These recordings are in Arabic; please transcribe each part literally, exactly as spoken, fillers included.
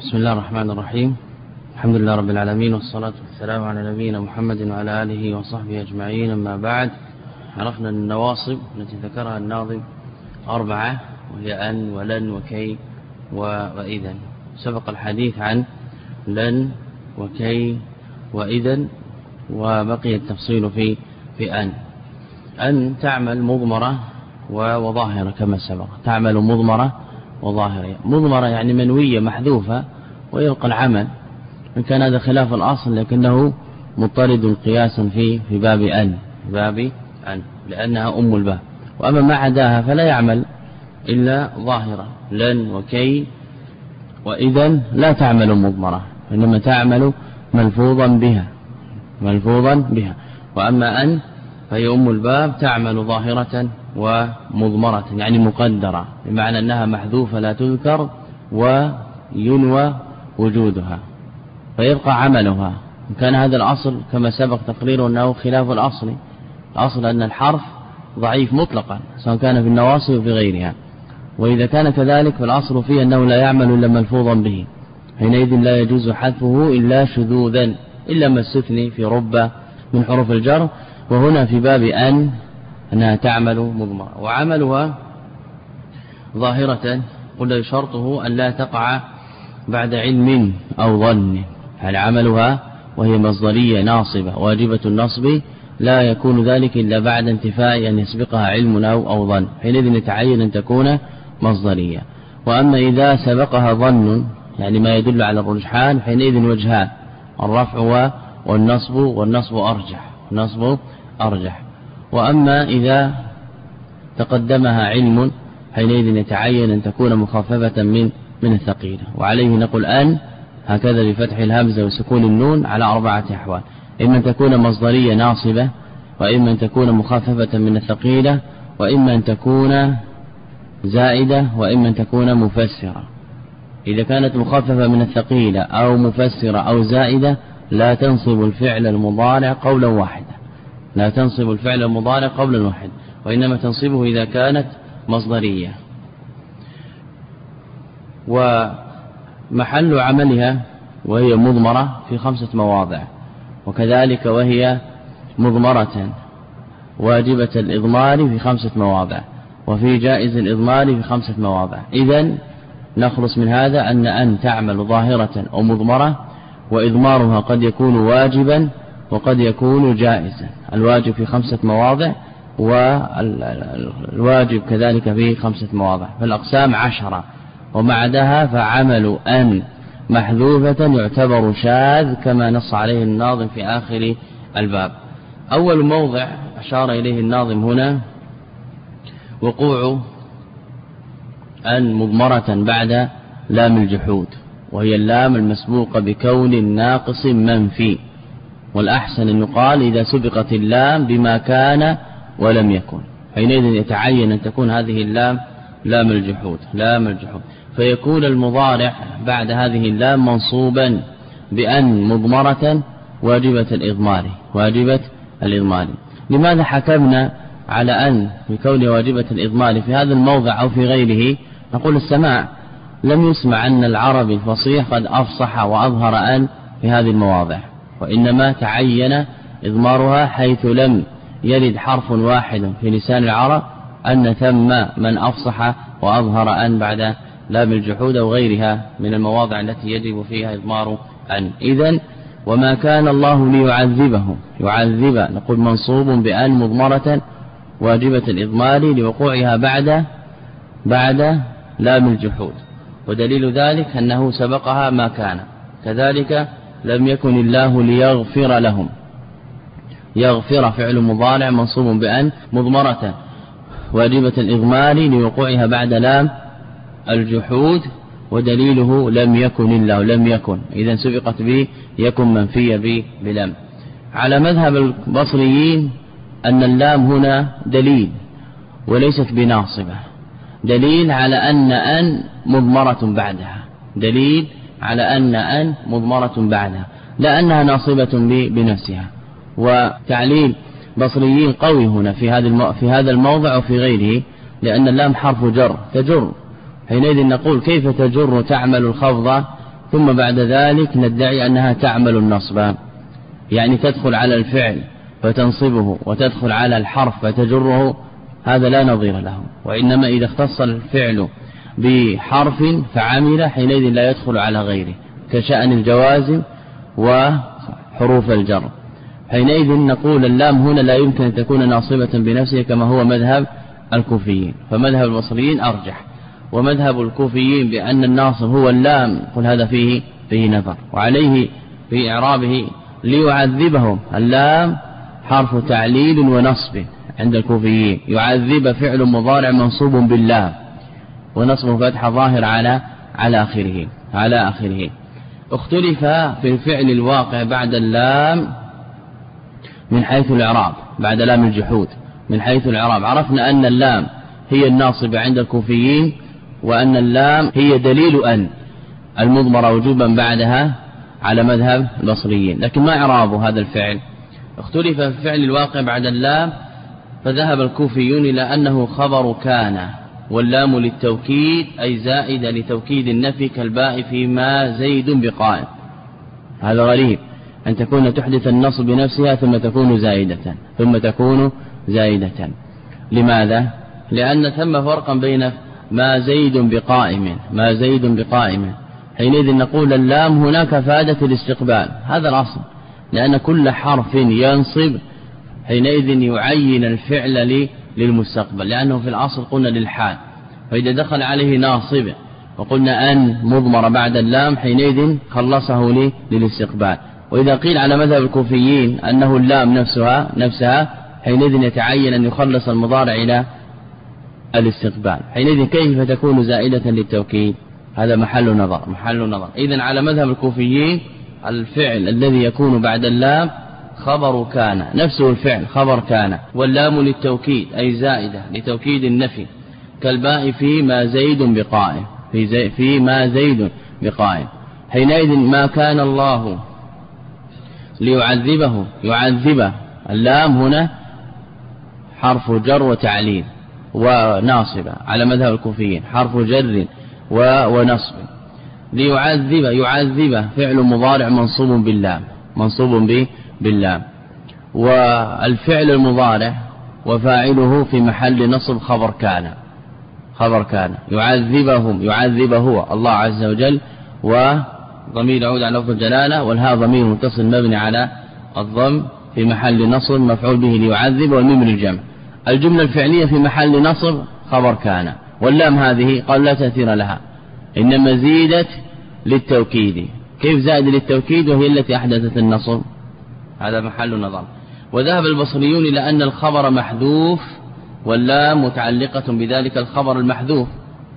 بسم الله الرحمن الرحيم. الحمد لله رب العالمين، والصلاة والسلام على نبينا محمد وعلى آله وصحبه أجمعين. أما بعد، عرفنا النواصب التي ذكرها الناظم أربعة، وهي أن ولن وكي وإذن. سبق الحديث عن لن وكي وإذن، وبقي التفصيل في في أن. أن تعمل مضمرة وظاهرة كما سبق، تعمل مضمرة وظاهرة. مضمرة يعني منوية محذوفة ويبقى العمل، إن كان هذا خلاف الأصل لكنه مضطرد قياسا في في باب أن في باب أن لأنها أم الباب. وأما ما عداها فلا يعمل إلا ظاهرة. لن وكي وإذن لا تعمل مضمرة، إنما تعمل ملفوظا بها ملفوظا بها. وأما أن فهي أم الباب، تعمل ظاهرة ومضمرة يعني مقدرة، بمعنى أنها محذوفة لا تذكر وينوى وجودها فيبقى عملها. إن كان هذا الأصل كما سبق تقريره أنه خلاف الأصل، الأصل أن الحرف ضعيف مطلقا سواء كان في النواصب وفي غيرها، وإذا كان كذلك فالأصل فيه أنه لا يعمل إلا ملفوظا به، حينئذ لا يجوز حذفه إلا شذوذا، إلا ما استثني في رب من حروف الجر. وهنا في باب أن أنها تعمل مضمرة وعملها ظاهرة. قل شرطه أن لا تقع بعد علم أو ظن، يعني عملها وهي مصدرية ناصبة واجبة النصب لا يكون ذلك إلا بعد انتفاء أن يسبقها علم أو أو ظن، حينئذ يتعين أن تكون مصدرية. وأما إذا سبقها ظن يعني ما يدل على الرجحان، حينئذ وجهان، الرفع والنصب، والنصب أرجح النصب أرجح. وأما إذا تقدمها علم حينئذ يتعين أن تكون مخففة من من الثقيلة. وعليه نقول أن هكذا بفتح الهمزة وسكون النون على أربعة أحوال: إما أن تكون مصدرية ناصبة، وإما أن تكون مخففة من الثقيلة، وإما أن تكون زائدة، وإما أن تكون مفسرة. إذا كانت مخففة من الثقيلة أو مفسرة أو زائدة لا تنصب الفعل المضارع قولا واحدا لا تنصب الفعل المضارع قولا واحدا وإنما تنصبه إذا كانت مصدرية. ومحل عملها وهي مضمرة في خمسة مواضع، وكذلك وهي مضمرة واجبة الإضمار في خمسة مواضع، وفي جائز الإضمار في خمسة مواضع. إذن نخلص من هذا أن أن تعمل ظاهرة أو مضمرة، وإضمارها قد يكون واجبا وقد يكون جائزا. الواجب في خمسة مواضع والواجب كذلك في خمسة مواضع، فالأقسام عشرة. وما عداها فعمل أن محذوفة يعتبر شاذ كما نص عليه الناظم في آخر الباب. أول موضع أشار إليه الناظم هنا وقوع أن مضمرة بعد لام الجحود، وهي اللام المسبوقة بكون ناقص منفي، والأحسن أن يقال إذا سبقت اللام بما كان ولم يكن، حينئذ يتعين أن تكون هذه اللام لام الجحود لام الجحود فيكون المضارع بعد هذه اللام منصوبا بأن مضمرة واجبة الإضمار واجبة الإضمار. لماذا حكمنا على أن بكون واجبة الإضمار في هذا الموضع أو في غيره؟ نقول السماع لم يسمع أن العربي الفصيح قد أفصح وأظهر أن في هذه المواضع، وإنما تعين إضمارها حيث لم يرد حرف واحد في لسان العرب أن ثم من أفصح وأظهر أن بعد لام الجحود أو غيرها من المواضع التي يجب فيها إضمار أن. إذن وما كان الله ليعذبهم يعذب نقول منصوب بأن مضمرة واجبة الإضمار لوقوعها بعد بعد لام الجحود، ودليل ذلك أنه سبقها ما كان. كذلك لم يكن الله ليغفر لهم، يغفر فعل مضارع منصوب بأن مضمرة واجبة الإضمار لوقوعها بعد لام الجحود، ودليله لم يكن الله لم يكن، إذا سبقت به يكن منفية به بلم. على مذهب البصريين أن اللام هنا دليل وليست بناصبة، دليل على أن أن مضمرة بعدها دليل على أن أن مضمرة بعدها لا أنها ناصبة بنفسها. وتعليل بصريين قوي هنا في هذا في هذا الموضع وفي غيره، لأن اللام حرف جر تجر، حينئذ نقول كيف تجر تعمل الخفض ثم بعد ذلك ندعي أنها تعمل النصب، يعني تدخل على الفعل فتنصبه وتدخل على الحرف فتجره، هذا لا نظير له. وإنما إذا اختص الفعل بحرف فعمل حينئذ لا يدخل على غيره، كشأن الجوازم وحروف الجر. حينئذ نقول اللام هنا لا يمكن أن تكون ناصبة بنفسها كما هو مذهب الكوفيين، فمذهب البصريين أرجح، ومذهب الكوفيين بأن الناصب هو اللام، قل هذا فيه فيه نظر. وعليه في إعرابه ليعذبهم، اللام حرف تعليل ونصب عند الكوفيين، يعذب فعل مضارع منصوب باللام ونصب فتح ظاهر على على آخره على آخره. اختلف في الفعل الواقع بعد اللام من حيث الإعراب، بعد لام الجحود من حيث الإعراب. عرفنا أن اللام هي الناصبة عند الكوفيين، وأن اللام هي دليل أن المضمرة وجوبا بعدها على مذهب البصريين. لكن ما إعراب هذا الفعل؟ اختلف في الفعل الواقع بعد اللام، فذهب الكوفيون إلى أنه خبر كان، واللام للتوكيد أي زائدة لتوكيد النفي كالباء فيما زيد بقائم. هذا غريب أن تكون تحدث النصب بنفسها ثم تكون زائدة ثم تكون زائدة. لماذا؟ لأن ثم فرقا بين ما زيد بقائم ما زيد بقائم حينئذ نقول اللام هناك فادة الاستقبال، هذا الأصل، لأن كل حرف ينصب حينئذ يعين الفعل للمستقبل، لأنه في الأصل قلنا للحال، فإذا دخل عليه ناصب وقلنا أن مضمر بعد اللام حينئذ خلصه لي للاستقبال. وإذا قيل على مذهب الكوفيين أنه اللام نفسها نفسها حينئذ يتعين أن يخلص المضارع إلى الاستقبال، حينئذ كيف تكون زائدة للتوكيد؟ هذا محل نظر محل نظر. إذن على مذهب الكوفيين الفعل الذي يكون بعد اللام خبر كان، نفسه الفعل خبر كان، واللام للتوكيد أي زائدة لتوكيد النفي كالباء في ما زيد بقائم في, زي في ما زيد بقائم. حينئذ ما كان الله ليعذبه يعذبه، اللام هنا حرف جر وتعليل وناصبة على مذهب الكوفيين، حرف جر ونصب. ليعذب يعذب فعل مضارع منصوب باللام منصوب به باللام، والفعل المضارع وفاعله في محل نصب خبر كان خبر كان يعذبهم يعذب هو الله عز وجل، وضمير يعود على لفظ الجلالة، والهاء ضمير متصل مبني على الضم في محل نصب مفعول به ليعذب، والميم للجمع. الجملة الفعلية في محل نصب خبر كان، واللام هذه قال لا تأثير لها، إنما زيدت للتوكيد. كيف زائد للتوكيد وهي التي أحدثت النصب؟ هذا محل نظر. وذهب البصريون إلى أن الخبر محذوف واللام متعلقة بذلك الخبر المحذوف،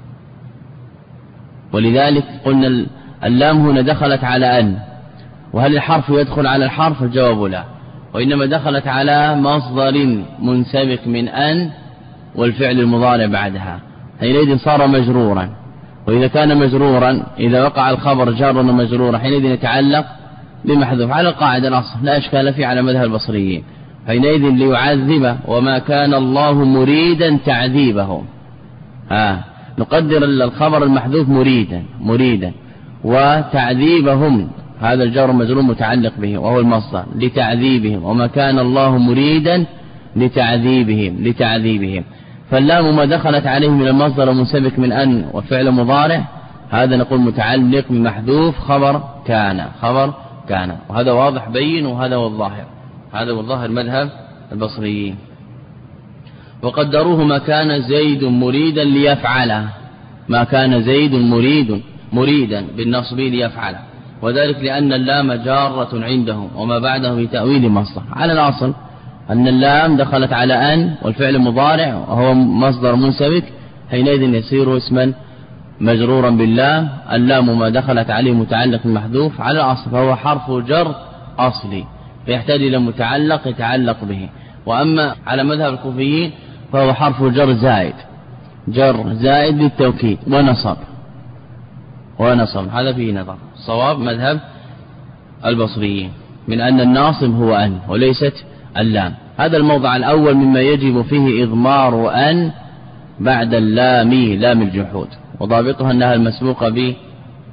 ولذلك قلنا اللام هنا دخلت على أن، وهل الحرف يدخل على الحرف؟ الجواب لا، وإنما دخلت على مصدر منسبق من أن والفعل المضارع بعدها، حينئذ صار مجرورا. وإذا كان مجرورا إذا وقع الخبر جارا ومجرورا حينئذ يتعلق بمحذوف على القاعدة الأصل لا إشكال فيه على مذهب البصريين. حينئذ ليعذب وما كان الله مريدا تعذيبهم، آه نقدر الخبر المحذوف مريدا مريدا وتعذيبهم هذا الجار مجرور متعلق به وهو المصدر لتعذيبهم، وما كان الله مريدا لتعذيبهم لتعذيبهم فاللام ما دخلت عليه من المصدر المنسبك من أن وفعل مضارع، هذا نقول متعلق بمحذوف خبر كان خبر كان وهذا واضح بين، وهذا هو الظاهر هذا هو الظاهر مذهب البصريين. وقدروه ما كان زيد مريدا ليفعله، ما كان زيد مريد مريدا بالنصب ليفعله، وذلك لأن اللام جارة عندهم وما بعده بتأويل مصدر. على الأصل أن اللام دخلت على أن والفعل مضارع وهو مصدر منسبك، حينئذ يصير اسما مجرورا باللام، اللام ما دخلت عليه متعلق المحذوف على الأصل فهو حرف جر أصلي فيحتاج إلى متعلق يتعلق به. وأما على مذهب الكوفيين فهو حرف جر زائد جر زائد للتوكيد ونصب ونصب هذا فيه نظر. صواب مذهب البصريين من أن الناصب هو أن وليست اللام. هذا الموضع الأول مما يجب فيه إضمار أن بعد اللام لام الجحود، وضابطها أنها المسبوقة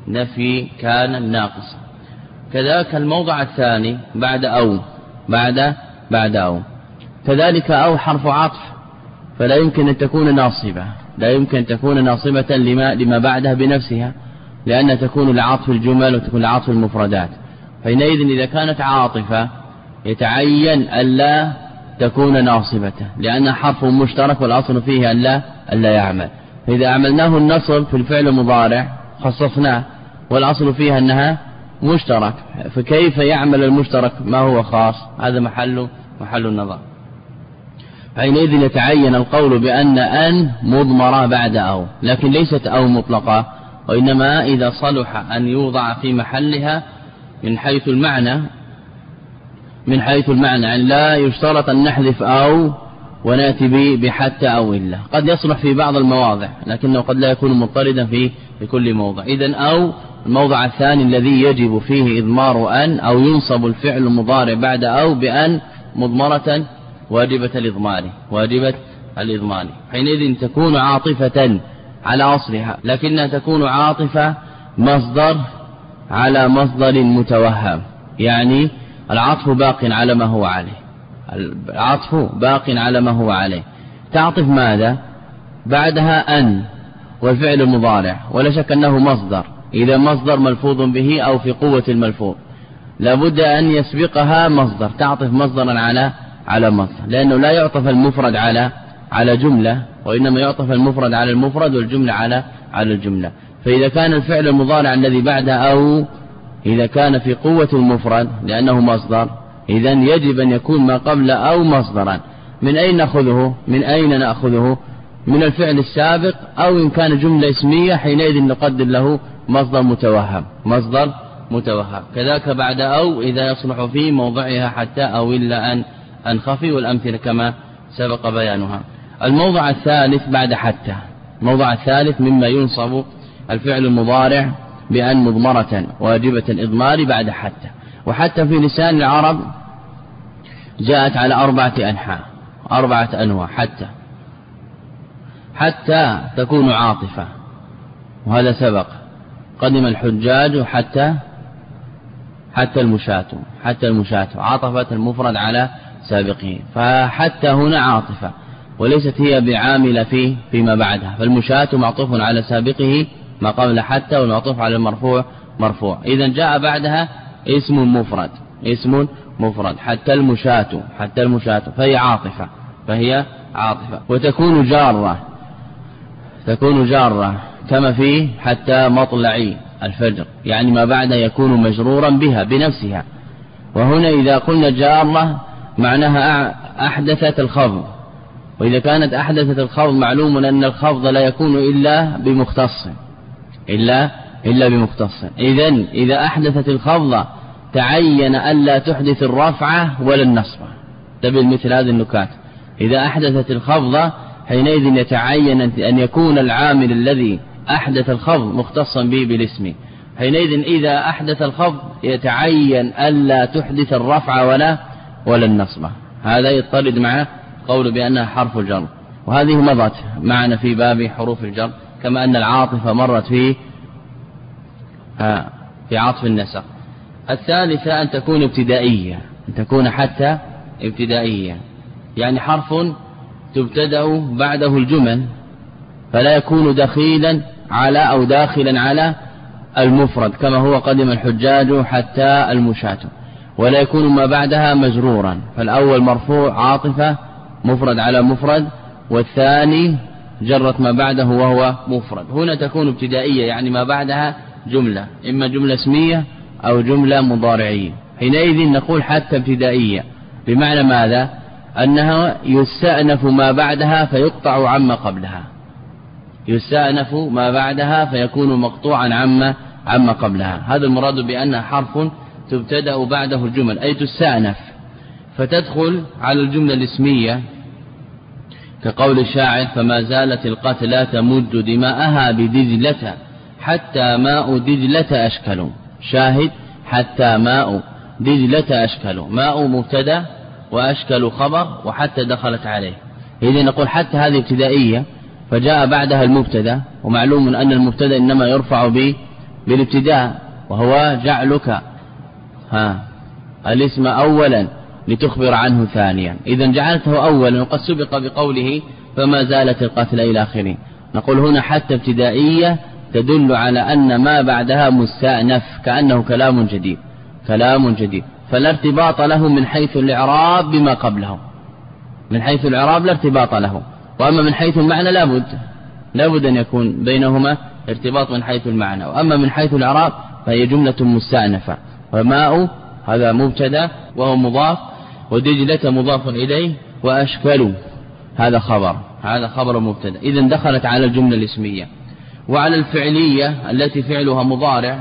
نفي كان الناقصة. كذلك الموضع الثاني بعد أو بعد بعد أو كذلك أو حرف عطف، فلا يمكن أن تكون ناصبة لا يمكن أن تكون ناصبة لما, لما بعدها بنفسها، لأن تكون لعطف الجمل وتكون لعطف المفردات. حينئذ إذا كانت عاطفة يتعين ألا تكون ناصبة، لأن حرف مشترك والأصل فيه ألا ألا يعمل. فإذا عملناه النصب في الفعل المضارع خصصناه، والأصل فيها أنها مشترك، فكيف يعمل المشترك ما هو خاص؟ هذا محل محل النظر. حينئذ يتعين القول بأن أن مضمرة بعد أو، لكن ليست أو مطلقة، وإنما إذا صلح أن يوضع في محلها من حيث المعنى من حيث المعنى أن لا يشترط أن نحذف أو ونأتي بحتى أو إلا. قد يصلح في بعض المواضع لكنه قد لا يكون مضطردا في في كل موضع. إذن أو الموضع الثاني الذي يجب فيه إضمار أن، أو ينصب الفعل المضارع بعد أو بأن مضمرة واجبة الإضمار واجبة الإضمار حينئذ تكون عاطفة على أصلها، لكنها تكون عاطفة مصدر على مصدر متوهم، يعني العطف باق على ما هو عليه العطف باق على ما هو عليه تعطف ماذا؟ بعدها أن والفعل المضارع، ولا شك أنه مصدر. إذا مصدر ملفوظ به أو في قوة الملفوظ لابد أن يسبقها مصدر، تعطف مصدرا على على مصدر، لأنه لا يعطف المفرد على على جملة، وإنما يعطف المفرد على المفرد والجملة على على الجملة. فإذا كان الفعل المضارع الذي بعد أو إذا كان في قوة المفرد لأنه مصدر، إذن يجب أن يكون ما قبل أو مصدرا. من أين نأخذه؟ من أين نأخذه؟ من الفعل السابق، أو إن كان جملة اسمية حينئذ نقدر له مصدر متوهم مصدر متوهم. كذلك بعد أو إذا يصلح في موضعها حتى أو إلا أن أنخفي، والأمثلة كما سبق بيانها. الموضع الثالث بعد حتى، الموضع الثالث مما ينصب الفعل المضارع بأن مضمرة واجبة الإضمار بعد حتى. وحتى في لسان العرب جاءت على أربعة أنحاء أربعة أنواع. حتى حتى تكون عاطفة، وهذا سبق، قدم الحجاج حتى حتى المشاة حتى المشاة عاطفة المفرد على سابقه، فحتى هنا عاطفة وليست هي بعاملة فيه فيما بعدها، فالمشاة معطوف على سابقه ما قبل حتى، والمعطوف على المرفوع مرفوع. إذا جاء بعدها اسم مفرد اسم مفرد حتى المشاة حتى المشاة فهي عاطفة فهي عاطفة وتكون جارة تكون جارة كما في حتى مطلع الفجر، يعني ما بعد يكون مجرورا بها بنفسها. وهنا إذا قلنا جارة معناها أحدثت الخفض، وإذا كانت أحدثت الخفض معلوم أن الخفض لا يكون إلا بمختص إلا إلا بمختص. إذن إذا أحدثت الخفض تعين ألا تحدث الرفعة ولا النصب. تبين مثل هذه النكات، إذا أحدثت الخفض حينئذ يتعين أن يكون العامل الذي أحدث الخفض مختصا به بالاسم. حينئذ إذا أحدث الخفض يتعين ألا تحدث الرفع ولا ولا النصب. هذا يضطرد مع قول بأنها حرف الجر، وهذه مضت معنا في باب حروف الجر، كما أن العاطفة مرت في في عطف النسق. الثالثة أن تكون ابتدائية، أن تكون حتى ابتدائية، يعني حرف تبتدأ بعده الجمل، فلا يكون دخيلا على أو داخلا على المفرد كما هو قدم الحجاج حتى المشاة، ولا يكون ما بعدها مجرورا، فالأول مرفوع عاطفة مفرد على مفرد، والثاني جرت ما بعده وهو مفرد. هنا تكون ابتدائية، يعني ما بعدها جملة، إما جملة اسمية أو جملة مضارعية. حينئذ نقول حتى ابتدائية، بمعنى ماذا؟ أنها يستأنف ما بعدها فيقطع عما قبلها، يستأنف ما بعدها فيكون مقطوعا عما عما قبلها. هذا المراد بأنها حرف تبتدأ بعده الجمل، أي تستأنف فتدخل على الجملة الاسمية، كقول الشاعر: فما زالت القتلى تمد دماءها بدجلة حتى ماء دجلة أشكل. شاهد: حتى ماء دجلة أشكل، ماء مبتدا وأشكل خبر، وحتى دخلت عليه. إذن نقول حتى هذه ابتدائية، فجاء بعدها المبتدا، ومعلوم أن المبتدا إنما يرفع بالابتداء، وهو جعلك ها الاسم أولا لتخبر عنه ثانيا. إذا جعلته أولا وقد سبق بقوله فما زالت القتل إلى آخره. نقول هنا حتى ابتدائية تدل على أن ما بعدها مستأنف، كأنه كلام جديد كلام جديد فلا ارتباط له من حيث الإعراب بما قبله. من حيث الإعراب لا ارتباط له، وأما من حيث المعنى لابد لابد أن يكون بينهما ارتباط من حيث المعنى. وأما من حيث الإعراب فهي جملة مستأنفة. وماء هذا مبتدا وهو مضاف، ودجلة مضاف إليه، وأشكل هذا خبر هذا خبر مبتدا. إذن دخلت على الجملة الاسمية. وعلى الفعلية التي فعلها مضارع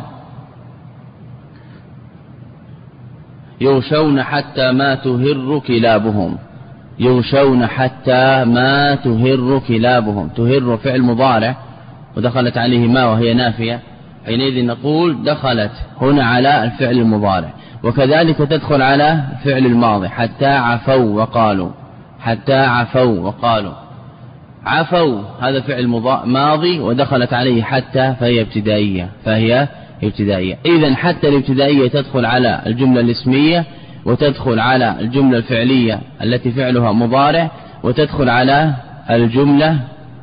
يغشون حتى ما تهر كلابهم. يغشون حتى ما تهر كلابهم. تهر فعل مضارع ودخلت عليه ما وهي نافية، حينئذ نقول دخلت هنا على الفعل المضارع. وكذلك تدخل على فعل الماضي حتى عفوا وقالوا. حتى عفوا وقالوا. عفوا هذا فعل ماضي ودخلت عليه حتى فهي ابتدائية فهي ابتدائية. إذن حتى الابتدائية تدخل على الجملة الاسمية، وتدخل على الجملة الفعلية التي فعلها مضارع، وتدخل على الجملة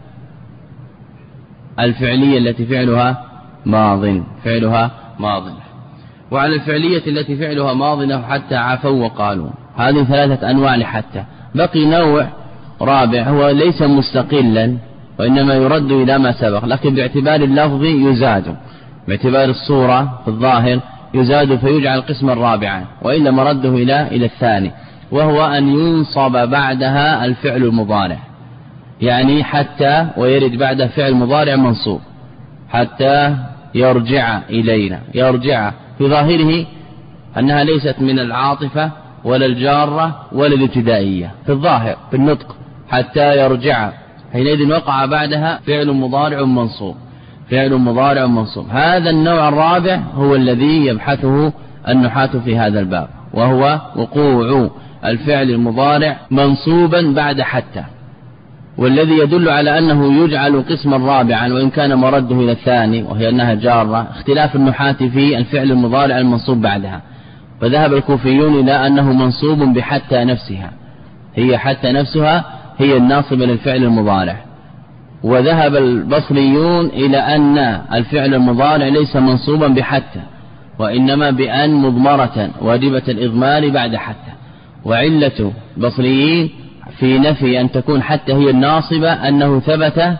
الفعلية التي فعلها ماض فعلها ماض. وعلى الفعلية التي فعلها ماض له حتى عفوا وقالوا. هذه ثلاثة أنواع لحتى. بقي نوع رابع هو ليس مستقلا وإنما يرد إلى ما سبق، لكن باعتبار اللفظ يزاد، باعتبار الصورة في الظاهر يزاد فيجعل قسما رابعا، وإلا مرده إلى إلى الثاني، وهو أن ينصب بعدها الفعل المضارع. يعني حتى ويرد بعد فعل مضارع منصوب. حتى يرجع إلينا. يرجع في ظاهره أنها ليست من العاطفة ولا الجارة ولا الابتدائية في الظاهر في النطق. حتى يرجع حينئذ وقع بعدها فعل مضارع منصوب. فعل مضارع منصوب. هذا النوع الرابع هو الذي يبحثه النحاة في هذا الباب، وهو وقوع الفعل المضارع منصوبا بعد حتى، والذي يدل على أنه يجعل قسما رابعا وإن كان مرده إلى الثاني، وهي أنها جارة. اختلاف النحاة في الفعل المضارع المنصوب بعدها. فذهب الكوفيون إلى أنه منصوب بحتى نفسها، هي حتى نفسها هي الناصبة للفعل المضارع. وذهب البصريون إلى أن الفعل المضارع ليس منصوبا بحتى، وإنما بأن مضمرة واجبة الإضمار بعد حتى. وعلة البصريين في نفي أن تكون حتى هي الناصبة أنه ثبت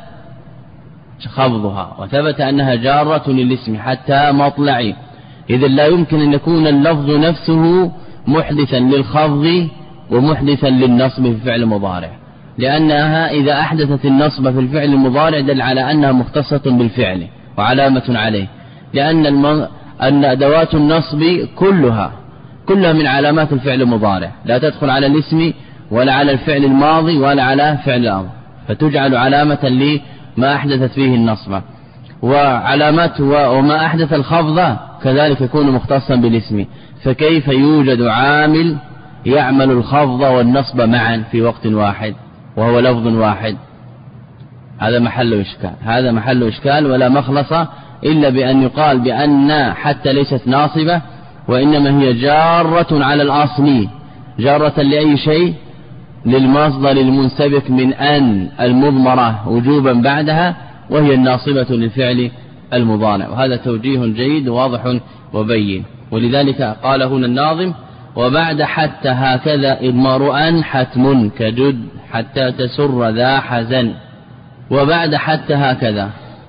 خفضها، وثبت أنها جارة للاسم حتى مطلعي. إذن لا يمكن أن يكون اللفظ نفسه محدثا للخفض ومحدثا للنصب في الفعل المضارع، لأنها إذا أحدثت النصب في الفعل المضارع دل على أنها مختصة بالفعل وعلامة عليه، لأن الم... أن أدوات النصب كلها كلها من علامات الفعل المضارع، لا تدخل على الاسم ولا على الفعل الماضي ولا على فعل الأمر، فتجعل علامة لما أحدثت فيه النصب. وعلامات وما أحدث الخفض كذلك يكون مختصا بالاسم. فكيف يوجد عامل يعمل الخفض والنصب معا في وقت واحد وهو لفظ واحد؟ هذا محل إشكال هذا محل إشكال ولا مخلص إلا بأن يقال بأن حتى ليست ناصبة، وإنما هي جارة على الأصل، جارة لأي شيء، للمصدر المنسبك من أن المضمرة وجوبا بعدها، وهي الناصبة للفعل المضارع. وهذا توجيه جيد واضح وبين. ولذلك قال هنا الناظم: وبعد حتى هكذا إضمار أن حتم كجد حتى تسر ذا حزن. وبعد حتى هكذا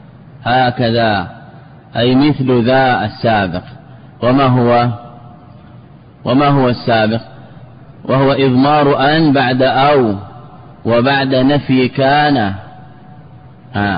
هكذا أي مثل ذا السابق. وما هو وما هو السابق؟ وهو إضمار أن بعد أو وبعد نفي كان، ها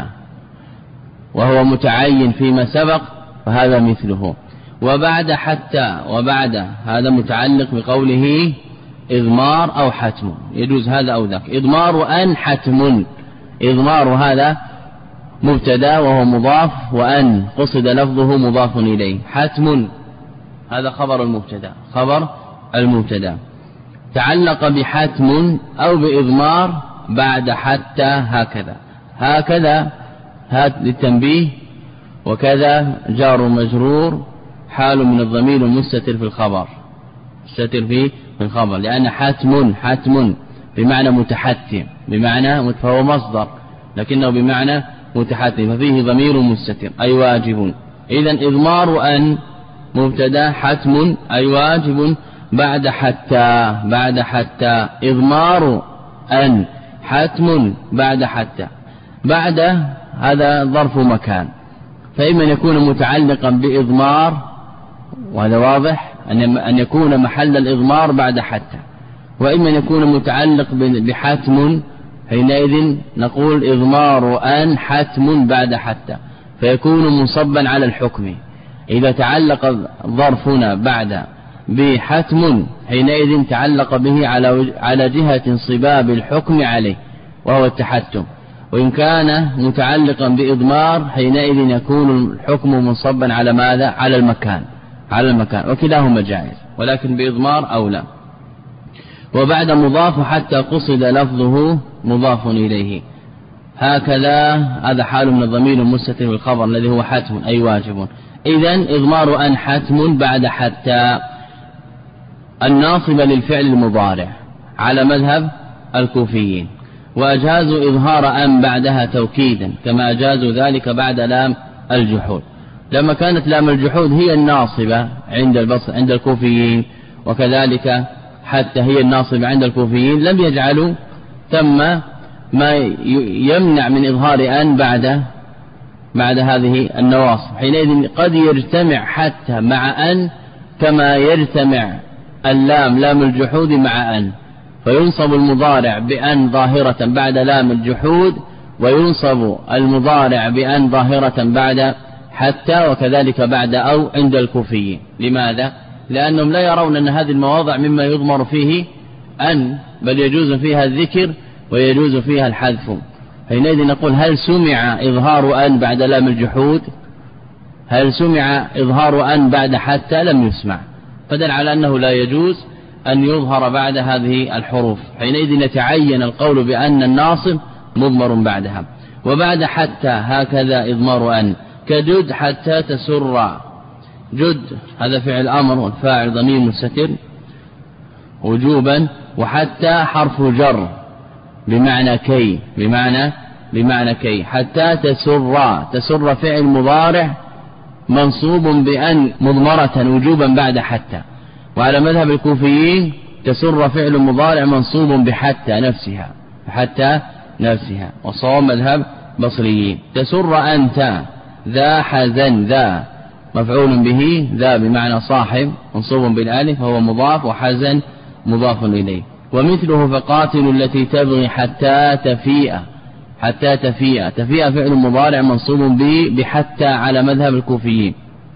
وهو متعين فيما سبق، فهذا مثله. وبعد حتى وبعد هذا متعلق بقوله إضمار أو حتم، يجوز هذا أو ذاك. إضمار أن حتم، إضمار هذا مبتدا وهو مضاف، وأن قصد لفظه مضاف إليه. حتم هذا خبر المبتدا خبر المبتدا تعلق بحتم أو بإضمار بعد حتى هكذا. هكذا هات للتنبيه، وكذا جار مجرور حال من الضمير المستتر في الخبر، مستتر في الخبر، لأن حتم حتم بمعنى متحتم، بمعنى فهو مصدر لكنه بمعنى متحتم، ففيه ضمير مستتر أي واجب. إذن إضمار أن مبتدا حتم أي واجب بعد حتى، بعد حتى إضمار أن حتم بعد حتى. بعد هذا ظرف مكان، فإما أن يكون متعلقا بإضمار، وهذا واضح أن يكون محل الإضمار بعد حتى، وإما أن يكون متعلق بحتم، حينئذ نقول إضمار أن حتم بعد حتى، فيكون منصبا على الحكم. إذا تعلق ظرفنا بعد بحتم حينئذ تعلق به على على جهة انصباب الحكم عليه وهو التحتم، وإن كان متعلقا بإضمار حينئذ يكون الحكم منصبا على ماذا؟ على المكان، على المكان، وكلاهما جائز، ولكن بإضمار أولى. وبعد مضاف حتى قصد لفظه مضاف إليه، هكذا هذا حال من الضمير المستتر والخبر الذي هو حتم أي واجب. إذن إضمار أن حتم بعد حتى الناصب للفعل المضارع على مذهب الكوفيين، وأجازوا إظهار أن بعدها توكيدا كما أجازوا ذلك بعد لام الجحود. لما كانت لام الجحود هي الناصبة عند البصر عند الكوفيين، وكذلك حتى هي الناصبة عند الكوفيين، لم يجعلوا ثم ما يمنع من إظهار أن بعد بعد هذه النواصب. حينئذ قد يجتمع حتى مع أن كما يجتمع اللام لام الجحود مع أن، فينصب المضارع بأن ظاهرة بعد لام الجحود، وينصب المضارع بأن ظاهرة بعد حتى، وكذلك بعد أو عند الكوفيين. لماذا؟ لأنهم لا يرون أن هذه المواضع مما يضمر فيه أن، بل يجوز فيها الذكر ويجوز فيها الحذف. حينئذ نقول هل سمع إظهار أن بعد لام الجحود؟ هل سمع إظهار أن بعد حتى؟ لم يسمع، فدل على أنه لا يجوز أن يظهر بعد هذه الحروف. حينئذ يتعين القول بأن الناصب مضمر بعدها. وبعد حتى هكذا إضمار أن كجد حتى تسر، جد هذا فعل أمر والفاعل ضمير مستتر وجوبا، وحتى حرف جر بمعنى كي، بمعنى بمعنى كي. حتى تسر، تسر فعل مضارع منصوب بأن مضمرة وجوبا بعد حتى، وعلى مذهب الكوفيين تسر فعل مضارع منصوب بحتى نفسها، حتى نفسها، وصواب مذهب بصريين. تسر أنت ذا حزن، ذا مفعول به، ذا بمعنى صاحب منصوب بالالف وهو مضاف، وحزن مضاف إليه. ومثله فقاتل التي تبغي حتى تفيء، حتى تفيء، تفيء فعل مضارع منصوب به بحتى على مذهب الكوفيين،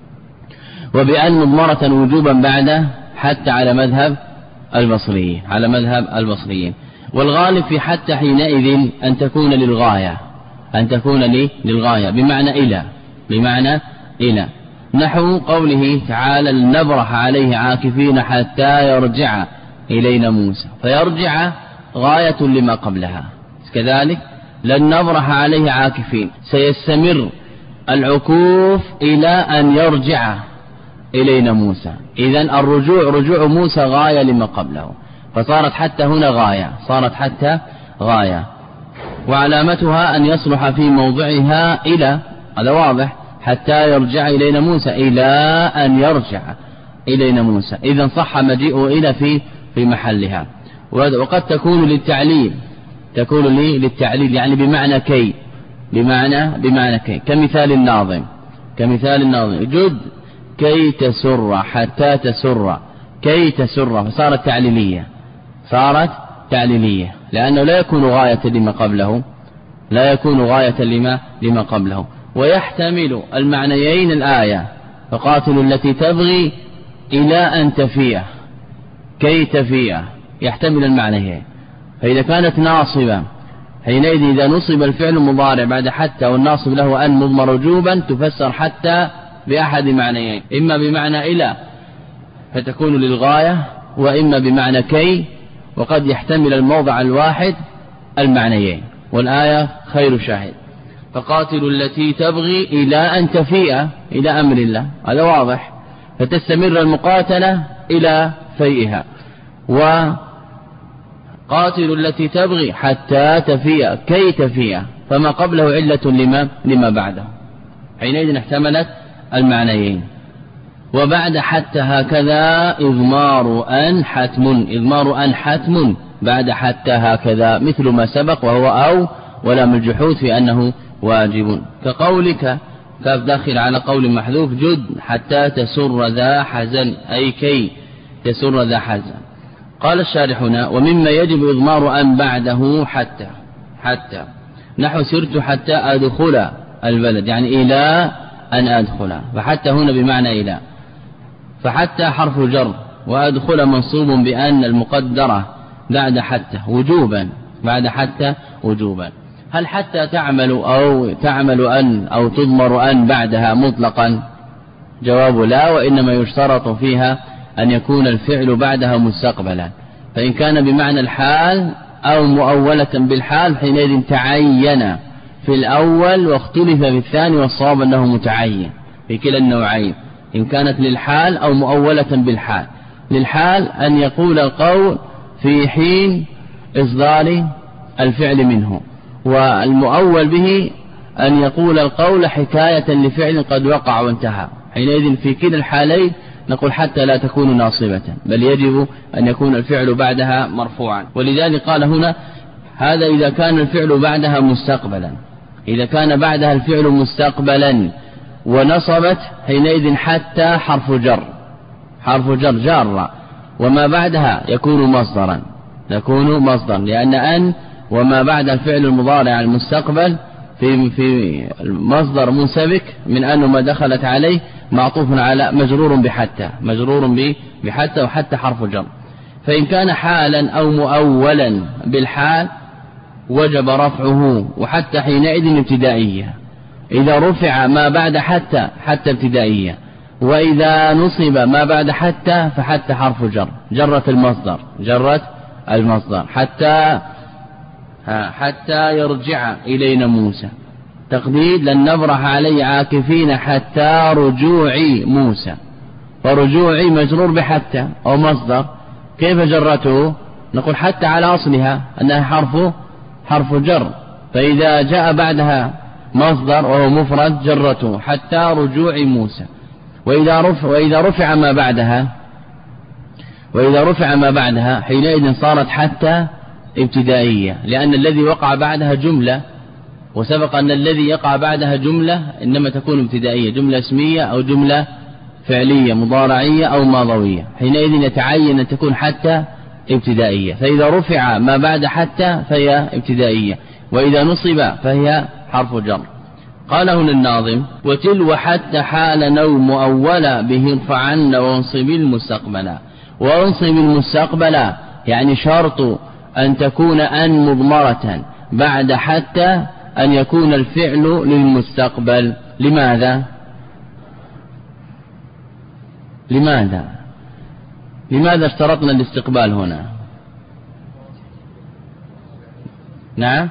وبأن مضمرة وجوبا بعد حتى على مذهب البصريين، على مذهب البصريين. والغالب في حتى حينئذ أن تكون للغاية، أن تكون لي للغاية بمعنى إلى، بمعنى إلى، نحو قوله تعالى لنبرح عليه عاكفين حتى يرجع إلينا موسى، فيرجع غاية لما قبلها. كذلك لن نبرح عليه عاكفين، سيستمر العكوف إلى أن يرجع إلينا موسى. إذن الرجوع رجوع موسى غاية لما قبله، فصارت حتى هنا غاية، صارت حتى غاية. وعلامتها أن يصلح في موضعها إلى، هذا واضح، حتى يرجع إلينا موسى، إلى أن يرجع إلينا موسى. إذن صح مجيء إلى في في محلها. وقد تكون للتعليل، تكون لي للتعليل يعني بمعنى كي، بمعنى بمعنى كي، كمثال الناظم، كمثال الناظم جد كي تسر حتى تسر، كي تسر، فصارت تعليلية، صارت تعليلية، لأنه لا يكون غاية لما قبله، لا يكون غاية لما لما قبله. ويحتمل المعنيين الآية، فقاتل التي تبغي إلى أن تفيء، كي تفيء، يحتمل المعنيين. فإذا كانت ناصبة حينئذ إذا نصب الفعل المضارع بعد حتى والناصب له أن مضمر وجوبا تفسر حتى بأحد معنيين، إما بمعنى إلى فتكون للغاية، وإما بمعنى كي، وقد يحتمل الموضع الواحد المعنيين، والآية خير شاهد. فقاتلوا التي تبغي إلى أن تفيء إلى أمر الله، هذا واضح، فتستمر المقاتلة إلى فيئها. وقاتلوا التي تبغي حتى تفيء كي تفيء، فما قبله علة لما, لما بعده، حينئذ احتملت المعنيين. وبعد حتى هكذا إضمار أن حتم، إضمار أن حتم بعد حتى هكذا، مثل ما سبق وهو أو ولام الجحود في أنه واجب، كقولك كاف داخل على قول محذوف جد حتى تسر ذا حزن، أي كي تسر ذا حزن. قال الشارح هنا ومما يجب إضمار أن بعده حتى، حتى نحو سرت حتى أدخل البلد، يعني إلى أن أدخل، فحتى هنا بمعنى إلى، فحتى حرف جر، وأدخل منصوب بأن المقدرة بعد حتى وجوبا، بعد حتى وجوبا. هل حتى تعمل أو تعمل أن أو تضمر أن بعدها مطلقا؟ جواب لا، وإنما يشترط فيها أن يكون الفعل بعدها مستقبلا، فإن كان بمعنى الحال أو مؤولة بالحال حينئذ تعين في الأول واختلف في الثاني، والصواب أنه متعين في كلا النوعين، إن كانت للحال أو مؤولة بالحال. للحال أن يقول القول في حين إصدار الفعل منه، والمؤول به أن يقول القول حكاية لفعل قد وقع وانتهى، حينئذ في كلا الحالين نقول حتى لا تكون ناصبة، بل يجب أن يكون الفعل بعدها مرفوعا. ولذلك قال هنا هذا إذا كان الفعل بعدها مستقبلا، إذا كان بعدها الفعل مستقبلا ونصبت حينئذ حتى حرف جر، حرف جر جار، وما بعدها يكون مصدرا، يكون مصدر، لأن أن وما بعد الفعل المضارع المستقبل في في مصدر منسبك من أنه ما دخلت عليه معطوف على مجرور بحتى، مجرور بحتى، وحتى حرف جر. فإن كان حالا أو مؤولا بالحال وجب رفعه، وحتى حينئذ ابتدائية، إذا رفع ما بعد حتى حتى ابتدائية، وإذا نصب ما بعد حتى فحتى حرف جر، جرت المصدر، جرت المصدر، حتى حتى يرجع إلينا موسى، تقديد لن نبرح عليه عاكفين حتى رجوع موسى، فرجوعي مجرور بحتى أو مصدر، كيف جرته؟ نقول حتى على أصلها أنها حرف حرف جر، فإذا جاء بعدها مصدر وهو مفرد جرته حتى رجوع موسى. وإذا رفع, وإذا رفع ما بعدها وإذا رفع ما بعدها حينئذ صارت حتى ابتدائية، لأن الذي وقع بعدها جملة، وسبق أن الذي يقع بعدها جملة إنما تكون ابتدائية، جملة اسمية أو جملة فعلية مضارعية أو ماضوية، حينئذ يتعين أن تكون حتى ابتدائية. فإذا رفع ما بعد حتى فهي ابتدائية، وإذا نصب فهي حرف جر. قال هنا الناظم وتلو حتى حال أو مؤولا به ارفعن وانصب المستقبلا. وانصب المستقبلا يعني شرط أن تكون أن مضمرة بعد حتى أن يكون الفعل للمستقبل. لماذا؟ لماذا لماذا اشترطنا الاستقبال هنا؟ نعم،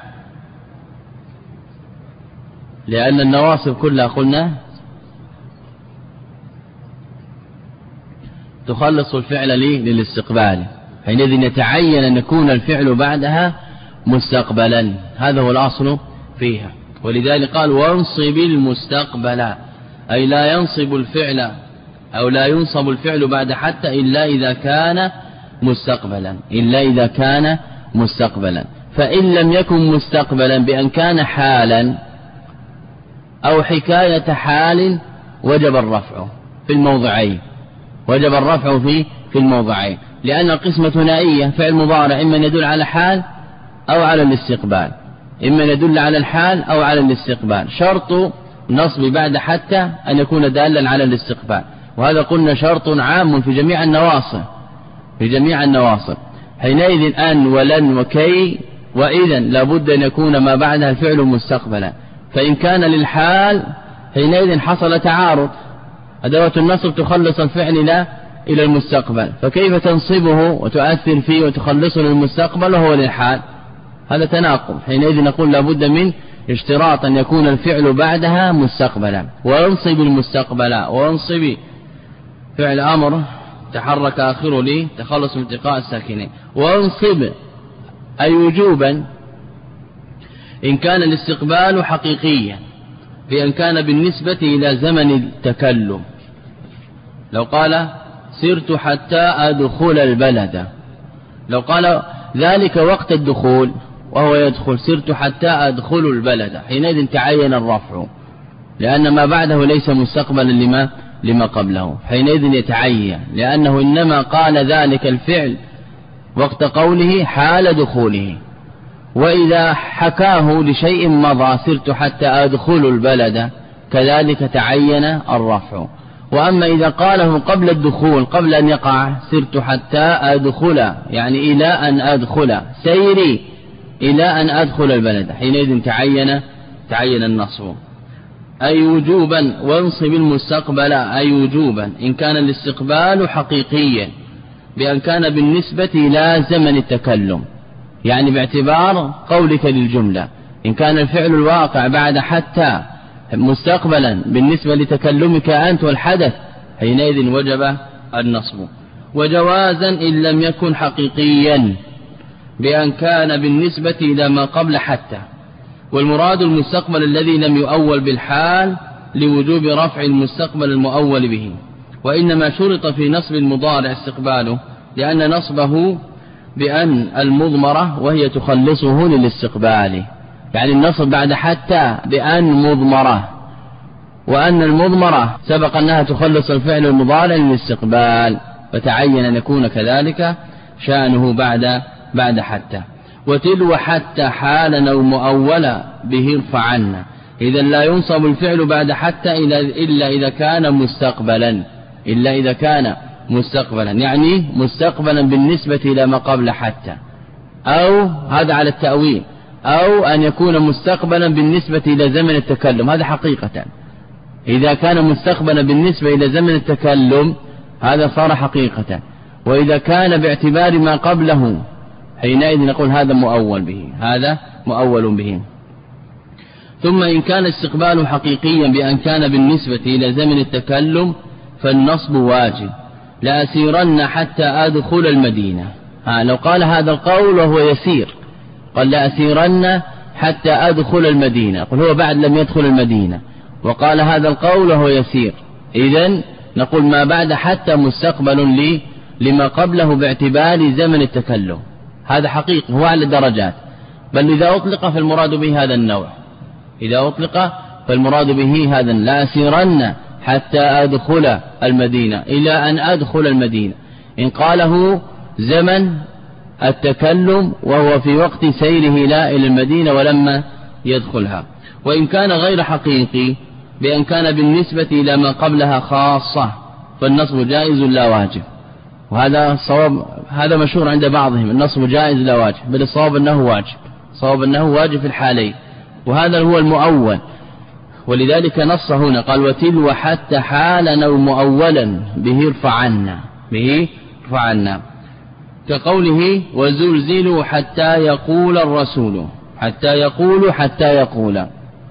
لأن النواصب كلها قلنا تخلص الفعل لي للاستقبال، حينئذ يتعين أن يكون الفعل بعدها مستقبلا، هذا هو الأصل فيها. ولذلك قال وانصب المستقبل، أي لا ينصب الفعل أو لا ينصب الفعل بعد حتى إلا إذا كان مستقبلا، إلا إذا كان مستقبلا. فإن لم يكن مستقبلا بأن كان حالا أو حكاية حال وجب الرفع في الموضعين، وجب الرفع في في الموضعين، لأن القسمة ثنائية، فعل مضارع إما يدل على حال أو على الاستقبال، إما يدل على الحال أو على الاستقبال. شرط نصب بعد حتى أن يكون دالا على الاستقبال، وهذا قلنا شرط عام في جميع النواصب، في جميع النواصب. حينئذ أن ولن وكي وإذا لابد أن يكون ما بعدها الفعل مستقبلا. فإن كان للحال حينئذ حصل تعارض، أدوات النصب تخلص الفعل لا إلى المستقبل، فكيف تنصبه وتؤثر فيه وتخلصه للمستقبل وهو للحال؟ هذا تناقض. حينئذ نقول لابد من اشتراط أن يكون الفعل بعدها مستقبلا. وينصب المستقبل وينصب فعل أمر تحرك آخره لي تخلص من التقاء الساكنين. وينصب أي وجوبا إن كان الاستقبال حقيقيا بأن كان بالنسبة إلى زمن التكلم. لو قال سرت حتى أدخل البلد، لو قال ذلك وقت الدخول وهو يدخل سرت حتى أدخل البلد، حينئذ تعين الرفع لأن ما بعده ليس مستقبلا لما لما قبله، حينئذ يتعين لأنه إنما قال ذلك الفعل وقت قوله حال دخوله. وإذا حكاه لشيء مضى سرت حتى أدخل البلد كذلك تعين الرفع. وأما إذا قاله قبل الدخول قبل أن يقع سرت حتى أدخل يعني إلى أن أدخل سيري إلى أن أدخل البلد، حينئذ تعين تعين النصب أي وجوبا. وانصب المستقبل أي وجوبا إن كان الاستقبال حقيقيا بأن كان بالنسبة إلى زمن التكلم، يعني باعتبار قولك للجملة إن كان الفعل الواقع بعد حتى مستقبلا بالنسبة لتكلمك أنت والحدث حينئذ وجب النصب. وجوازا إن لم يكن حقيقيا بأن كان بالنسبة إلى ما قبل حتى. والمراد المستقبل الذي لم يؤول بالحال لوجوب رفع المستقبل المؤول به. وإنما شرط في نصب المضارع استقباله لأن نصبه بأن المضمرة وهي تخلصه للاستقبال، يعني النصب بعد حتى بأن مضمرة، وأن المضمرة سبق أنها تخلص الفعل المضارع للاستقبال، فتعين أن يكون كذلك شأنه بعد بعد حتى. وتلو حتى حالا أو مؤولا به ارفعنا، إذا لا ينصب الفعل بعد حتى إلا إذا كان مستقبلا إلا إذا كان مستقبلا يعني مستقبلا بالنسبة إلى ما قبل حتى، أو هذا على التأويل، أو أن يكون مستقبلا بالنسبة إلى زمن التكلم، هذا حقيقة. إذا كان مستقبلا بالنسبة إلى زمن التكلم هذا صار حقيقة. وإذا كان باعتبار ما قبله حينئذ نقول هذا مؤول به هذا مؤول به. ثم إن كان استقبال حقيقيا بأن كان بالنسبة إلى زمن التكلم فالنصب واجب. لأسيرن حتى أدخل المدينة، ها لو قال هذا القول وهو يسير قال لأسيرن حتى أدخل المدينة، قل هو بعد لم يدخل المدينة، وقال هذا القول وهو يسير، إذن نقول ما بعد حتى مستقبل لي لما قبله باعتبار زمن التكلم، هذا حقيقي هو على الدرجات. بل إذا أطلق فالمراد به هذا النوع، إذا أطلق فالمراد به هذا لا أسيرن حتى أدخل المدينة إلى أن أدخل المدينة، إن قاله زمن التكلم وهو في وقت سيره لا إلى المدينة ولما يدخلها. وإن كان غير حقيقي بأن كان بالنسبة إلى ما قبلها خاصة فالنصب جائز لا واجب، وهذا صواب، هذا مشهور عند بعضهم النصب جائز لا واجب، بل الصواب أنه واجب، صواب أنه واجب في الحالين، وهذا هو المؤول. ولذلك نص هنا قال وتلو حتى حالا أو مؤولا به ارفعنا به ارفعنا، كقوله وزلزلوا حتى يقول الرسول، حتى يقول حتى يقول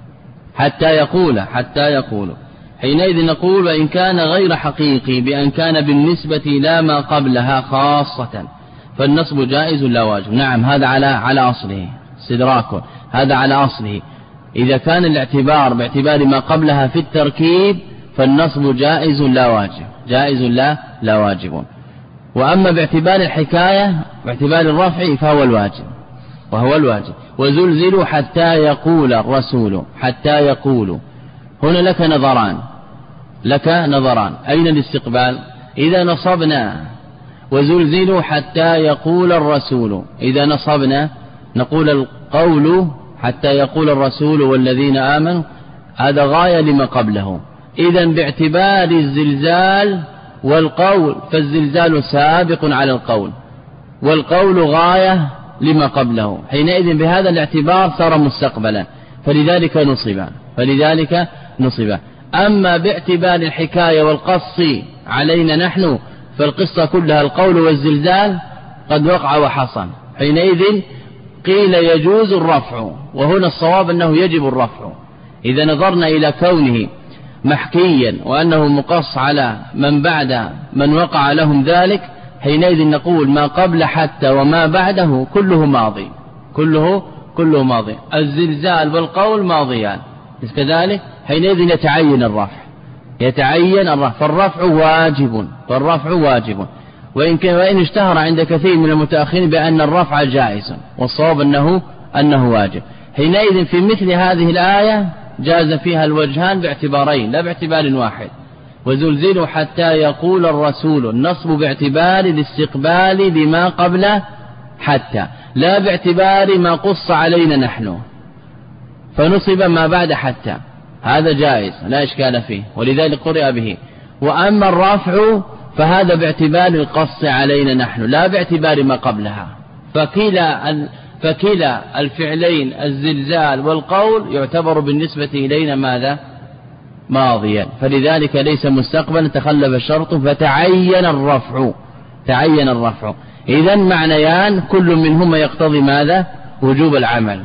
حتى يقول حتى يقول حينئذ نقول وإن كان غير حقيقي بأن كان بالنسبة لا ما قبلها خاصة فالنصب جائز لا واجب. نعم هذا على على أصله استدراك، هذا على أصله. إذا كان الاعتبار باعتبار ما قبلها في التركيب فالنصب جائز لا واجب، جائز لا لا واجب. وأما باعتبار الحكاية باعتبار الرفع فهو الواجب، وهو الواجب. وزلزلوا حتى يقول الرسول، حتى يقول هنا لك نظران، لك نظران أين الاستقبال؟ إذا نصبنا وزلزلوا حتى يقول الرسول، إذا نصبنا نقول القول حتى يقول الرسول والذين آمنوا هذا غاية لما قبله، إذا باعتبار الزلزال والقول فالزلزال سابق على القول والقول غاية لما قبله، حينئذ بهذا الاعتبار صار مستقبلا، فلذلك نصب فلذلك نصب. أما باعتبار الحكاية والقص علينا نحن فالقصة كلها القول والزلزال قد وقع وحصل، حينئذ قيل يجوز الرفع، وهنا الصواب أنه يجب الرفع. إذا نظرنا إلى كونه محكيا وأنه مقص على من بعد من وقع لهم ذلك، حينئذ نقول ما قبل حتى وما بعده كله ماضي، كله كله ماضي. الزلزال والقول ماضيان كذلك، حينئذ يتعين الرفع، يتعين الرفع، فالرفع واجب، فالرفع واجب. وإن كان وإن اشتهر عند كثير من المتأخرين بأن الرفع جائز، والصواب أنه أنه واجب. حينئذ في مثل هذه الآية جاز فيها الوجهان باعتبارين لا باعتبار واحد. وزلزلوا حتى يقول الرسول، النصب باعتبار الاستقبال بما قبل حتى، لا باعتبار ما قص علينا نحن، فنصب ما بعد حتى، هذا جائز لا إشكال فيه، ولذلك قرئ به. وأما الرفع فهذا باعتبار القص علينا نحن لا باعتبار ما قبلها. فكلا فكلا الفعلين الزلزال والقول يعتبر بالنسبة إلينا ماذا؟ ماضيا، فلذلك ليس مستقبلا، تخلف الشرط فتعين الرفع، تعين الرفع. إذن معنيان كل منهما يقتضي ماذا؟ وجوب العمل.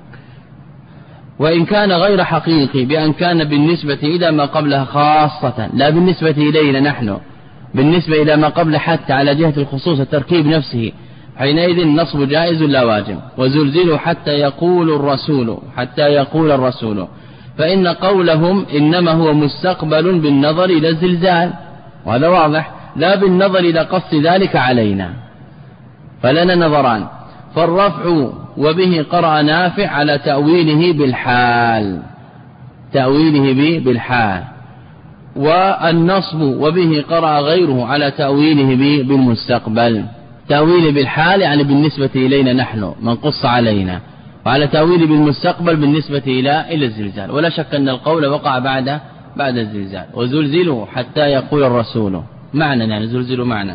وإن كان غير حقيقي بأن كان بالنسبة إلى ما قبلها خاصة لا بالنسبة إلينا نحن، بالنسبة إلى ما قبل حتى على جهة الخصوص التركيب نفسه، حينئذ النصب جائز لا واجب. وزلزلوا حتى يقول الرسول، حتى يقول الرسول، فإن قولهم إنما هو مستقبل بالنظر إلى الزلزال، وهذا واضح، لا بالنظر إلى قص ذلك علينا، فلنا نظران. فالرفع وبه قرأ نافع على تأويله بالحال، تأويله بالحال، والنصب وبه قرأ غيره على تأويله بالمستقبل. تأويل بالحال يعني بالنسبة إلينا نحن من قص علينا، وعلى تأويل بالمستقبل بالنسبة إلى إلى الزلزال. ولا شك أن القول وقع بعد بعد الزلزال. وزلزلوا حتى يقول الرسول معنى، يعني زلزلوا معنى.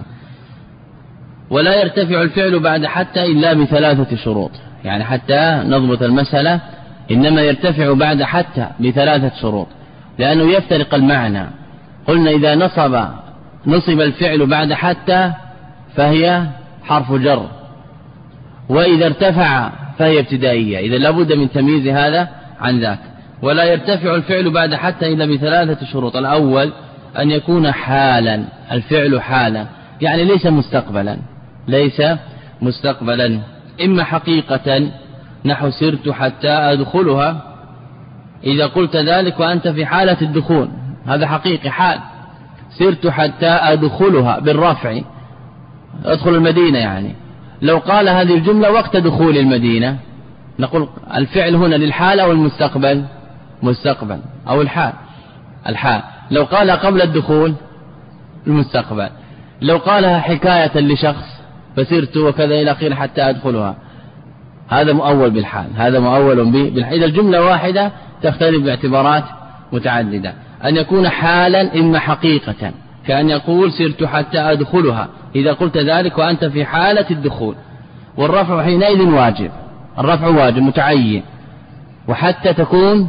ولا يرتفع الفعل بعد حتى إلا بثلاثة شروط، يعني حتى نضبط المسألة، إنما يرتفع بعد حتى بثلاثة شروط، لأنه يفترق المعنى. قلنا إذا نصب نصب الفعل بعد حتى فهي حرف جر، وإذا ارتفع فهي ابتدائية، إذا لابد من تمييز هذا عن ذاك. ولا يرتفع الفعل بعد حتى إلا بثلاثة شروط. الأول أن يكون حالا، الفعل حالا يعني ليس مستقبلا، ليس مستقبلا، إما حقيقة نحو سرت حتى أدخلها، إذا قلت ذلك وأنت في حالة الدخول هذا حقيقي حال، سرت حتى أدخلها بالرفع، أدخل المدينة يعني. لو قال هذه الجملة وقت دخول المدينة نقول الفعل هنا للحال أو المستقبل؟ مستقبل أو الحال؟ الحال. لو قال قبل الدخول المستقبل. لو قالها حكاية لشخص فسرت وكذا إلى آخره حتى أدخلها، هذا مؤول بالحال، هذا مؤول بالحال. إذا الجملة واحدة تختلف باعتبارات متعددة. أن يكون حالا إما حقيقة كأن يقول سرت حتى أدخلها، إذا قلت ذلك وأنت في حالة الدخول، والرفع حينئذ واجب، الرفع واجب متعين. وحتى تكون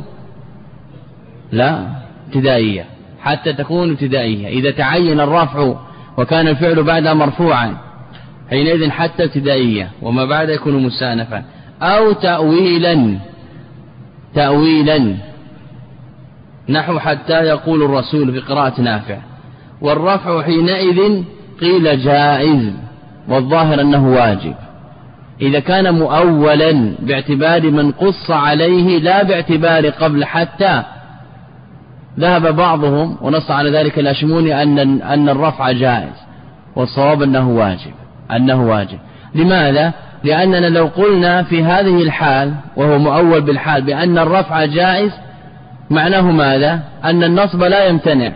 لا ابتدائية، حتى تكون ابتدائية، إذا تعين الرفع وكان الفعل بعدها مرفوعا حينئذ حتى ابتدائية، وما بعد يكون مستأنفا. أو تأويلا، تأويلا نحو حتى يقول الرسول في قراءة نافع. والرفع حينئذ قيل جائز، والظاهر أنه واجب إذا كان مؤولا باعتبار من قص عليه لا باعتبار قبل حتى. ذهب بعضهم ونص على ذلك الأشموني أن أن الرفع جائز، والصواب أنه واجب، أنه واجب. لماذا؟ لأننا لو قلنا في هذه الحال وهو مؤول بالحال بأن الرفع جائز، معناه ماذا؟ أن النصب لا يمتنع،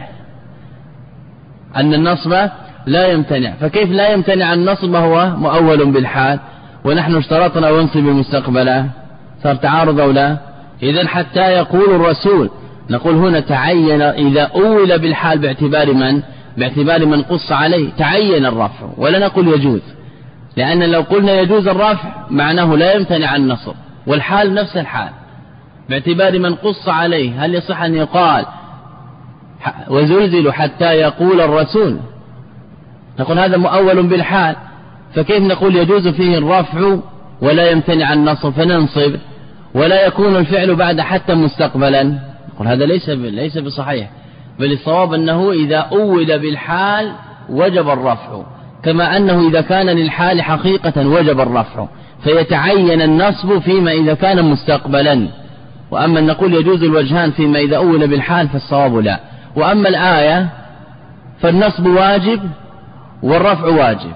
أن النصب لا يمتنع. فكيف لا يمتنع النصب وهو مؤول بالحال ونحن اشترطنا ونصب المستقبل؟ صار تعارض أو لا؟ إذن حتى يقول الرسول نقول هنا تعين، إذا أول بالحال باعتبار من؟ باعتبار من قص عليه تعين الرفع، ولا نقول يجوز، لأن لو قلنا يجوز الرفع معناه لا يمتنع النصب، والحال نفس الحال باعتبار من قص عليه. هل يصح أن يقال وزلزل حتى يقول الرسول؟ نقول هذا مؤول بالحال، فكيف نقول يجوز فيه الرفع ولا يمتنع النصب فننصب، ولا يكون الفعل بعد حتى مستقبلا، نقول هذا ليس ليس بصحيح، بل الصواب أنه إذا أول بالحال وجب الرفع، كما أنه إذا كان للحال حقيقة وجب الرفع، فيتعين النصب فيما إذا كان مستقبلا. وأما أن نقول يجوز الوجهان فيما إذا أول بالحال فالصواب لا. وأما الآية فالنصب واجب والرفع واجب.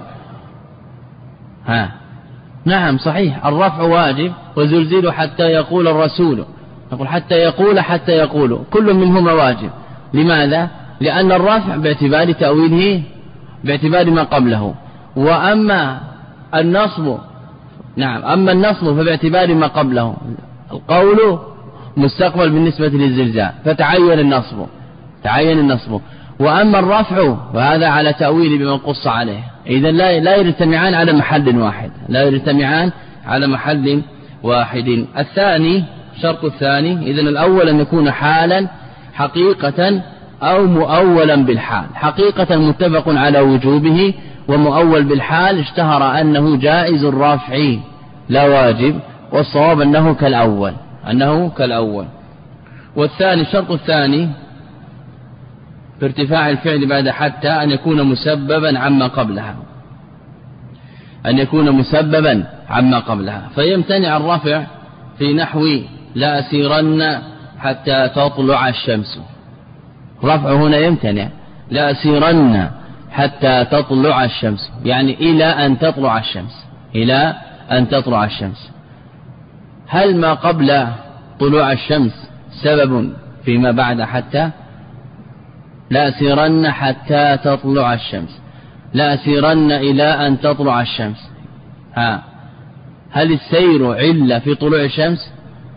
ها نعم صحيح، الرفع واجب، وزلزلوا حتى يقول الرسول، نقول حتى يقول حتى يقول كل منهما واجب. لماذا؟ لأن الرفع باعتبار تأويله باعتبار ما قبله، وأما النصب نعم أما النصب فباعتبار ما قبله، القول مستقبل بالنسبة للزلزال فتعين النصب تعين النصب وأما الرفع فهذا على تأويل بما قص عليه. إذن لا لا يجتمعان على محل واحد لا يجتمعان على محل واحد. الثاني شرط الثاني إذن الأول أن يكون حالا حقيقة أو مؤولا بالحال. حقيقة متفق على وجوبه، ومؤول بالحال اشتهر أنه جائز الرفع لا واجب، والصواب أنه كالأول أنه كالأول. والثاني الشرط الثاني في ارتفاع الفعل بعد حتى أن يكون مسببا عما قبلها أن يكون مسببا عما قبلها فيمتنع الرفع في نحو لا أسيرن حتى تطلع الشمس. رفع هنا يمتنع لا أسيرن حتى تطلع الشمس، يعني إلى أن تطلع الشمس إلى أن تطلع الشمس. هل ما قبل طلوع الشمس سبب فيما بعد حتى؟ لا أسيرن حتى تطلع الشمس، لا أسيرن إلى أن تطلع الشمس. ها هل السير علة في طلوع الشمس؟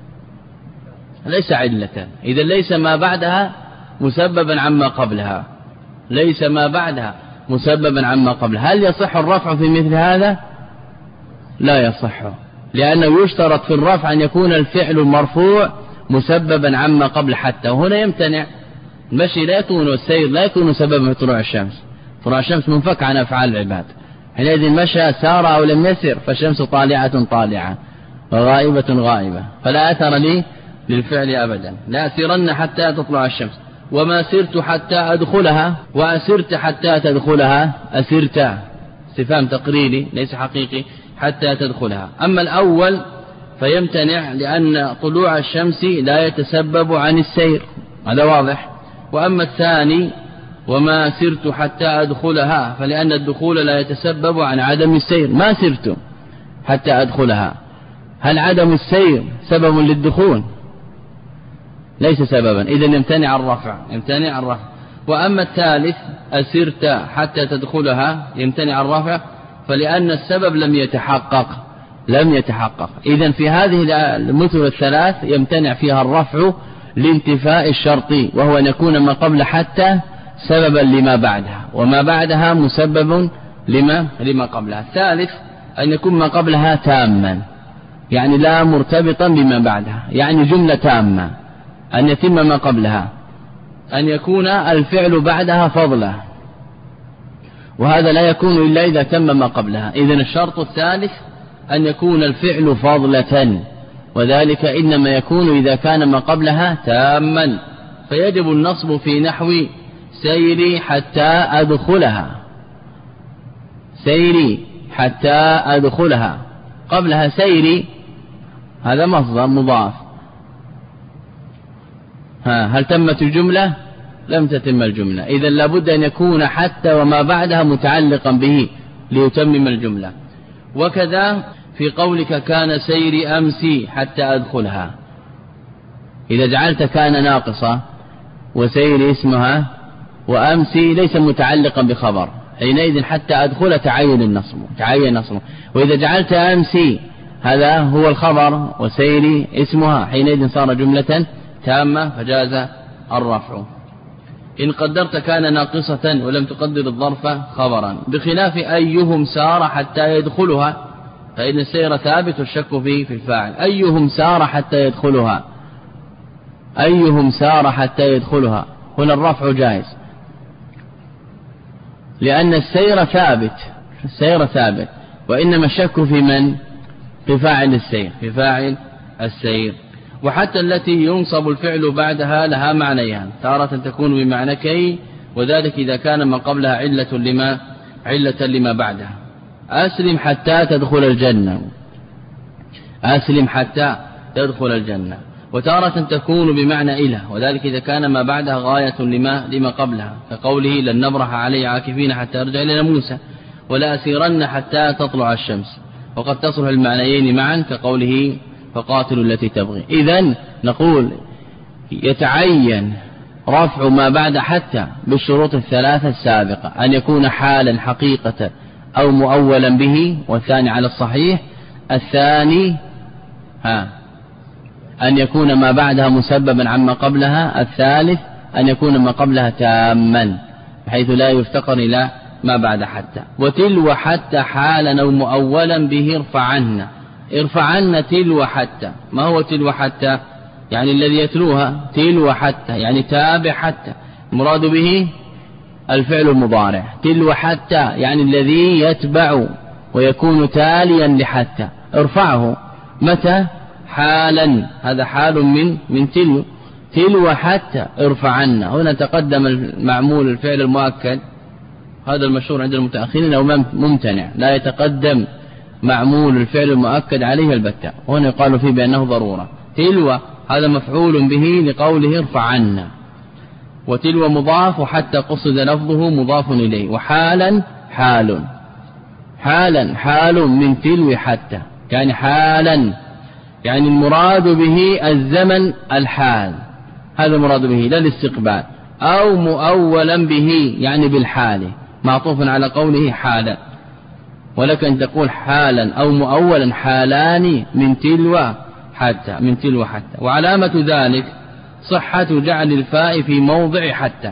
ليس علة. إذا ليس ما بعدها مسببا عما قبلها ليس ما بعدها مسببا عما قبلها. هل يصح الرفع في مثل هذا؟ لا يصح، لأنه يشترط في الرفع أن يكون الفعل المرفوع مسببا عما قبل حتى، وهنا يمتنع. المشي لا يكون والسير لا يكون سببا في طلوع الشمس. طلوع الشمس منفك عن أفعال العباد، حينئذ مشى سار أو لم يسر فالشمس طالعة طالعة وغائبة غائبة، فلا أثر لي للفعل أبدا. لا أسيرن حتى تطلع الشمس، وما سرت حتى أدخلها، وأسرت حتى تدخلها. أسرت استفهام تقريري ليس حقيقي حتى تدخلها. أما الأول فيمتنع لأن طلوع الشمس لا يتسبب عن السير، هذا واضح. وأما الثاني وما سرت حتى أدخلها فلأن الدخول لا يتسبب عن عدم السير. ما سرت حتى أدخلها، هل عدم السير سبب للدخول؟ ليس سببا، إذن يمتنع الرفع يمتنع الرفع. وأما الثالث أسرت حتى تدخلها يمتنع الرفع، فلأن السبب لم يتحقق لم يتحقق. إذن في هذه المثل الثلاث يمتنع فيها الرفع لانتفاء الشرط، وهو أن يكون ما قبل حتى سببا لما بعدها، وما بعدها مسبب لما لما قبلها. الثالث أن يكون ما قبلها تاما، يعني لا مرتبطا بما بعدها، يعني جملة تامة، أن يتم ما قبلها، أن يكون الفعل بعدها فضلا، وهذا لا يكون إلا إذا تم ما قبلها. إذن الشرط الثالث أن يكون الفعل فضلة، وذلك إنما يكون إذا كان ما قبلها تاما، فيجب النصب في نحو سيري حتى أدخلها. سيري حتى أدخلها، قبلها سيري هذا مصدر مضاف. ها هل تمت الجملة؟ لم تتم الجملة. إذن لابد أن يكون حتى وما بعدها متعلقا به ليتمم الجملة. وكذا في قولك كان سيري أمسي حتى أدخلها، إذا جعلت كان ناقصة وسيري اسمها وأمسي ليس متعلقا بخبر، حينئذ حتى أدخل تعين النصب تعين نصبه. وإذا جعلت أمسي هذا هو الخبر وسيري اسمها، حينئذ صار جملة تامة فجاز الرفع. إن قدرت كان ناقصة ولم تقدر الظرف خبرا، بخلاف أيهم سار حتى يدخلها، فإن السير ثابت والشك فيه في الفاعل. أيهم سار حتى يدخلها، أيهم سار حتى يدخلها، هنا الرفع جائز لأن السير ثابت السير ثابت وإنما الشك في من؟ في فاعل السير في فاعل السير. وحتى التي ينصب الفعل بعدها لها معنيان، تارة تكون بمعنى كي، وذلك إذا كان ما قبلها علة لما علة لما بعدها. أسلم حتى تدخل الجنة، أسلم حتى تدخل الجنة. وتارة تكون بمعنى إلى، وذلك إذا كان ما بعدها غاية لما لما قبلها، كقوله لن نبرح عليه عاكفين حتى يرجع إلينا موسى، ولا أسيرن حتى تطلع الشمس. وقد تصلح المعنيين معا كقوله فقاتلوا التي تبغي. إذن نقول يتعين رفع ما بعد حتى بالشروط الثلاثة السابقة، أن يكون حالا حقيقة أو مؤولا به، والثاني على الصحيح. الثاني ها أن يكون ما بعدها مسببا عما قبلها. الثالث أن يكون ما قبلها تاما بحيث لا يفتقر إلى ما بعد حتى. وتلو حتى حالا أو مؤولا به ارفع عنا، ارفع عنا تلو حتى. ما هو تلو حتى؟ يعني الذي يتلوها. تلو حتى يعني تابع حتى، المراد به الفعل المضارع. تلو حتى يعني الذي يتبع ويكون تاليا لحتى، ارفعه متى؟ حالا، هذا حال من من تلو. تلو حتى ارفع عنا. هنا تقدم المعمول الفعل المؤكد، هذا المشهور عند المتأخرين أو ممتنع، لا يتقدم معمول الفعل المؤكد عليه البتة. هنا يقال فيه بأنه ضرورة. تلو هذا مفعول به لقوله ارفع عنا، وتلو مضاف، وحتى قصد لفظه مضاف إليه. وحالا حال، حالا حال من تلو حتى، يعني حالا يعني المراد به الزمن الحال، هذا المراد به لا الاستقبال. أو مؤولا به يعني بالحال، معطوف على قوله حالا. ولك أن تقول حالا أو مؤولا حالان من تلو حتى، من تلو حتى. وعلامة ذلك صحة جعل الفاء في موضع حتى،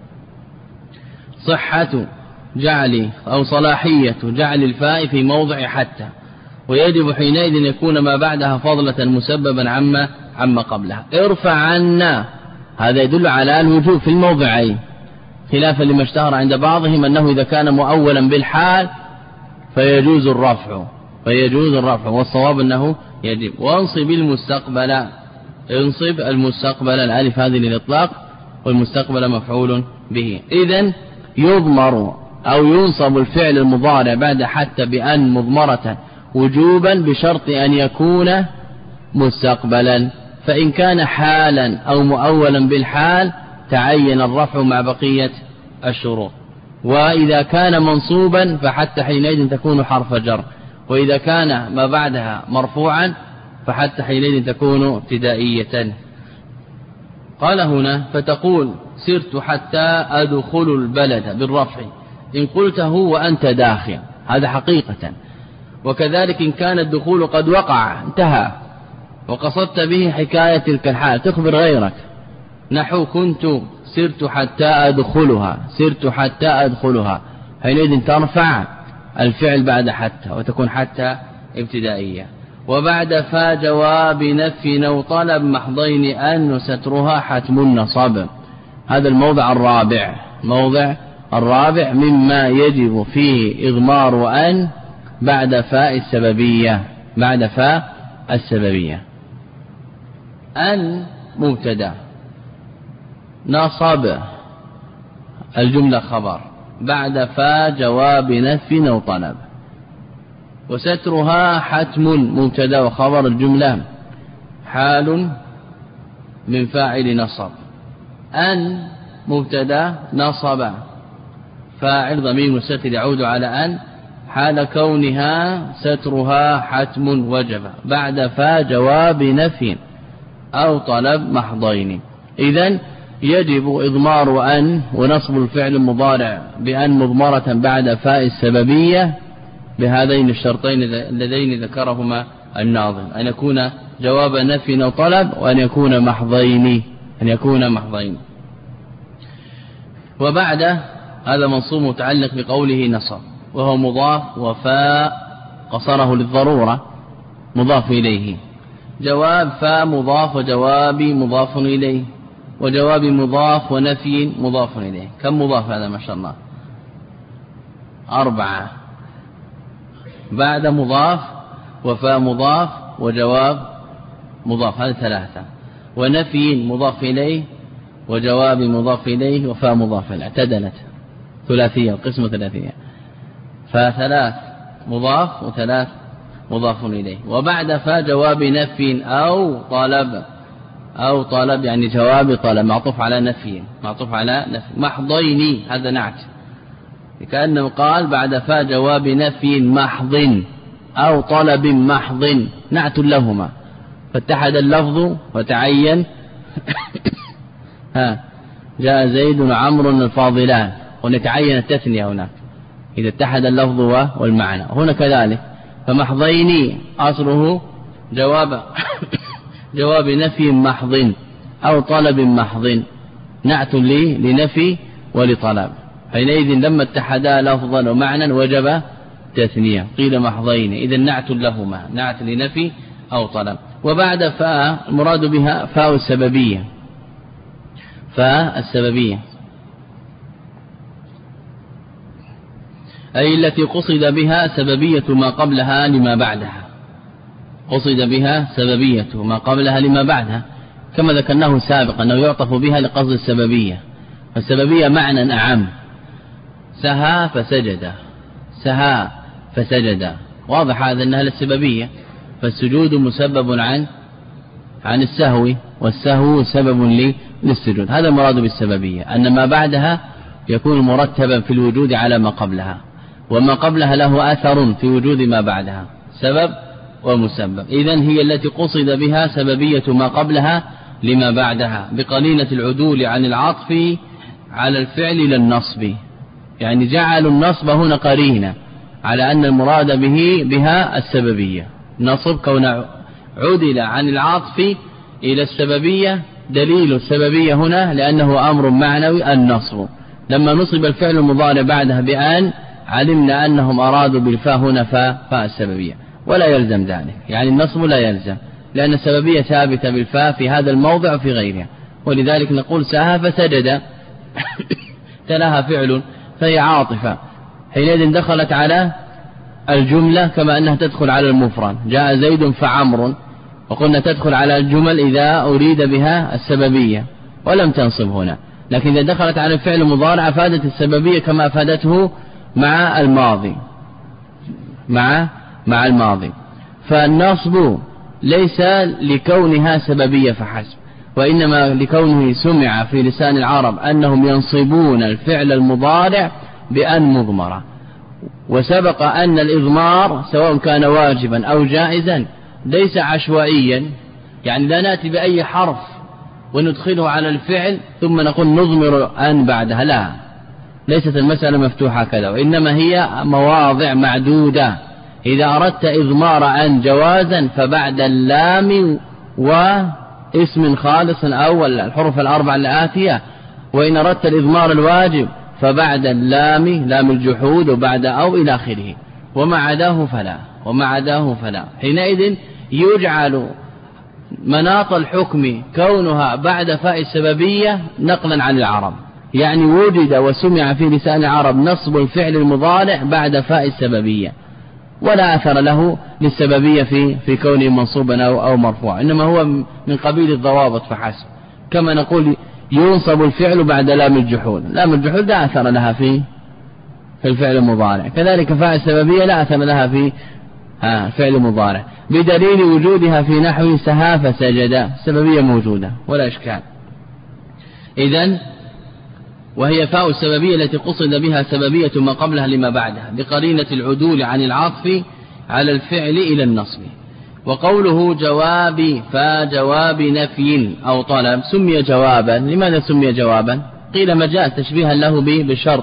صحة جعل أو صلاحية جعل الفاء في موضع حتى. ويجب حينئذ أن يكون ما بعدها فضلة مسببا عما عما قبلها. ارفع عنا، هذا يدل على الوجوب في الموضعين، خلافا لما اشتهر عند بعضهم أنه إذا كان مؤولا بالحال فيجوز الرفع، فيجوز الرفع، والصواب أنه يجب. وانصب المستقبل، انصب المستقبل، الالف هذه للإطلاق، والمستقبل مفعول به. إذن يضمر أو ينصب الفعل المضارع بعد حتى بأن مضمرة وجوبا بشرط أن يكون مستقبلا. فإن كان حالا أو مؤولا بالحال تعين الرفع مع بقية الشروط. وإذا كان منصوبا فحتى حينئذ تكون حرف جر، وإذا كان ما بعدها مرفوعا فحتى حينئذ تكون ابتدائية. قال هنا فتقول سرت حتى أدخل البلد بالرفع إن قلته وأنت داخل، هذا حقيقة. وكذلك إن كان الدخول قد وقع انتهى وقصدت به حكاية تلك الحال تخبر غيرك، نحو كنت سرت حتى أدخلها، سرت حتى أدخلها، حينئذ ترفع الفعل بعد حتى وتكون حتى ابتدائية. وبعد فا جواب نفي أو طلب محضين أن سترها حتم النصب. هذا الموضع الرابع، موضع الرابع مما يجب فيه إضمار أن بعد فاء السببية، بعد فاء السببية. أن مبتدا، نصب الجملة خبر، بعد فاء جواب نفي أو طلب. وسترها حتم مبتدا وخبر الجملة حال من فاعل نصب. أن مبتدا نصب فاعل ضمير مستتر يعود على أن حال كونها سترها حتم وجب، بعد فا جواب نفي أو طلب محضين. إذن يجب إضمار أن ونصب الفعل المضارع بأن مضمرة بعد فاء السببية بهذين الشرطين اللذين ذكرهما الناظم، أن يكون جواب نفي أو طلب، وأن يكون محضين، أن يكون محضين. وبعد هذا منصوب متعلق بقوله نصب، وهو مضاف، وفاء قصره للضرورة مضاف إليه. جواب فاء مضاف، وجواب مضاف إليه، وجواب مضاف ونفي مضاف إليه. كم مضاف هذا ما شاء الله؟ أربعة. بعد مضاف وفاء مضاف وجواب مضاف، هذا ثلاثة. ونفي مضاف إليه وجواب مضاف إليه وفاء مضاف إليه، اعتدلت ثلاثية، القسم ثلاثية. فثلاث مضاف وثلاث مضاف إليه. وبعد فاء جواب نفي أو طلب، أو طلب يعني جواب طلب معطوف على نفي، معطوف على نفي. محضين هذا نعت، كأنه قال بعد فاء جواب نفي محض أو طلب محض، نعت لهما، فاتحد اللفظ وتعين ها جاء زيد وعمر الفاضلان، ونتعين التثنية هناك إذا اتحد اللفظ والمعنى. هنا كذلك، فمحضين أصله جواب جواب نفي محض أو طلب محض، نعت لي لنفي ولطلب، حينئذ لما اتحدا لفظا ومعنى وجب تثنية، قيل محضين، إذا نعت لهما، نعت لنفي أو طلب. وبعد فاء المراد بها فاء السببية، فاء السببية أي التي قصد بها سببية ما قبلها لما بعدها، قصد بها سببية ما قبلها لما بعدها، كما ذكرناه سابقا أنه يعطف بها لقصد السببية. فالسببية معنى أعم، سها فسجد، سها فسجد، واضح هذا أنها للسببية، فالسجود مسبب عن عن السهو، والسهو سبب للسجود، هذا المراد بالسببية، أن ما بعدها يكون مرتبا في الوجود على ما قبلها، وما قبلها له أثر في وجود ما بعدها، سبب ومسبب. إذن هي التي قصد بها سببية ما قبلها لما بعدها، بقرينة العدول عن العطف على الفعل للنصب، يعني جعلوا النصب هنا قرينة على أن المراد به بها السببية، نصب كون عدل عن العطف إلى السببية، دليل السببية هنا لأنه أمر معنوي النصب. لما نصب الفعل المضارع بعدها بأن، علمنا أنهم أرادوا بالفاء هنا فاء فاء السببية، ولا يلزم ذلك، يعني النصب لا يلزم، لأن السببية ثابتة بالفاء في هذا الموضع وفي غيرها. ولذلك نقول ساها فسجد تلاها فعل فهي عاطفة، حينئذ دخلت على الجملة كما أنها تدخل على المفرد، جاء زيد فعمر، وقلنا تدخل على الجمل إذا أريد بها السببية ولم تنصب هنا، لكن إذا دخلت على الفعل المضارع أفادت السببية كما أفادته مع الماضي، مع مع الماضي. فالنصب ليس لكونها سببية فحسب، وإنما لكونه سمع في لسان العرب أنهم ينصبون الفعل المضارع بأن مضمرة، وسبق أن الإضمار سواء كان واجبا أو جائزا ليس عشوائيا، يعني لا نأتي بأي حرف وندخله على الفعل ثم نقول نضمر أن بعدها، لا، ليست المسألة مفتوحة كذا، وإنما هي مواضع معدودة. إذا أردت إضمار أن جوازا فبعد اللام واسم خالص أو الحروف الأربع الآتية، وإن أردت الإضمار الواجب فبعد اللام لام الجحود وبعد أو إلى آخره، وما عداه فلا، وما عداه فلا. حينئذ يجعل مناط الحكم كونها بعد فاء السببية نقلا عن العرب، يعني وجد وسمع في لسان العرب نصب الفعل المضارع بعد فاء السببية، ولا أثر له للسببية في في كونه منصوبا أو, أو مرفوعا، إنما هو من قبيل الضوابط فحسب. كما نقول ينصب الفعل بعد لام الجحود، لام الجحود لا أثر لها في في الفعل المضارع، كذلك فاء السببية لا أثر لها في ها فعل مضارع، بدليل وجودها في نحو سها فسجد، السببية موجودة ولا إشكال. إذن وهي فاء السببية التي قصد بها سببية ما قبلها لما بعدها، بقرينة العدول عن العطف على الفعل إلى النصب. وقوله جواب فجواب نفي أو طلب سمي جوابا، لماذا سمي جوابا؟ قيل مجاز تشبيها له بالشرط.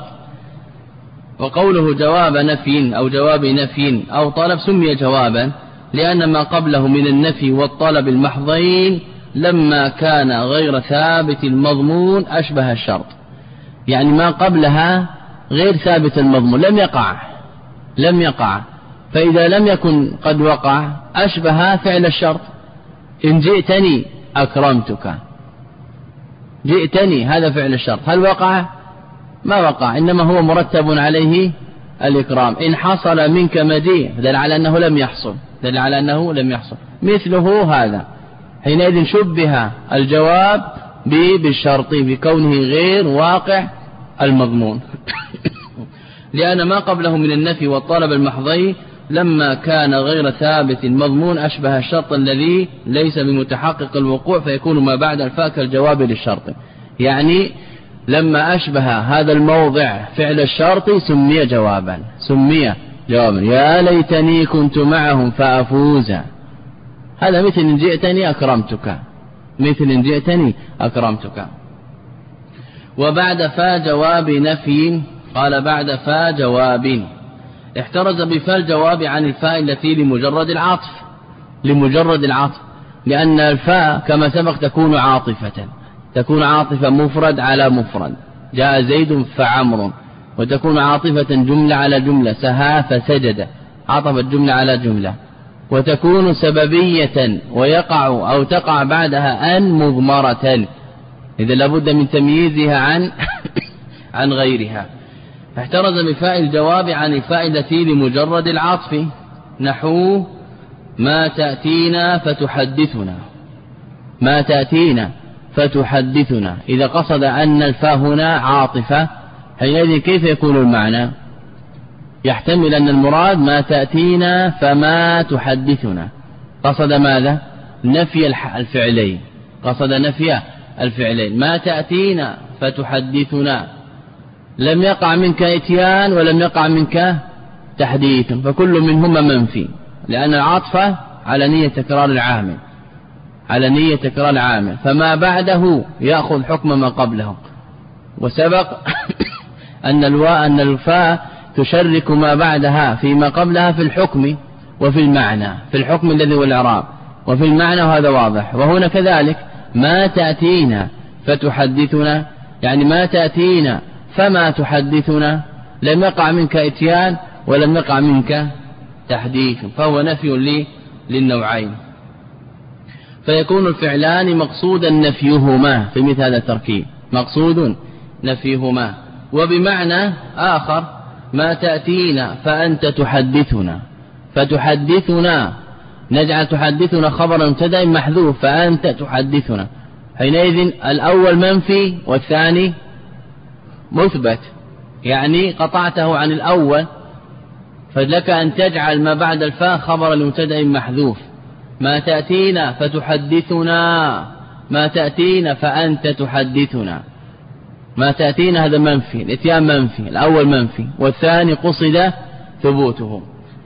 وقوله جواب نفي أو جواب نفي أو طلب سمي جوابا لأن ما قبله من النفي والطلب المحضين لما كان غير ثابت المضمون أشبه الشرط، يعني ما قبلها غير ثابت المضمون، لم يقع لم يقع فإذا لم يكن قد وقع أشبه فعل الشرط. إن جئتني أكرمتك، جئتني هذا فعل الشرط، هل وقع؟ ما وقع، إنما هو مرتب عليه الإكرام. إن حصل منك مجيء دل على أنه لم يحصل دل على أنه لم يحصل مثله هذا. حينئذ شبه الجواب بالشرط بكونه غير واقع المضمون لأن ما قبله من النفي والطلب المحضي لما كان غير ثابت المضمون أشبه الشرط الذي ليس بمتحقق الوقوع فيكون ما بعد الفاء كالجواب للشرط. يعني لما أشبه هذا الموضع فعل الشرط سمي جوابا سمي جوابا يا ليتني كنت معهم فأفوز. هذا مثل إن جئتني أكرمتك مثل إن جئتني أكرمتك. وبعد فا جواب نفي قال بعد فا جواب احترز بفا الجواب عن الفاء التي لمجرد العطف لمجرد العطف لأن الفاء كما سبق تكون عاطفة تكون عاطفة مفرد على مفرد جاء زيد فعمر وتكون عاطفة جملة على جملة سها فسجد عطفت جملة على جملة وتكون سببية ويقع أو تقع بعدها أن مضمرة إذا لابد من تمييزها عن عن غيرها. احترز بفاء الجواب عن الفاء التي لمجرد العطف نحو ما تأتينا فتحدثنا ما تأتينا فتحدثنا. إذا قصد أن الفاء هنا عاطفة حينئذ كيف يكون المعنى؟ يحتمل أن المراد ما تأتينا فما تحدثنا قصد ماذا؟ نفي الفعلين قصد نفي الفعلين ما تأتينا فتحدثنا لم يقع منك اتيان ولم يقع منك تحديث فكل منهما منفي لأن العطف على نية تكرار العامل على نية تكرار العامل فما بعده يأخذ حكم ما قبله. وسبق أن الواء أن الفاء تشرك ما بعدها فيما قبلها في الحكم وفي المعنى في الحكم الذي هو الإعراب وفي المعنى وهذا واضح. وهنا كذلك ما تأتينا فتحدثنا يعني ما تأتينا فما تحدثنا لم يقع منك اتيان ولم يقع منك تحديث فهو نفي لي للنوعين. فيكون الفعلان مقصودا نفيهما في مثل هذا التركيب مقصود نفيهما. وبمعنى آخر ما تأتينا فأنت تحدثنا فتحدثنا نجعل تحدثنا خبرا مبتدا محذوف فأنت تحدثنا حينئذ الأول منفي والثاني مثبت يعني قطعته عن الأول فلك أن تجعل ما بعد الفاء خبرا لمبتدا محذوف ما تأتينا فتحدثنا ما تأتينا فأنت تحدثنا ما تأتينا هذا منفي الاتيان منفي الأول منفي والثاني قصد ثبوته.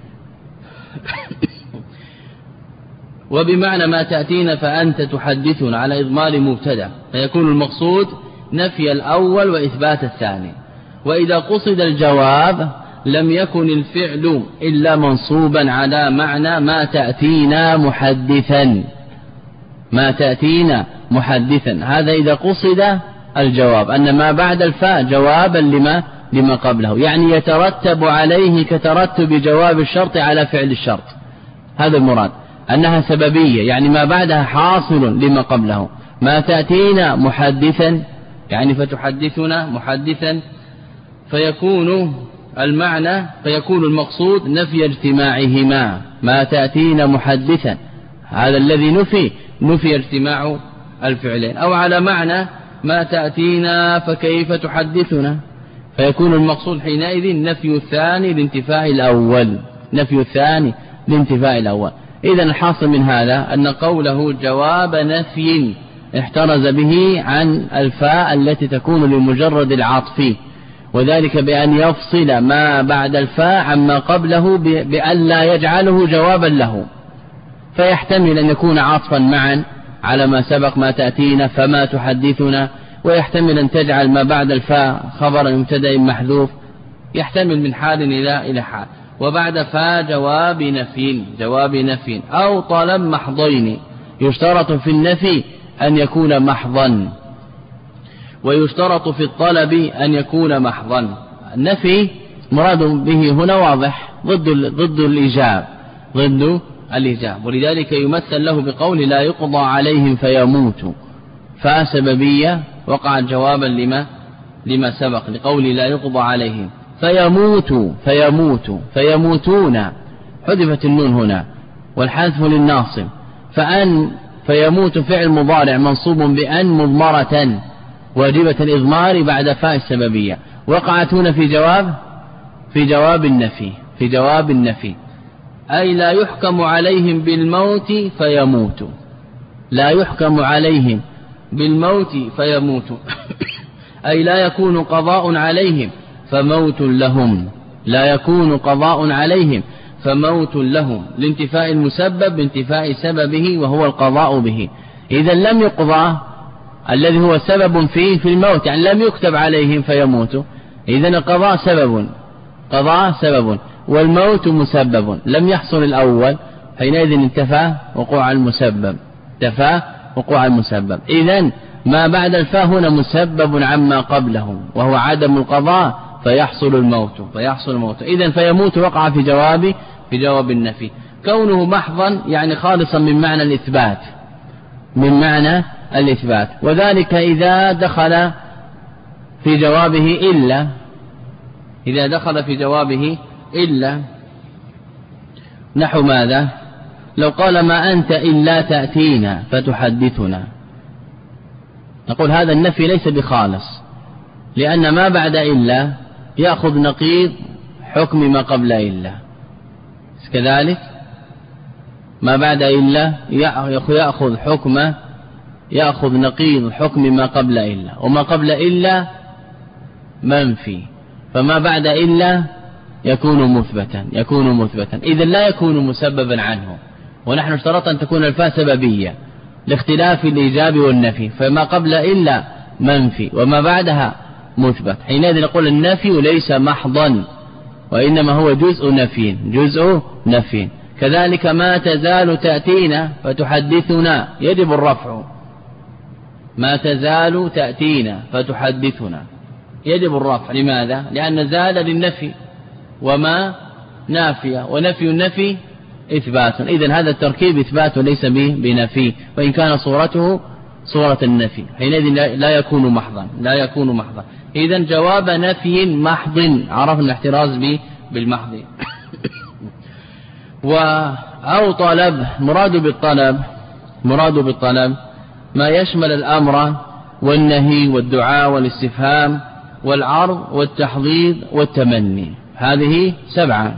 وبمعنى ما تأتينا فأنت تحدثنا على إضمار مبتدا فيكون المقصود نفي الأول وإثبات الثاني. وإذا قصد الجواب لم يكن الفعل إلا منصوبا على معنى ما تأتينا محدثا ما تأتينا محدثا هذا إذا قصد الجواب أن ما بعد الفاء جوابا لما لما قبله يعني يترتب عليه كترتب جواب الشرط على فعل الشرط. هذا المراد أنها سببية يعني ما بعدها حاصل لما قبله. ما تأتينا محدثا يعني فتحدثنا محدثا فيكون المعنى فيكون المقصود نفي اجتماعهما ما تأتينا محدثا هذا الذي نفي نفي اجتماع الفعلين. أو على معنى ما تأتينا فكيف تحدثنا فيكون المقصود حينئذ نفي الثاني لانتفاء الأول نفي الثاني لانتفاء الأول. إذن الحاصل من هذا أن قوله جواب نفي احترز به عن الفاء التي تكون لمجرد العطف وذلك بأن يفصل ما بعد الفاء عما قبله بأن لا يجعله جوابا له فيحتمل أن يكون عطفا معا على ما سبق ما تأتينا فما تحدثنا ويحتمل أن تجعل ما بعد الفاء خبرا مبتدا محذوف يحتمل من حال إلى إلى حال. وبعد فاء جواب نفي جواب نفي أو طلب محضين يشترط في النفي أن يكون محضا ويشترط في الطلب أن يكون محضا. النفي مراد به هنا واضح ضد ضد الإيجاب ضد الإيجاب ولذلك يمثل له بقول لا يقضى عليهم فيموتوا فسببية وقع جوابا لما لما سبق لقول لا يقضى عليهم فيموت فيموت فيموتون، حذفت النون هنا والحذف للناصب. فأن فيموت فعل مضارع منصوب بأن مضمرة واجبة الإضمار بعد فاء السببية، وقعت هنا في جواب في جواب النفي في جواب النفي أي لا يحكم عليهم بالموت فيموت، لا يحكم عليهم بالموت فيموت أي لا يكون قضاء عليهم فموت لهم، لا يكون قضاء عليهم فموت لهم، لانتفاء المسبب بانتفاء سببه وهو القضاء به. إذا لم يقضى الذي هو سبب فيه في الموت، يعني لم يكتب عليهم فيموتوا، إذن القضاء سبب قضاء سبب والموت مسبب، لم يحصل الأول حينئذ انتفى وقوع المسبب، انتفى وقوع المسبب. إذن ما بعد الفاء هنا مسبب عما قبله وهو عدم القضاء فيحصل الموت فيحصل الموت. إذن فيموت وقع في جواب في جواب النفي. كونه محضا يعني خالصا من معنى الإثبات، من معنى الإثبات، وذلك إذا دخل في جوابه إلا، إذا دخل في جوابه إلا نحو ماذا؟ لو قال ما أنت إلا تأتينا فتحدثنا، نقول هذا النفي ليس بخالص، لأن ما بعد إلا يأخذ نقيض حكم ما قبل إلا، كذلك ما بعد إلا يأخذ حكم يأخذ نقيض حكم ما قبل إلا، وما قبل إلا منفي، فما بعد إلا يكون مثبتا يكون مثبتا إذا لا يكون مسببا عنه، ونحن اشترط أن تكون الفاء سببية لاختلاف الإيجاب والنفي، فما قبل إلا منفي وما بعدها مثبت، حينئذ نقول النفي ليس محضا وإنما هو جزء نفي جزء نفي. كذلك ما تزال تأتينا فتحدثنا يجب الرفع، ما تزال تأتينا فتحدثنا يجب الرفع. لماذا؟ لأن زال للنفي وما نافية، ونفي النفي إثبات، إذن هذا التركيب إثبات ليس بنفي، وإن كان صورته صورة النفي حينئذ لا يكون محضا لا يكون محضا. إذن جواب نفي محض، عرفنا الاحتراز بالمحض. أو طلب، مراد بالطلب مراد بالطلب ما يشمل الأمر والنهي والدعاء والاستفهام والعرض والتحضيض والتمني، هذه سبعة.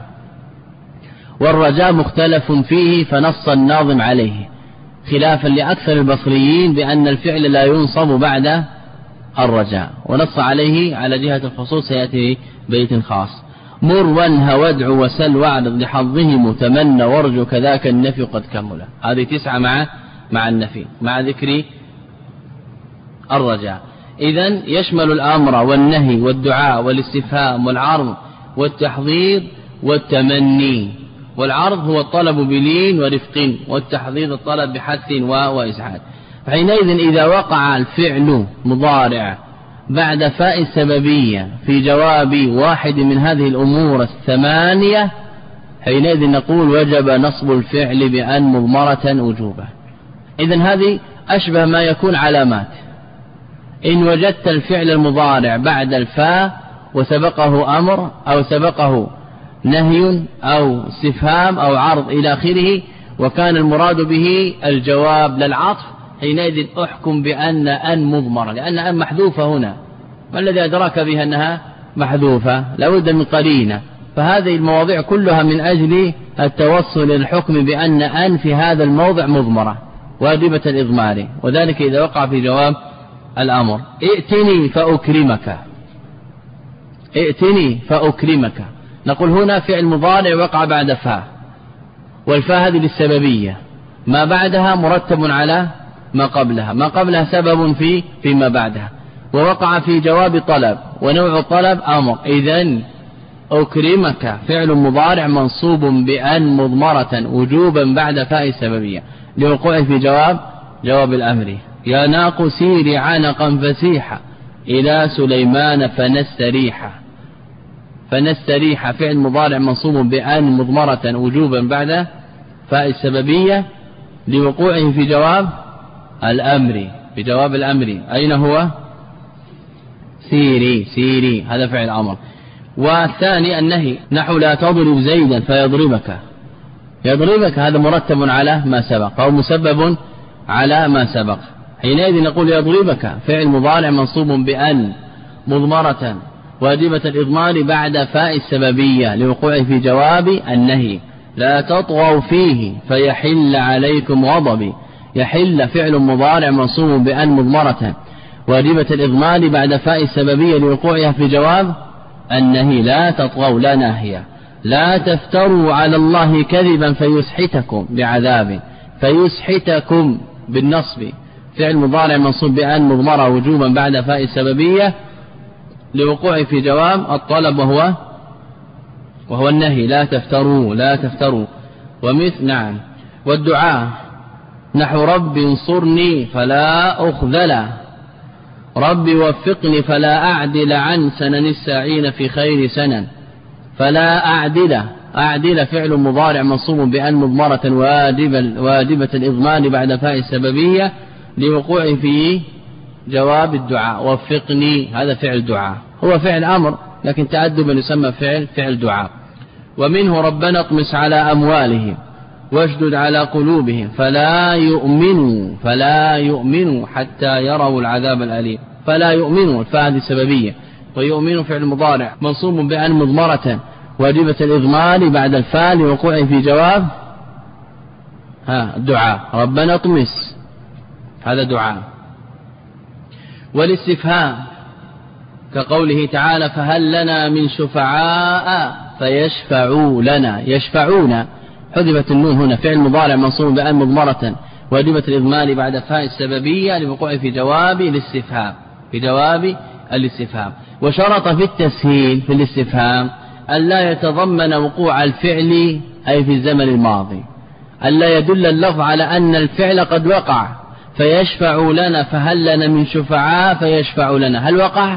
والرجاء مختلف فيه فنص الناظم عليه، خلافا لأكثر البصريين بأن الفعل لا ينصب بعد الرجاء، ونص عليه على جهة الخصوص سيأتي بيت خاص. مر وانهى وادع وسل واعرض لحظهم تمنى وارجو كذاك النفي قد كمل، هذه تسعة مع مع النفي مع ذكر الرجاء. إذن يشمل الأمر والنهي والدعاء والاستفهام والعرض والتحضيض والتمني. والعرض هو الطلب بلين ورفق، والتحضيض الطلب بحث وإسعاد. حينئذ إذا وقع الفعل مضارع بعد فاء السببية في جواب واحد من هذه الأمور الثمانية، حينئذ نقول وجب نصب الفعل بأن مضمرة وجوبا. إذن هذه أشبه ما يكون علامات. إن وجدت الفعل المضارع بعد الفاء وسبقه أمر أو سبقه نهي أو استفهام أو عرض إلى آخره، وكان المراد به الجواب للعطف، حينئذ أحكم بأن أن مضمرة، لأن أن محذوفة هنا، ما الذي أدراك بها أنها محذوفة؟ لابد من قرينة. فهذه المواضيع كلها من أجل التوصل للحكم بأن أن في هذا الموضع مضمرة واجبة الإضمار، وذلك إذا وقع في جواب الأمر. ائتني فأكرمك، ائتني فأكرمك، نقول هنا فعل مضارع وقع بعد فاء، والفاء هذه للسببية، ما بعدها مرتب على ما قبلها، ما قبلها سبب في فيما بعدها، ووقع في جواب طلب، ونوع الطلب أمر. إذن أكرمك فعل مضارع منصوب بأن مضمرة وجوبا بعد فاء السببية لوقوعه في جواب جواب الأمر. يا ناق سيري عنقا فسيحا إلى سليمان فنستريح، فنستريح فعل مضارع منصوب بأن مضمرة وجوبا بعد فاء السببية لوقوعه في جواب الأمر في جواب الأمر. أين هو؟ سيري سيري، هذا فعل أمر. والثاني النهي نحو لا تضرب زيدا فيضربك. يضربك هذا مرتب على ما سبق أو مسبب على ما سبق. حينئذ نقول يضربك فعل مضارع منصوب بأن مضمرة واجبة الإضمار بعد فاء السببية لوقوعه في جواب النهي. لا تطغوا فيه فيحل عليكم غضبي. يحل فعل مضارع منصوب بأن مضمرة واجبة الإضمار بعد فاء السببية لوقوعها في جواب النهي. لا تطغوا لا ناهية. لا تفتروا على الله كذبا فيسحتكم بعذاب. فيسحتكم بالنصب فعل مضارع منصوب بأن مضمرة وجوبا بعد فاء السببية لوقوع في جواب الطلب وهو وهو النهي. لا تفتروا لا تفتروا. ومثل نعم. والدعاء نحو رب انصرني فلا أخذل. رب وفقني فلا أعدل عن سنن الساعين في خير سنن. فلا أعدل أعدل فعل مضارع منصوب بأن مضمرة واجبة, واجبة الإضمان بعد فاء السببية لوقوع في جواب الدعاء. وفقني هذا فعل دعاء هو فعل أمر لكن تأدبا يسمى فعل فعل دعاء. ومنه ربنا اطمس على أموالهم واشدد على قلوبهم فلا يؤمنوا فلا يؤمنوا حتى يروا العذاب الأليم. فلا يؤمنوا الفاء هذه سببية. ويؤمن فعل مضارع منصوب بأن مضمرة واجبة الإضمار بعد الفاء لوقوع في جواب ها الدعاء. ربنا اطمس هذا دعاء. والاستفهام كقوله تعالى فهل لنا من شفعاء فيشفعوا لنا. يشفعون حذفت النون هنا فعل مضارع منصوب بأن مضمرة واجبة الإضمار بعد فاء السببية لوقوع في جواب الاستفهام في جواب الاستفهام. وشرط في التسهيل في الاستفهام ألا يتضمن وقوع الفعل أي في الزمن الماضي. ألا يدل اللفظ على أن الفعل قد وقع. فيشفع لنا فهل لنا من شفعاء فيشفع لنا هل وقع؟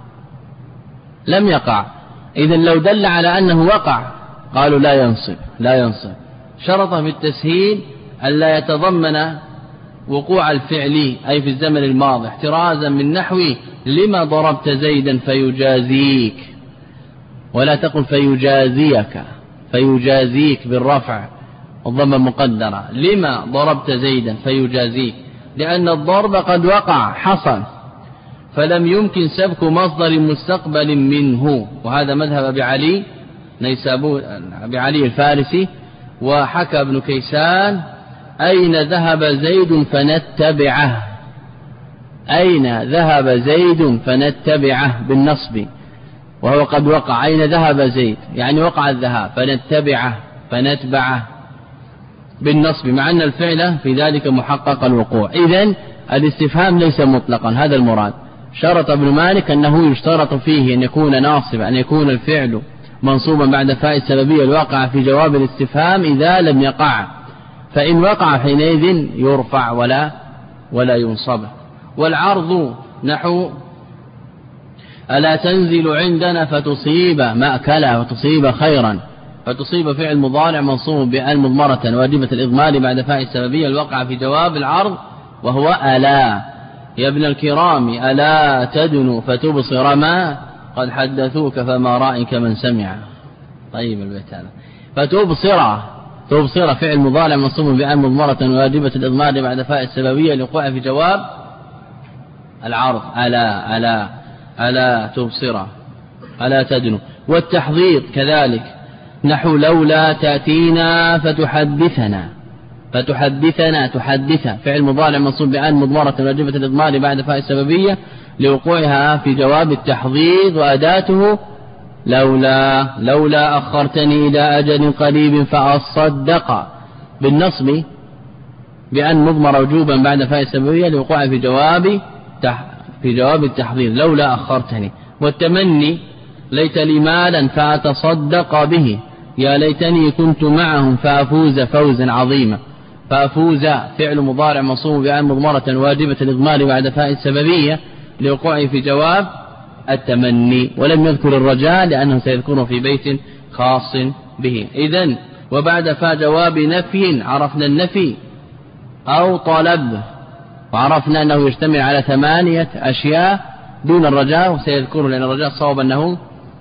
لم يقع. إذن لو دل على أنه وقع قالوا لا ينصب لا ينصب. شرط في التسهيل ألا يتضمن وقوع الفعل أي في الزمن الماضي احترازا من نحو لما ضربت زيدا فيجازيك. ولا تقل فيجازيك فيجازيك بالرفع الضمة مقدرة. لما ضربت زيدا فيجازيك لأن الضرب قد وقع حصل فلم يمكن سبك مصدر مستقبل منه. وهذا مذهب أبي علي نيسابور أبي علي الفارسي. وحكى ابن كيسان أين ذهب زيد فنتبعه. أين ذهب زيد فنتبعه بالنصب وهو قد وقع. أين ذهب زيد يعني وقع الذهاب فنتبعه فنتبعه بالنصب مع أن الفعل في ذلك محقق الوقوع. إذن الاستفهام ليس مطلقا هذا المراد. شرط ابن مالك أنه يشترط فيه أن يكون ناصبا أن يكون الفعل منصوبا بعد فاء السببية الواقع في جواب الاستفهام إذا لم يقع. فإن وقع حينئذ يرفع ولا ولا ينصب. والعرض نحو ألا تنزل عندنا فتصيب مأكلا وتصيب خيرا. فتصيب فعل مضارع منصوب بأن مضمرة واجبة الإضمار بعد فاء السببية الواقع في جواب العرض وهو ألا. يا ابن الكرام ألا تدنو فتبصر ما قد حدثوك فما رأيك من سمع. طيب البيت هذا. فتبصر تبصر فعل مضارع منصوب بأن مضمرة واجبة الإضمار بعد فاء السببية الوقوع في جواب العرض. ألا ألا ألا تبصر ألا تدنو. والتحضيض كذلك نحو لولا تأتينا فتحدثنا. فتحدثنا تحدث فعل مضارع منصوب بأن مضمرة واجبة الإضمار بعد فاء السببية لوقوعها في جواب التحضيض وأداته لولا لولا أخرتني إلى أجل قريب فأصدق بالنصب بأن مضمر وجوبا بعد فاء السببية لوقوعها في جواب في جواب التحضيض لولا أخرتني. والتمني ليت لي مالا فأتصدق به يا ليتني كنت معهم فأفوز فوزا عظيما. فأفوز فعل مضارع منصوب بأن مضمرة واجبة الإضمار بعد فاء السببية لوقوعه في جواب التمني. ولم يذكر الرجاء لأنه سيذكره في بيت خاص به. إذن وبعد فاء جواب نفي عرفنا النفي أو طلب وعرفنا أنه يجتمع على ثمانية أشياء دون الرجاء وسيذكره لأن الرجاء صواب أنه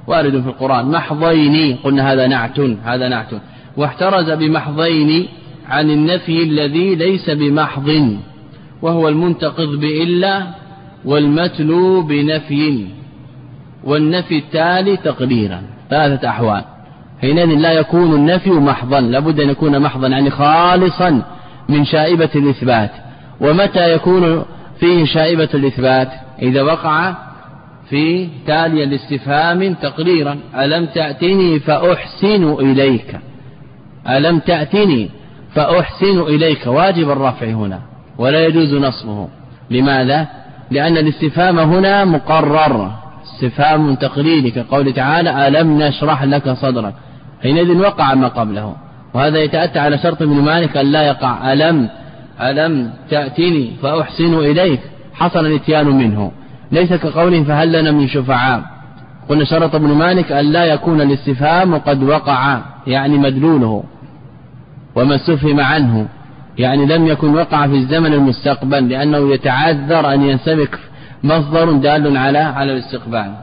وارد في القرآن. محضين قلنا هذا نعت هذا نعت واحترز بمحضين عن النفي الذي ليس بمحض، وهو المنتقض بإلا والمتلو بنفي، والنفي التالي تقديرا. ثلاثة أحوال. حينئذ لا يكون النفي محضا، لابد أن يكون محضا يعني خالصا من شائبة الإثبات. ومتى يكون فيه شائبة الإثبات؟ إذا وقع في تالي الاستفهام تقريرا: ألم تأتني فأحسن إليك، ألم تأتني فأحسن إليك، واجب الرفع هنا ولا يجوز نصبه. لماذا؟ لأن الاستفهام هنا مقرر، استفهام تقريري كقول تعالى: ألم نشرح لك صدرك، حينئذ وقع ما قبله. وهذا يتأتى على شرط ابن مالك أن لا يقع ألم ألم تأتني فأحسن إليك، حصل الاتيان منه، ليس كقوله فهل لنا من شفعاء. قلنا شرط ابن مالك أن لا يكون الاستفهام قد وقع يعني مدلوله، وما استفهم عنه يعني لم يكن وقع في الزمن المستقبل، لأنه يتعذر أن ينسبك مصدر دال على على الاستقبال.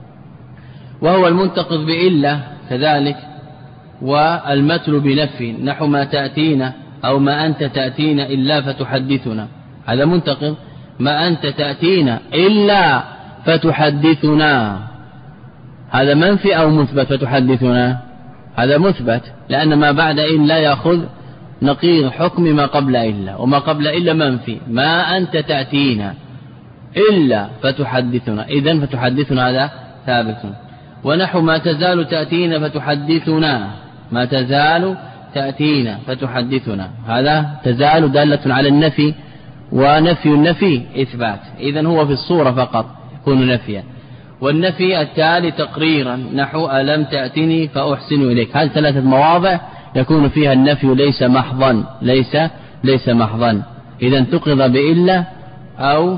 وهو المنتقض بإلا كذلك، والمتل بنفي نحو ما تأتينا أو ما أنت تأتينا إلا فتحدثنا، هذا منتقض. ما أنت تأتينا إلا فتحدثنا، هذا منفي أو مثبت؟ فتحدثنا هذا مثبت، لأن ما بعد إلا يأخذ نقيض حكم ما قبل إلا، وما قبل إلا منفي. ما أنت تأتينا إلا فتحدثنا، إذن فتحدثنا هذا ثابت. ونحو ما تزال تأتينا فتحدثنا، ما تزال تأتينا فتحدثنا، هذا تزال دالة على النفي، ونفي النفي إثبات، إذن هو في الصورة فقط يكون نفيا. والنفي التالي تقريرا نحو ألم تأتني فأحسن إليك، هذه ثلاثة مواضع يكون فيها النفي ليس محضا، ليس ليس محضا. إذا انتقض بإلا أو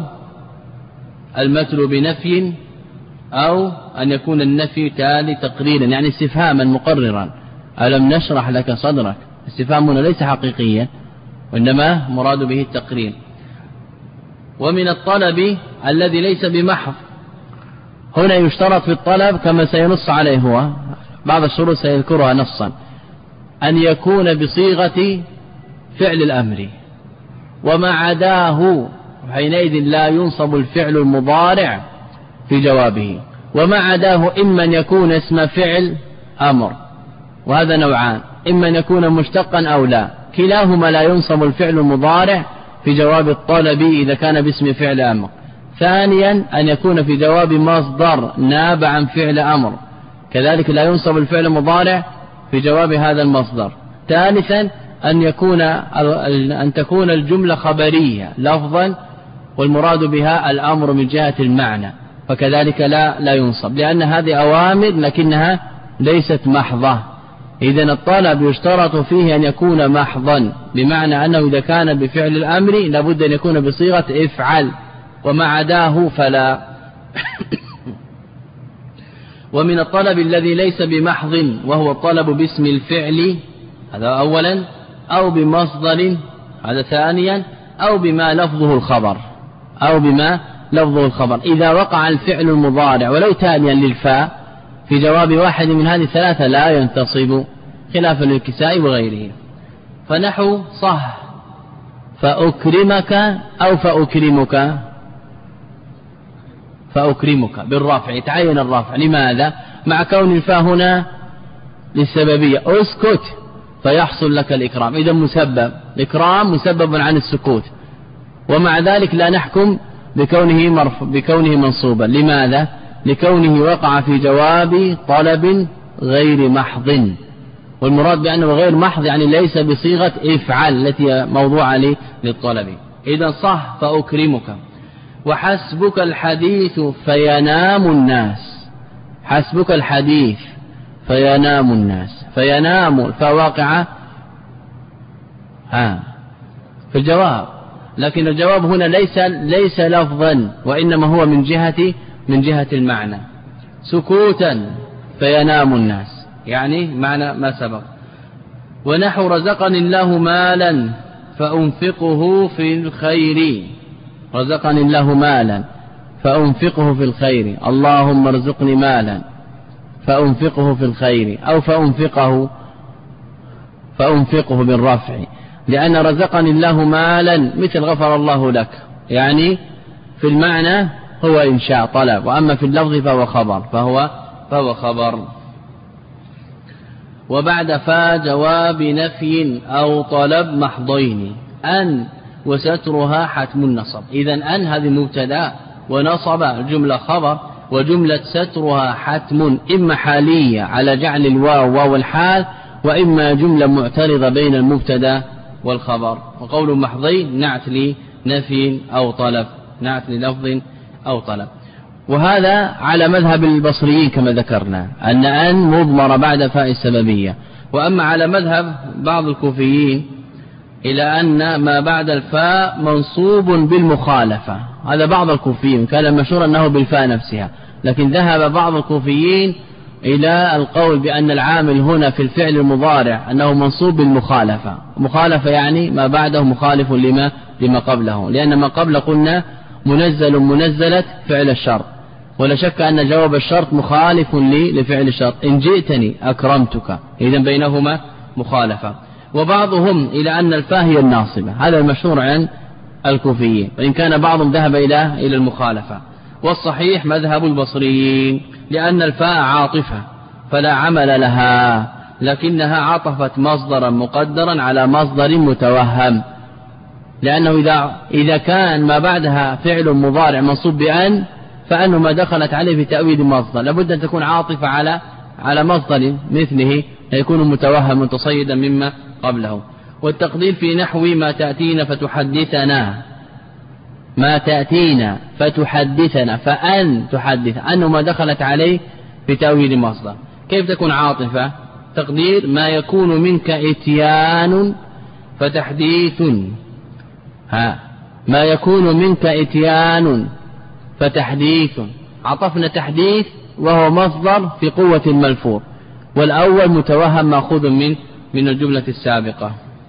المتل بنفي، أو أن يكون النفي تالي تقريرا يعني استفهاما مقررا: ألم نشرح لك صدرك. استفهام هنا ليس حقيقيا، وإنما مراد به التقرير. ومن الطلب الذي ليس بمحض، هنا يشترط في الطلب كما سينص عليه هو، بعض الشروط سيذكرها نصا: أن يكون بصيغة فعل الأمر، وما عداه حينئذ لا ينصب الفعل المضارع في جوابه. وما عداه إما أن يكون اسم فعل أمر، وهذا نوعان: إما أن يكون مشتقا أو لا، كلاهما لا ينصب الفعل المضارع في جواب الطلب إذا كان باسم فعل أمر. ثانيا أن يكون في جواب مصدر ناب عن فعل أمر، كذلك لا ينصب الفعل المضارع في جواب هذا المصدر. ثالثا أن يكون أن تكون الجملة خبرية لفظا، والمراد بها الأمر من جهة المعنى، فكذلك لا لا ينصب، لأن هذه أوامر لكنها ليست محضة. إذن الطلب يشترط فيه أن يكون محضا، بمعنى أنه إذا كان بفعل الأمر لابد أن يكون بصيغة افعل، وما عداه فلا. ومن الطلب الذي ليس بمحض، وهو الطلب باسم الفعل، هذا أولا، أو بمصدر، هذا ثانيا، أو بما لفظه الخبر، أو بما لفظه الخبر. إذا وقع الفعل المضارع ولو تاليا للفاء في جواب واحد من هذه الثلاثة لا ينتصب، خلافا للكساء وغيره. فنحو صح فأكرمك أو فأكرمك، فأكرمك بالرفع، يتعين الرفع. لماذا؟ مع كون الفاء هنا للسببية، اسكت فيحصل لك الإكرام، إذا مسبب، الإكرام مسبب عن السكوت، ومع ذلك لا نحكم بكونه مرفوع بكونه منصوبا. لماذا؟ لكونه وقع في جواب طلب غير محض، والمراد بأنه غير محض يعني ليس بصيغة افعل التي موضوعة للطلب. إذا صح فأكرمك. وحسبك الحديث فينام الناس، حسبك الحديث فينام الناس، فينام فواقع ها في الجواب، لكن الجواب هنا ليس ليس لفظا، وإنما هو من جهة من جهة المعنى. سكوتا فينام الناس يعني معنى ما سبق. ونحو رزقني الله مالا فأنفقه في الخير، رزقني الله مالا فأنفقه في الخير، اللهم ارزقني مالا فأنفقه في الخير أو فأنفقه فأنفقه بالرفع، لأن رزقني الله مالا مثل غفر الله لك، يعني في المعنى هو إنشاء طلب، وأما في اللفظ فهو خبر فهو فهو خبر. وبعد فا جواب نفي أو طلب محضين، أن وسترها حتم النصب. إذن أن هذه مبتدا ونصب الجملة خبر، وجملة سترها حتم إما حالية على جعل الواو واو الحال، وإما جملة معترضة بين المبتدا والخبر. وقول محضين نعت لنفي أو طلب، نعت للفظ أو طلب. وهذا على مذهب البصريين كما ذكرنا أن أن مضمر بعد فاء السببية. وأما على مذهب بعض الكوفيين إلى أن ما بعد الفاء منصوب بالمخالفة، هذا بعض الكوفيين كان المشهور أنه بالفاء نفسها، لكن ذهب بعض الكوفيين إلى القول بأن العامل هنا في الفعل المضارع أنه منصوب بالمخالفة. مخالفة يعني ما بعده مخالف لما لما قبله، لأن ما قبل قلنا منزل منزلة فعل الشرط، ولا شك أن جواب الشرط مخالف لي لفعل الشرط، إن جئتني أكرمتك، إذن بينهما مخالفة. وبعضهم إلى أن الفاء هي الناصبة، هذا المشهور عن الكوفيين، وإن كان بعضهم ذهب إلى إلى المخالفة. والصحيح مذهب البصريين، لأن الفاء عاطفة فلا عمل لها، لكنها عطفت مصدرا مقدرا على مصدر متوهم، لأنه إذا إذا كان ما بعدها فعل مضارع منصوب بأن، فأنه ما دخلت عليه في تأويل مصدر، لابد أن تكون عاطفة على على مصدر مثله يكون متوهم متصيدا مما قبله. والتقدير في نحو ما تأتينا فتحدثنا، ما تأتينا فتحدثنا، فأن تحدث، أنه ما دخلت عليه في تأويل مصدر. كيف تكون عاطفة؟ تقدير ما يكون منك إتيان فتحديث، ها ما يكون منك إتيان فتحديث، عطفنا تحديث وهو مصدر في قوة الملفوظ، والأول متوهم مأخوذ من من الجملة السابقة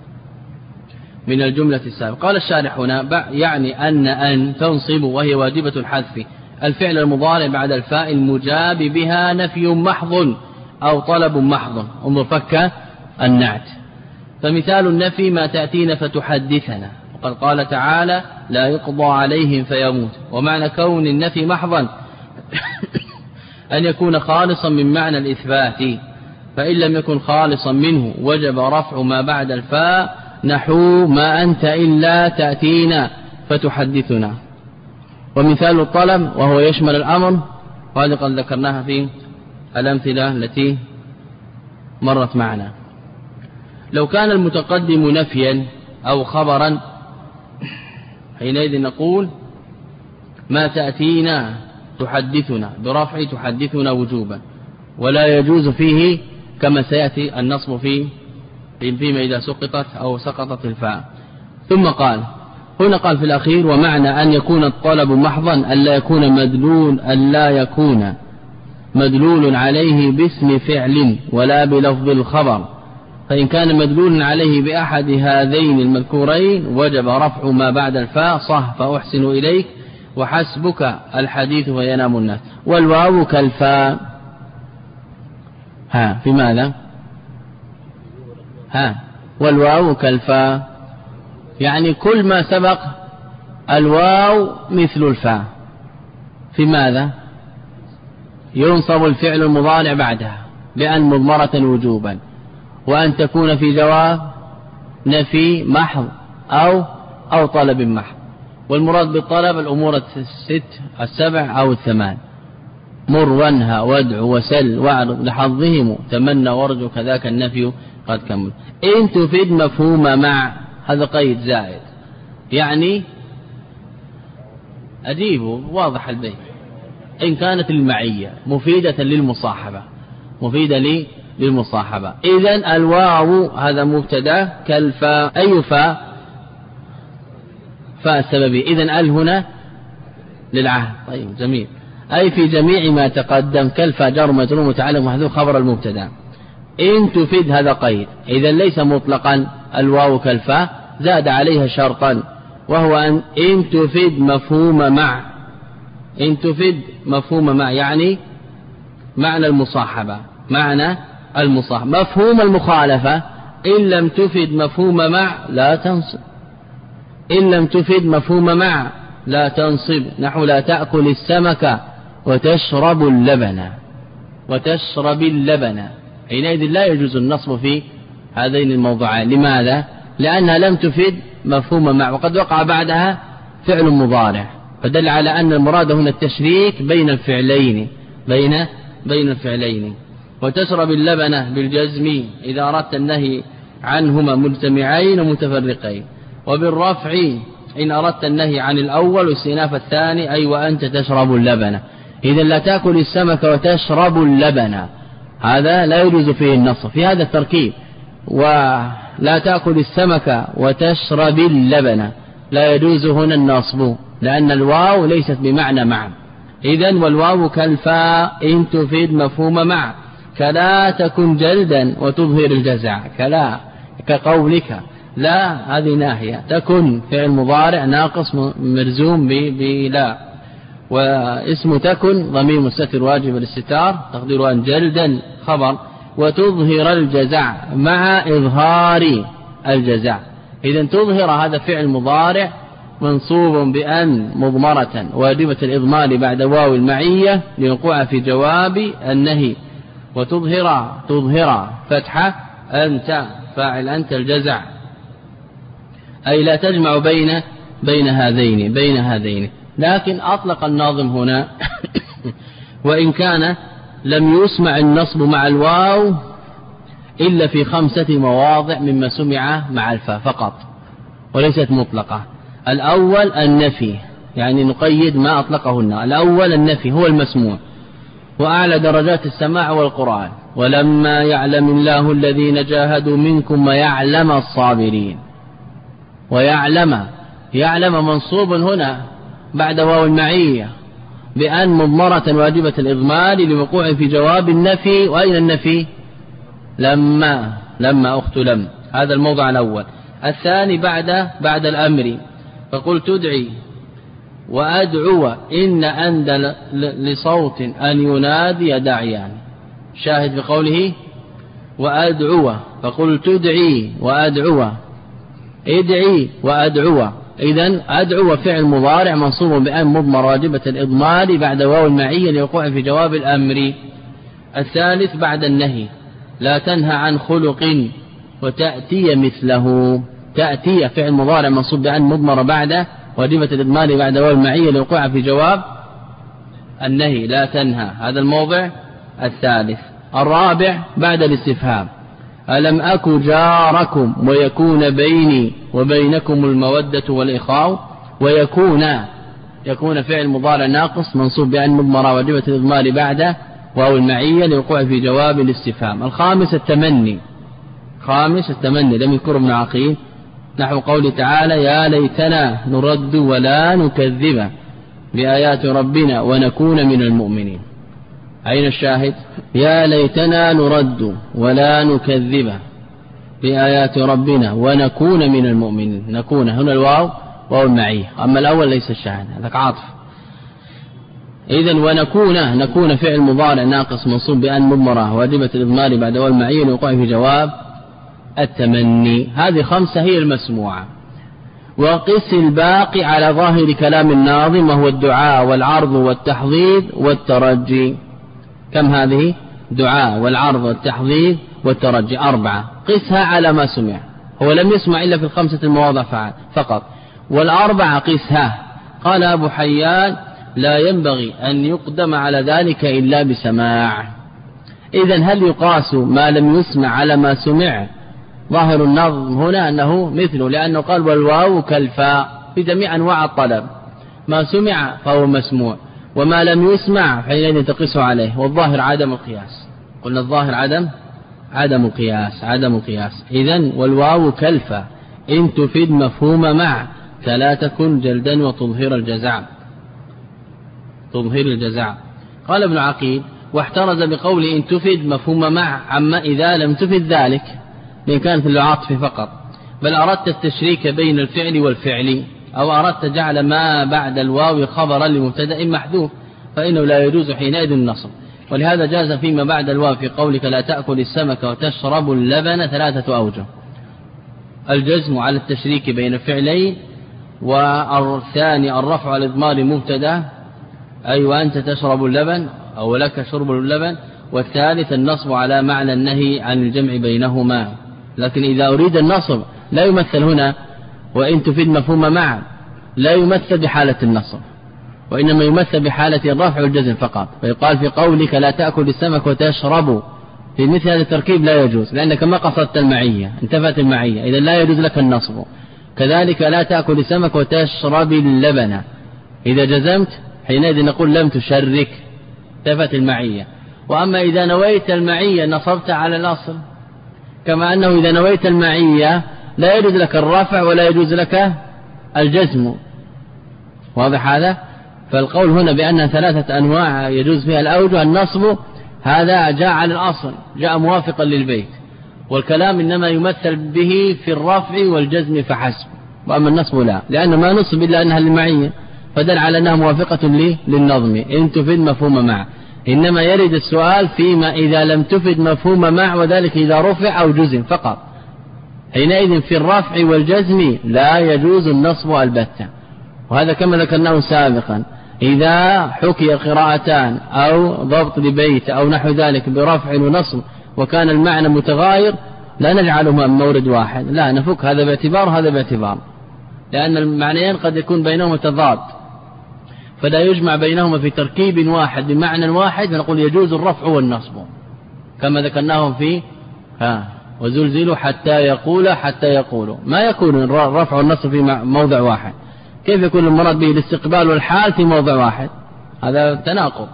من الجملة السابقة. قال الشارح هنا يعني أن أن تنصب وهي واجبة الحذف الفعل المضارع بعد الفاء المجاب بها نفي محض أو طلب محض، انظر فك النعت. فمثال النفي ما تأتينا فتحدثنا، وقد قال تعالى لا يقضى عليهم فيموت. ومعنى كون النفي محضا أن يكون خالصا من معنى الإثبات، فإن لم يكن خالصا منه وجب رفع ما بعد الفاء، نحو ما أنت إلا تأتينا فتحدثنا. ومثال الطلب وهو يشمل الأمر، وهذا قد ذكرناها في الأمثلة التي مرت معنا. لو كان المتقدم نفيا أو خبرا حينئذ نقول ما تأتينا تحدثنا برفع تحدثنا وجوبا، ولا يجوز فيه كما سيأتي النصب فيه فيما إذا سقطت أو سقطت الفاء. ثم قال هنا قال في الأخير ومعنى أن يكون الطلب محضا ألا يكون مدلول ألا يكون مدلول عليه باسم فعل ولا بلفظ الخبر، فإن كان مدلول عليه بأحد هذين المذكورين وجب رفع ما بعد الفاء صح فأحسن إليك وحسبك الحديث وينام الناس. والواو كالفاء، ها في ماذا؟ ها والواو كالفاء يعني كل ما سبق الواو مثل الفاء. في ماذا؟ ينصب الفعل المضارع بعدها بأن مضمرة وجوبا، وأن تكون في جواب نفي محض أو أو طلب محض. والمراد بالطلب الأمور الست السبع أو الثمان، مر وانهى وادع وسل واعرض لحظهم تمنى وارجو كذاك النفي قد كمل. إن تفيد مفهوم مع، هذا قيد زائد يعني أجيبه واضح البيت. إن كانت المعية مفيدة للمصاحبة مفيدة لي للمصاحبة إذن الواو هذا مبتدا كالفاء. أي فاء؟ فاء السببية. إذن ال هنا للعهد. طيب جميل. أي في جميع ما تقدم كالفاء جار مجرور متعلق محذوف خبر المبتدا. إن تفيد هذا قيد، إذن ليس مطلقا الواو كالفاء، زاد عليها شرطا وهو أن إن تفيد مفهوم مع. إن تفيد مفهوم مع يعني معنى المصاحبة معنى المصاحبة. مفهوم المخالفة إن لم تفد مفهوم مع لا تنصب، إن لم تفد مفهوم مع لا تنصب، نحو لا تأكل السمك وتشرب اللبن وتشرب اللبن، حينئذ لا يجوز النصب في هذين الموضوعين. لماذا؟ لأنها لم تفد مفهوم مع، وقد وقع بعدها فعل مضارع، فدل على أن المراد هنا التشريك بين الفعلين بين بين الفعلين. وتشرب اللبن بالجزم إذا أردت النهي عنهما مجتمعين ومتفرقين، وبالرفع إن أردت النهي عن الأول واستئناف الثاني، أي وأنت تشرب اللبن. إذا لا تأكل السمك وتشرب اللبن، هذا لا يجوز فيه النصب في هذا التركيب. ولا تأكل السمك وتشرب اللبن لا يجوز هنا النصب، لأن الواو ليست بمعنى مع. إذن والواو كالفاء إن تفيد مفهوم مع، كلا تكن جلدا وتظهر الجزع، كلا كقولك لا، هذه ناهية. تكن فعل مضارع ناقص مرزوم بلا، واسم تكن ضمير مستتر واجب الاستتار تقديره أن جلدا خبر، وتظهر الجزع مع إظهار الجزع. إذن تظهر هذا فعل مضارع منصوب بأن مضمرة واجبة الإضمار بعد واو المعية لوقوع في جواب النهي، وتظهر تظهر فتحة أنت فاعل أنت الجزع، أي لا تجمع بين بين هذين بين هذين. لكن أطلق الناظم هنا وإن كان لم يسمع النصب مع الواو إلا في خمسة مواضع مما سمع مع الفاء فقط وليست مطلقة. الأول النفي، يعني نقيد ما أطلقه الناظم. الأول النفي هو المسموع، وأعلى درجات السماع والقرآن. ولما يعلم الله الذين جاهدوا منكم ويعلم الصابرين. ويعلم يعلم منصوب هنا بعد واو المعية بأن مضمرة واجبة الإضمار لوقوع في جواب النفي. وأين النفي؟ لما لما أخت لم، هذا الموضع الأول. الثاني بعد بعد الأمر، فقل تدعي وأدعو إن أندى لصوت أن ينادي داعيان، شاهد بقوله وأدعو، فقل تدعي وأدعو ادعي وأدعو. إذن أدعو فعل مضارع منصوب بأن مضمر واجبة الإضمار بعد واو المعية لوقوع في جواب الأمر. الثالث بعد النهي، لا تنهى عن خلق وتأتي مثله. تأتي فعل مضارع منصوب بأن مضمر بعد واجبة الإضمار بعد واو المعية لوقوع في جواب النهي، لا تنهى، هذا الموضع الثالث. الرابع بعد الاستفهام، ألم أك جاركم ويكون بيني وبينكم المودة والإخاء. ويكون يكون فعل مضارع ناقص منصوب بأن مضمر واجبة الإضمار بعد واو المعية لوقوع في جواب الاستفهام. الخامس التمني، خامس التمني لم يذكر ابن عقيل، نحو قول تعالى يا ليتنا نرد ولا نكذب بآيات ربنا ونكون من المؤمنين. أين الشاهد؟ يا ليتنا نرد ولا نكذب بآيات ربنا ونكون من المؤمنين. نكون هنا الواو واو المعية، أما الأول ليس الشاهد، هذا عاطف. إذن ونكون نكون فعل مضارع ناقص منصوب بأن مضمرة واجبة الإضمار بعد واو المعية لوقوع في جواب التمني. هذه خمسة هي المسموعة. وقس الباقي على ظاهر كلام الناظم وهو الدعاء والعرض والتحضيض والترجي. كم هذه؟ دعاء والعرض والتحضيض والترجي، أربعة. قسها على ما سمع، هو لم يسمع إلا في الخمسة المواضع فقط، والأربعة قسها. قال أبو حيان لا ينبغي أن يقدم على ذلك إلا بسماع. إذن هل يقاس ما لم يسمع على ما سمع؟ ظاهر النظم هنا أنه مثله، لأنه قال والواو كالفاء في جميع أنواع الطلب، ما سمع فهو مسموع، وما لم يسمع حينئذ تقيس عليه. والظاهر عدم القياس، قلنا الظاهر عدم عدم القياس عدم القياس. إذن والواو كالفاء إن تفيد مفهوم مع، كلا تكن جلدا وتظهر الجزع تظهر الجزع. قال ابن عقيل واحترز بقول إن تفيد مفهوم مع عما إذا لم تفيد ذلك، إن كانت العطف فقط، بل أردت التشريك بين الفعل والفعل، أو أردت جعل ما بعد الواو خبرا لمبتدأ محذوف، فإنه لا يجوز حينئذ النصب. ولهذا جاز فيما بعد الواو في قولك لا تأكل السمك وتشرب اللبن ثلاثة أوجه: الجزم على التشريك بين الفعلين، والثاني الرفع على الإضمار مبتدا أي وأنت تشرب اللبن أو لك شرب اللبن، والثالث النصب على معنى النهي عن الجمع بينهما. لكن إذا أريد النصب لا يمثل هنا، وإن تفيد مفهوم مع لا يمثل بحالة النصب، وإنما يمثل بحالة الرفع والجزم فقط. فيقال في قولك لا تأكل السمك وتشرب، في مثل هذا التركيب لا يجوز، لأنك ما قصدت المعية، انتفت المعية، إذا لا يجوز لك النصب. كذلك لا تأكل السمك وتشرب اللبن، إذا جزمت حينئذ نقول لم تشرك، انتفت المعية. وأما إذا نويت المعية نصبت على الأصل، كما أنه إذا نويت المعية لا يجوز لك الرفع ولا يجوز لك الجزم. واضح هذا؟ فالقول هنا بأن ثلاثة أنواع يجوز فيها الأوجه. النصب هذا جاء على الأصل، جاء موافقا للبيت، والكلام إنما يمثل به في الرفع والجزم فحسب، وأما النصب لا، لأن ما نصب إلا أنها للمعية، فدل على أنها موافقة للنظم إن تفيد مفهوم مع. إنما يرد السؤال فيما إذا لم تفد مفهوم مع، وذلك إذا رفع أو جزم فقط، حينئذ في الرفع والجزم لا يجوز النصب البتة. وهذا كما ذكرناه سابقا، إذا حكي قراءتان أو ضبط لبيت أو نحو ذلك برفع ونصب وكان المعنى متغاير لا نجعلهما مورد واحد، لا نفك هذا باعتبار هذا باعتبار، لأن المعنيين قد يكون بينهما تضاد، فلا يجمع بينهما في تركيب واحد بمعنى واحد، فنقول يجوز الرفع والنصب كما ذكرناهم في ها وزلزلوا حتى يقول حتى يقولوا، ما يكون الرفع والنصب في موضع واحد، كيف يكون المراد به الاستقبال والحال في موضع واحد؟ هذا تناقض.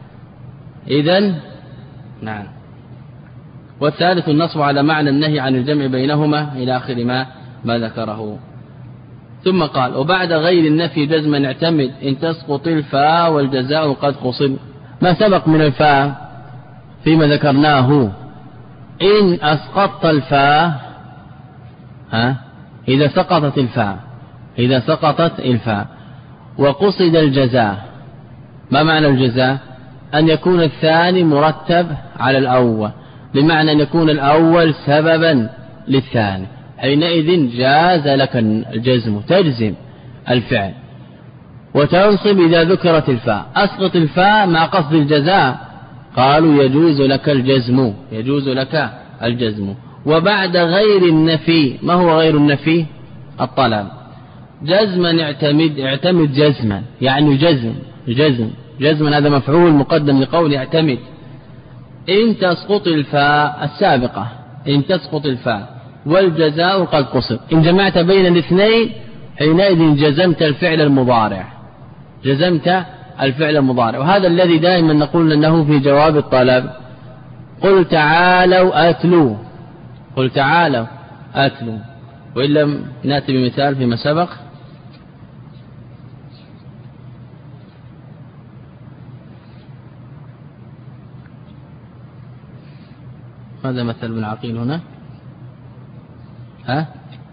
إذن نعم. والثالث النصب على معنى النهي عن الجمع بينهما إلى آخر ما ما ذكره. ثم قال وبعد غير النفي جزما اعتمد إن تسقط الفاء والجزاء قد قصد. ما سبق من الفاء فيما ذكرناه، إن أسقطت الفاء، ها إذا سقطت الفاء إذا سقطت الفاء وقصد الجزاء. ما معنى الجزاء؟ أن يكون الثاني مرتب على الأول، بمعنى أن يكون الأول سببا للثاني، حينئذ جاز لك الجزم، تجزم الفعل وتنصب إذا ذكرت الفاء. أسقط الفاء مع قصد الجزاء، قالوا يجوز لك الجزم يجوز لك الجزم. وبعد غير النفي، ما هو غير النفي؟ الطلب. جزما اعتمد اعتمد جزما، يعني جزم جزم جزما هذا مفعول مقدم لقول اعتمد. إن تسقط الفاء السابقة، إن تسقط الفاء والجزاء قد قصد، إن جمعت بين الاثنين حينئذ جزمت الفعل المضارع جزمت الفعل المضارع. وهذا الذي دائما نقول أنه في جواب الطلب، قل تعالوا أتلوا قل تعالوا أتلوا وإن لم نأتي بمثال فيما سبق. ماذا مثل ابن عقيل هنا؟ ها؟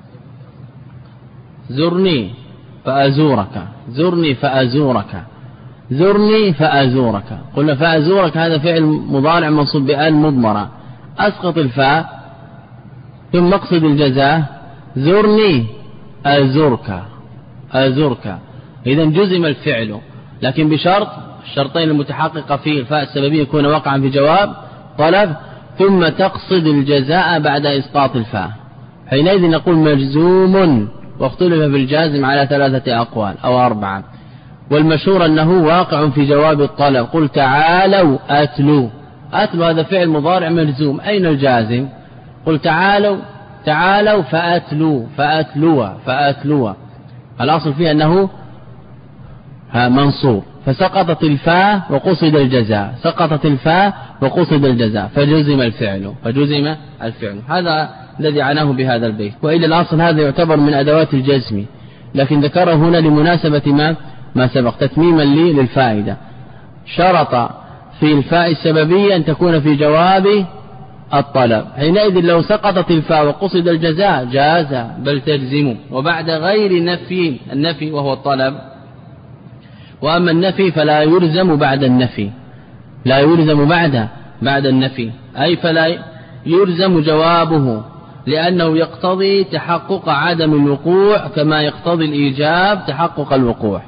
زرني فأزورك زرني فأزورك زرني فأزورك. قلنا فأزورك هذا فعل مضارع منصوب بآل مضمرة، أسقط الفاء ثم اقصد الجزاء، زرني أزورك أزورك، إذن جزم الفعل، لكن بشرط الشرطين المتحققة فيه الفاء السببية يكون وقعا في جواب طلب، ثم تقصد الجزاء بعد إسقاط الفاء، حينئذ نقول مجزوم. واختلف في الجازم على ثلاثة أقوال أو أربعة، والمشهور أنه واقع في جواب الطلب. قل تعالوا أتلوا أتلوا هذا فعل مضارع مجزوم، أين الجازم؟ قل تعالوا تعالوا فأتلوا فأتلوا فأتلوا، الأصل فيه أنه منصوب، فسقطت الفاء وقصد الجزاء سقطت الفاء وقصد الجزاء فجزم الفعل فجزم الفعل. هذا الذي عناه بهذا البيت. وإلى الأصل هذا يعتبر من أدوات الجزم، لكن ذكره هنا لمناسبة ما ما سبق تتميما لي للفائدة. شرط في الفاء السببية أن تكون في جواب الطلب، حينئذ لو سقطت الفاء وقصد الجزاء جاز بل تجزم. وبعد غير نفي، النفي وهو الطلب، وأما النفي فلا يلزم بعد النفي، لا يلزم بعد بعد النفي، أي فلا يلزم جوابه لأنه يقتضي تحقق عدم الوقوع كما يقتضي الإيجاب تحقق الوقوع.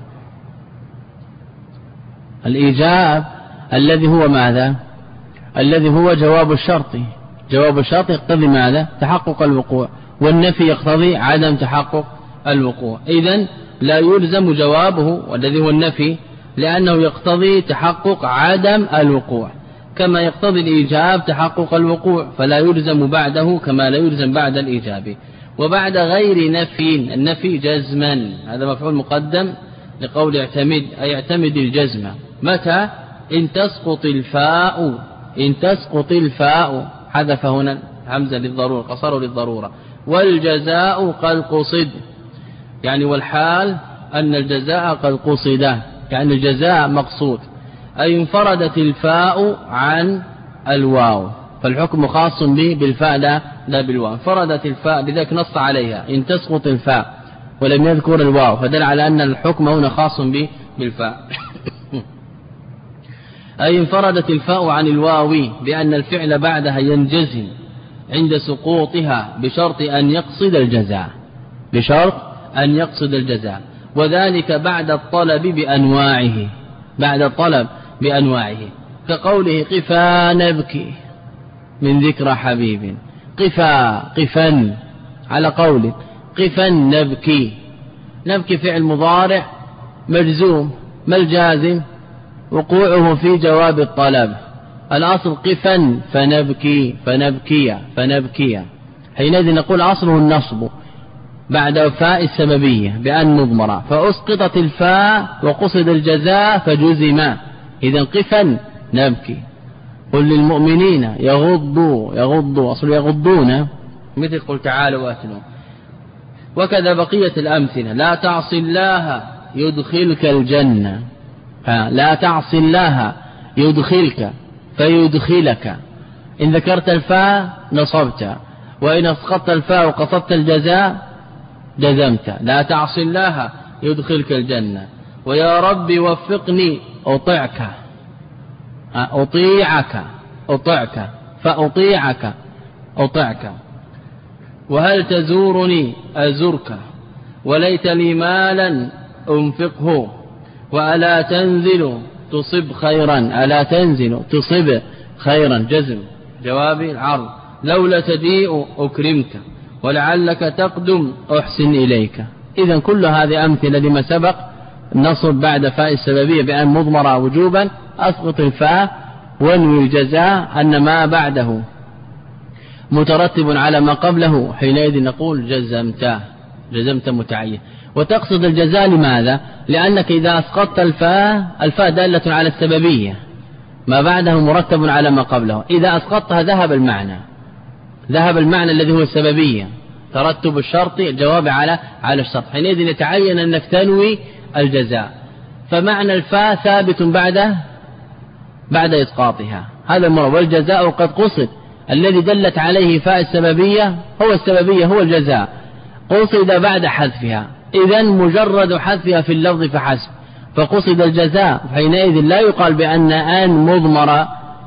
الإيجاب الذي هو ماذا؟ الذي هو جواب الشرط، جواب الشرط يقتضي ماذا؟ تحقق الوقوع، والنفي يقتضي عدم تحقق الوقوع. إذن لا يلزم جوابه والذي هو النفي لأنه يقتضي تحقق عدم الوقوع كما يقتضي الإيجاب تحقق الوقوع، فلا يلزم بعده كما لا يلزم بعد الإيجاب. وبعد غير نفي، النفي جزما، هذا مفعول مقدم لقول اعتمد، أي اعتمد الجزم. متى؟ إن تسقط الفاء، إن تسقط الفاء، حذف هنا همزة للضرورة، قصره للضرورة. والجزاء قد قصد، يعني والحال أن الجزاء قد قصد، يعني الجزاء مقصود، أي انفردت الفاء عن الواو، فالحكم خاص به بالفاء لا, لا بالواو. انفردت الفاء لذلك نص عليها إن تسقط الفاء ولم يذكر الواو، فدل على أن الحكم هنا خاص به بالفاء. أي انفردت الفاء عن الواو بأن الفعل بعدها ينجزم عند سقوطها بشرط أن يقصد الجزاء، بشرط أن يقصد الجزاء، وذلك بعد الطلب بأنواعه، بعد الطلب بأنواعه، كقوله قفا نبكي من ذكرى حبيب، قفا قفا على قول قفا نبكي، نبكي فعل مضارع مجزوم، ما الجازم؟ وقوعه في جواب الطلب، الأصل قفا فنبكي فنبكي فنبكي، حينئذ نقول أصله النصب بعد فاء السببية بأن مضمرة، فأسقطت الفاء وقصد الجزاء فجزم، إذن قفا نبكي. قل للمؤمنين يغضوا، يغضوا أصل يغضون، مثل قل تعالوا واتلوا. وكذا بقية الأمثلة، لا تعص الله يدخلك الجنة، لا تعص الله يدخلك فيدخلك، إن ذكرت الفاء نصبت، وإن اسقطت الفاء وقصدت الجزاء جزمت. لا تعص الله يدخلك الجنة. ويا رب وفقني أطيعك، أطيعك أطيعك فأطيعك أطيعك. وهل تزورني أزرك، وليت لي مالا أنفقه، وألا تنزل تصب خيرا، ألا تنزل تصب خيرا جزم جواب العرض. لولا تجيء أكرمك، ولعلك تقدم أحسن إليك. إذن كل هذه أمثلة لما سبق، نصب بعد فاء السببية بأن مضمرة وجوبا، أسقط الفاء وانوي الجزاء أن ما بعده مترتب على ما قبله، حينئذ نقول جزمت، جزمت متعين. وتقصد الجزاء لماذا؟ لأنك إذا أسقطت الفاء، الفاء دالة على السببية، ما بعده مرتب على ما قبله، إذا أسقطتها ذهب المعنى، ذهب المعنى الذي هو السببية، ترتب الشرط الجواب على على الشرط، حينئذ يتعين أنك تنوي الجزاء. فمعنى الفاء ثابت بعد بعد إسقاطها، هذا المراد. والجزاء قد قصد، الذي دلت عليه فاء السببية هو السببية هو الجزاء، قصد بعد حذفها، إذن مجرد حذفها في اللفظ فحسب، فقصد الجزاء، حينئذ لا يقال بأن أن مضمرة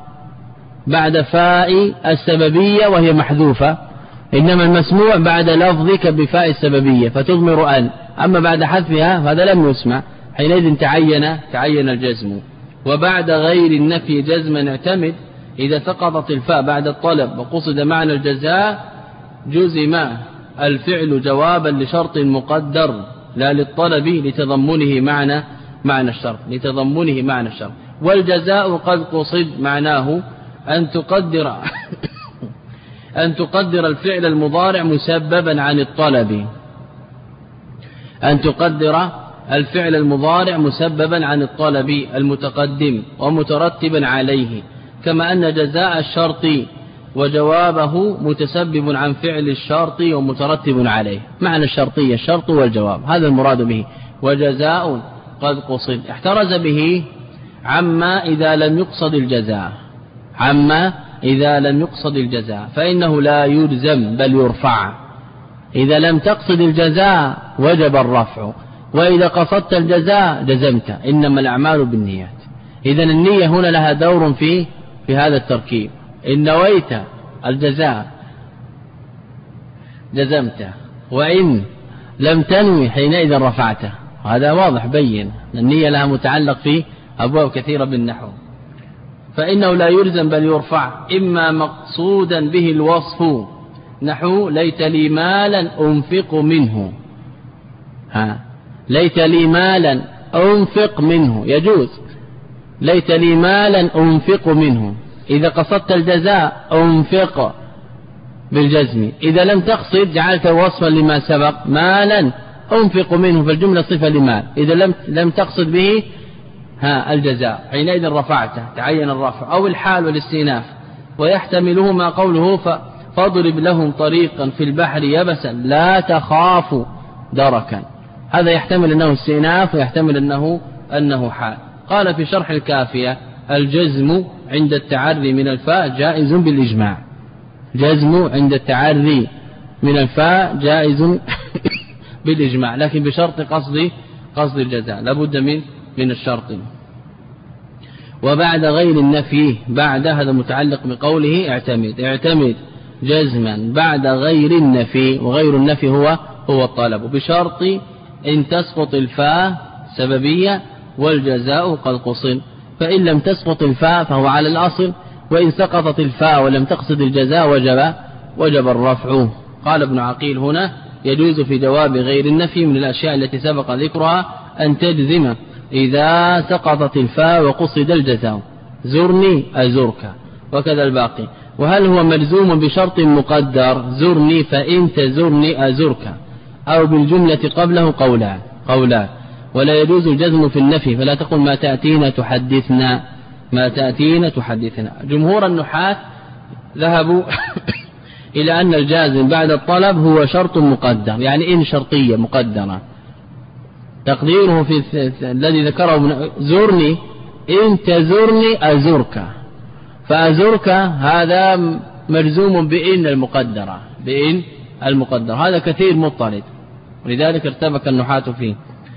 بعد فاء السببية وهي محذوفة، إنما المسموع بعد لفظك بفاء السببية فتضمر أن، أما بعد حذفها فهذا لم يسمع، حينئذ تعين تعين الجزم. وبعد غير النفي جزما اعتمد، إذا سقطت الفاء بعد الطلب وقصد معنى الجزاء جزم الفعل جوابا لشرط مقدر لا للطلب لتضمنه معنى معنى الشرط لتضمنه معنى الشرط. والجزاء قد قصد معناه أن تقدر أن تقدر الفعل المضارع مسببا عن الطلب، أن تقدر الفعل المضارع مسببا عن الطلب المتقدم ومترتبا عليه، كما أن جزاء الشرط وجوابه متسبب عن فعل الشرط ومترتب عليه. معنى الشرطية الشرط والجواب، هذا المراد به. وجزاء قد قصد احترز به عما إذا لم يقصد الجزاء، عما إذا لم يقصد الجزاء فإنه لا يلزم بل يرفع. إذا لم تقصد الجزاء وجب الرفع، وإذا قصدت الجزاء جزمت، إنما الأعمال بالنيات. إذن النية هنا لها دور في في هذا التركيب. إن نويت الجزاء جزمته، وإن لم تنوي حينئذ رفعته. هذا واضح بين. النية لها متعلق في أبواب كثيرة بالنحو. فإنه لا يلزم بل يرفع، إما مقصودا به الوصف، نحو ليت لي مالا أنفق منه. ها ليت لي مالا أنفق منه يجوز، ليت لي مالا أنفق منه. إذا قصدت الجزاء أنفق بالجزم، إذا لم تقصد جعلت وصفا لما سبق مالا أنفق منه، فالجملة صفة لمال. إذا لم لم تقصد به ها الجزاء حينئذ رفعته، تعين الرفع. أو الحال والاستئناف، ويحتملهما قوله فاضرب لهم طريقا في البحر يبسا لا تخاف دركا. هذا يحتمل أنه استئناف ويحتمل أنه أنه حال. قال في شرح الكافية الجزم عند التعري من الفاء جائز بالإجماع. جزم عند التعري من الفاء جائز بالإجماع، لكن بشرط قصد قصد الجزاء، لابد من من الشرط. وبعد غير النفي، بعد هذا متعلق بقوله اعتمد، اعتمد جزما بعد غير النفي، وغير النفي هو هو الطلب، بشرط إن تسقط الفاء سببية والجزاء قد قصر. فإن لم تسقط الفاء فهو على الأصل، وإن سقطت الفاء ولم تقصد الجزاء وجب وجب الرفع. قال ابن عقيل هنا يجوز في جواب غير النفي من الأشياء التي سبق ذكرها أن تجزم إذا سقطت الفاء وقصد الجزاء، زرني أزرك، وكذا الباقي. وهل هو ملزوم بشرط مقدر زرني فإن تزرني أزرك، أو بالجملة قبله قولان قولان ولا يجوز الجزم في النفي، فلا تقل ما تأتينا تحدثنا، ما تأتينا تحدثنا. جمهور النحاة ذهبوا إلى أن الجازم بعد الطلب هو شرط مقدر، يعني إن شرطية مقدرة، تقديره في الذي ذكره زرني إن تزرني أزرك، فأزرك هذا ملزوم بإن المقدرة، بإن المقدرة. هذا كثير مضطرد، ولذلك ارتبك النحاة فيه.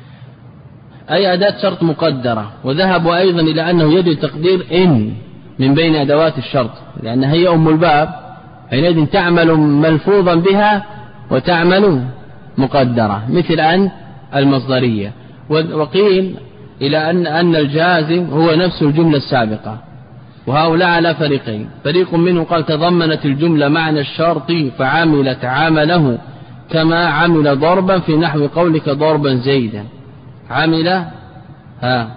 أي أداة شرط مقدرة. وذهبوا أيضا إلى أنه يجب تقدير إن من بين أدوات الشرط، لأن هي أم الباب، حينئذ تعمل ملفوظا بها وتعمل مقدرة، مثل أن المصدرية. وقيل إلى أن أن الجازم هو نفس الجملة السابقة. وهؤلاء على فريقين، فريق منه قال تضمنت الجملة معنى الشرط فعملت عمله، كما عمل ضربا في نحو قولك ضربا زيدا، عمل ها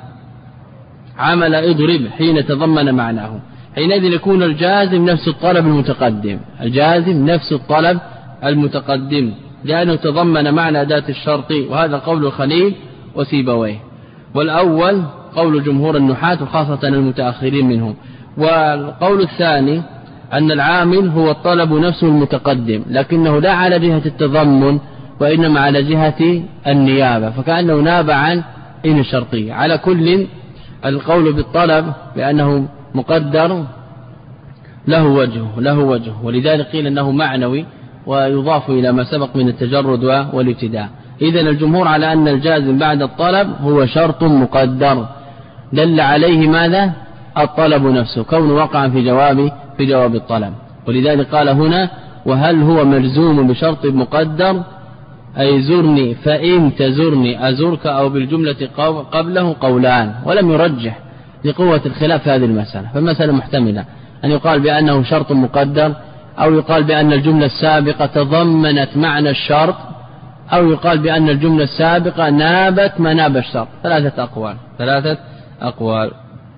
عمل اضرب حين تضمن معناه. حينئذ يكون الجازم نفس الطلب المتقدم، الجازم نفس الطلب المتقدم لأنه تضمن معنى أداة الشرط. وهذا قول الخليل وسيبويه. والأول قول جمهور النحاة وخاصة المتأخرين منهم. والقول الثاني أن العامل هو الطلب نفسه المتقدم، لكنه لا على جهة التضمن وإنما على جهة النيابة، فكأنه ناب عن إن الشرطية. على كل القول بالطلب بأنه مقدر له وجه له وجه ولذلك قيل أنه معنوي ويضاف إلى ما سبق من التجرد والابتداء. إذن الجمهور على أن الجازم بعد الطلب هو شرط مقدر دل عليه ماذا؟ الطلب نفسه، كونه وقع في جواب في جواب الطلب. ولذلك قال هنا وهل هو ملزوم بشرط مقدر، أي زرني فإن تزرني أزرك، أو بالجملة قبله قولان، ولم يرجح لقوة الخلاف في هذه المسألة. فالمسألة محتملة أن يقال بأنه شرط مقدر، أو يقال بأن الجملة السابقة تضمنت معنى الشرط، أو يقال بأن الجملة السابقة نابت مناب الشرط. ثلاثة أقوال ثلاثة أقوال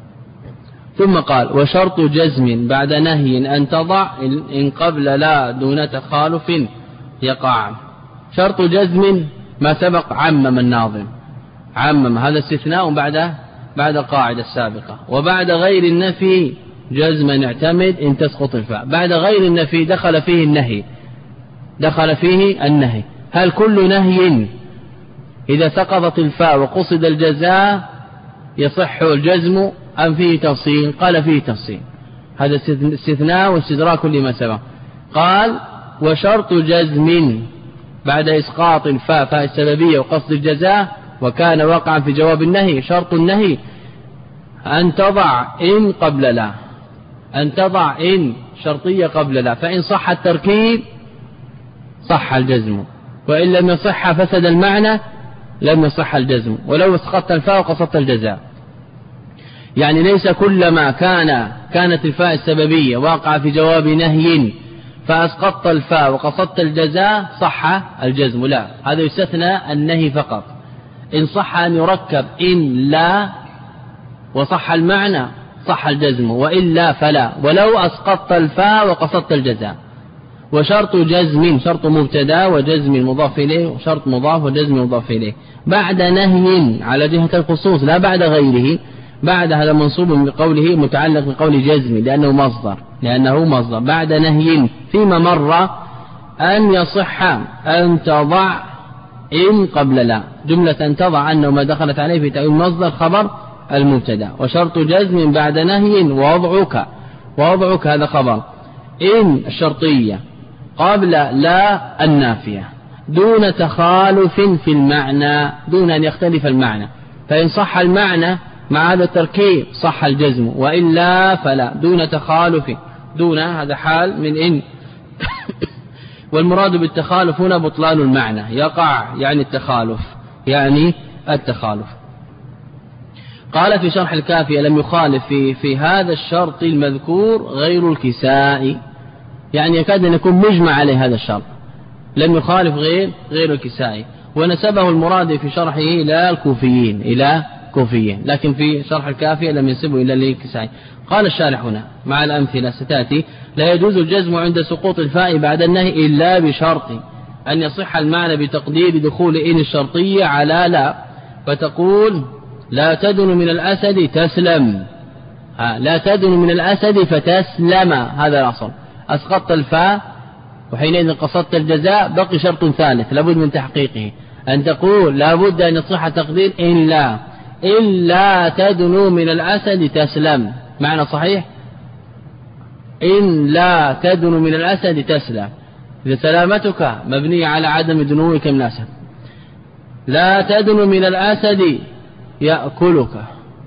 ثم قال وشرط جزم بعد نهي أن تضع إن قبل لا دون تخالف يقع. شرط جزم ما سبق عمم الناظم، عمم هذا استثناء بعد بعد القاعدة السابقة. وبعد غير النفي جزما اعتمد إن تسقط الفاء. بعد غير النفي دخل فيه النهي، دخل فيه النهي. هل كل نهي إذا سقطت الفاء وقصد الجزاء يصح الجزم أم فيه تفصيل؟ قال فيه تفصيل، هذا استثناء واستدراك لما سبق. قال وشرط جزم بعد إسقاط الفاء فاء السببية وقصد الجزاء وكان وقعا في جواب النهي، شرط النهي أن تضع إن قبل لا، أن تضع إن شرطية قبل لا، فإن صح التركيب صح الجزم، وإن لم يصح فسد المعنى لم يصح الجزم، ولو اسقطت الفاء وقصدت الجزاء. يعني ليس كلما كان كانت الفاء السببية واقع في جواب نهي فأسقطت الفاء وقصدت الجزاء صح الجزم، لا، هذا يستثنى النهي فقط. إن صح أن يركب إن لا وصح المعنى صح الجزم، وإلا فلا، ولو أسقطت الفاء وقصدت الجزاء. وشرط جزم شرط مبتدا وجزم مضاف إليه، وشرط مضاف وجزم مضاف إليه بعد نهي على جهة الخصوص لا بعد غيره. بعد هذا منصوب بقوله متعلق بقول جزم لأنه مصدر لأنه مصدر بعد نهي فيما مر أن يصح أن تضع إن قبل لا، جملة أن تضع أنه ما دخلت عليه في تأويل مصدر خبر المبتدا. وشرط جزم بعد نهي ووضعك، ووضعك هذا خبر إن الشرطية قبل لا النافية دون تخالف في المعنى، دون أن يختلف المعنى. فإن صح المعنى مع هذا التركيب صح الجزم، وإلا فلا، دون تخالف، دون هذا حال من إن. والمراد بالتخالف هنا بطلان المعنى، يقع يعني التخالف، يعني التخالف. قال في شرح الكافية لم يخالف في, في هذا الشرط المذكور غير الكسائي، يعني يكاد أن يكون مجمع عليه هذا الشرط، لم يخالف غير غير الكسائي. ونسبه المراد في شرحه إلى الكوفيين، إلى كوفيين، لكن في شرح الكافية لم ينسبه إلا للكسائي. قال الشارح هنا مع الأمثلة ستأتي: لا يجوز الجزم عند سقوط الفاء بعد النهي إلا بشرط أن يصح المعنى بتقدير دخول إن الشرطية على لا، فتقول لا تدن من الأسد تسلم، ها لا تدن من الأسد فتسلم، هذا الأصل. أسقطت الفاء وحينئذ قصدت الجزاء، بقي شرط ثالث لابد من تحقيقه، أن تقول لابد أن يصح تقدير إن لا، إلا تدنو من الأسد تسلم، معنى صحيح إن لا تدنو من الأسد تسلم، إذا سلامتك مبنية على عدم دنوك من الأسد. لا تدنو من الأسد يأكلك،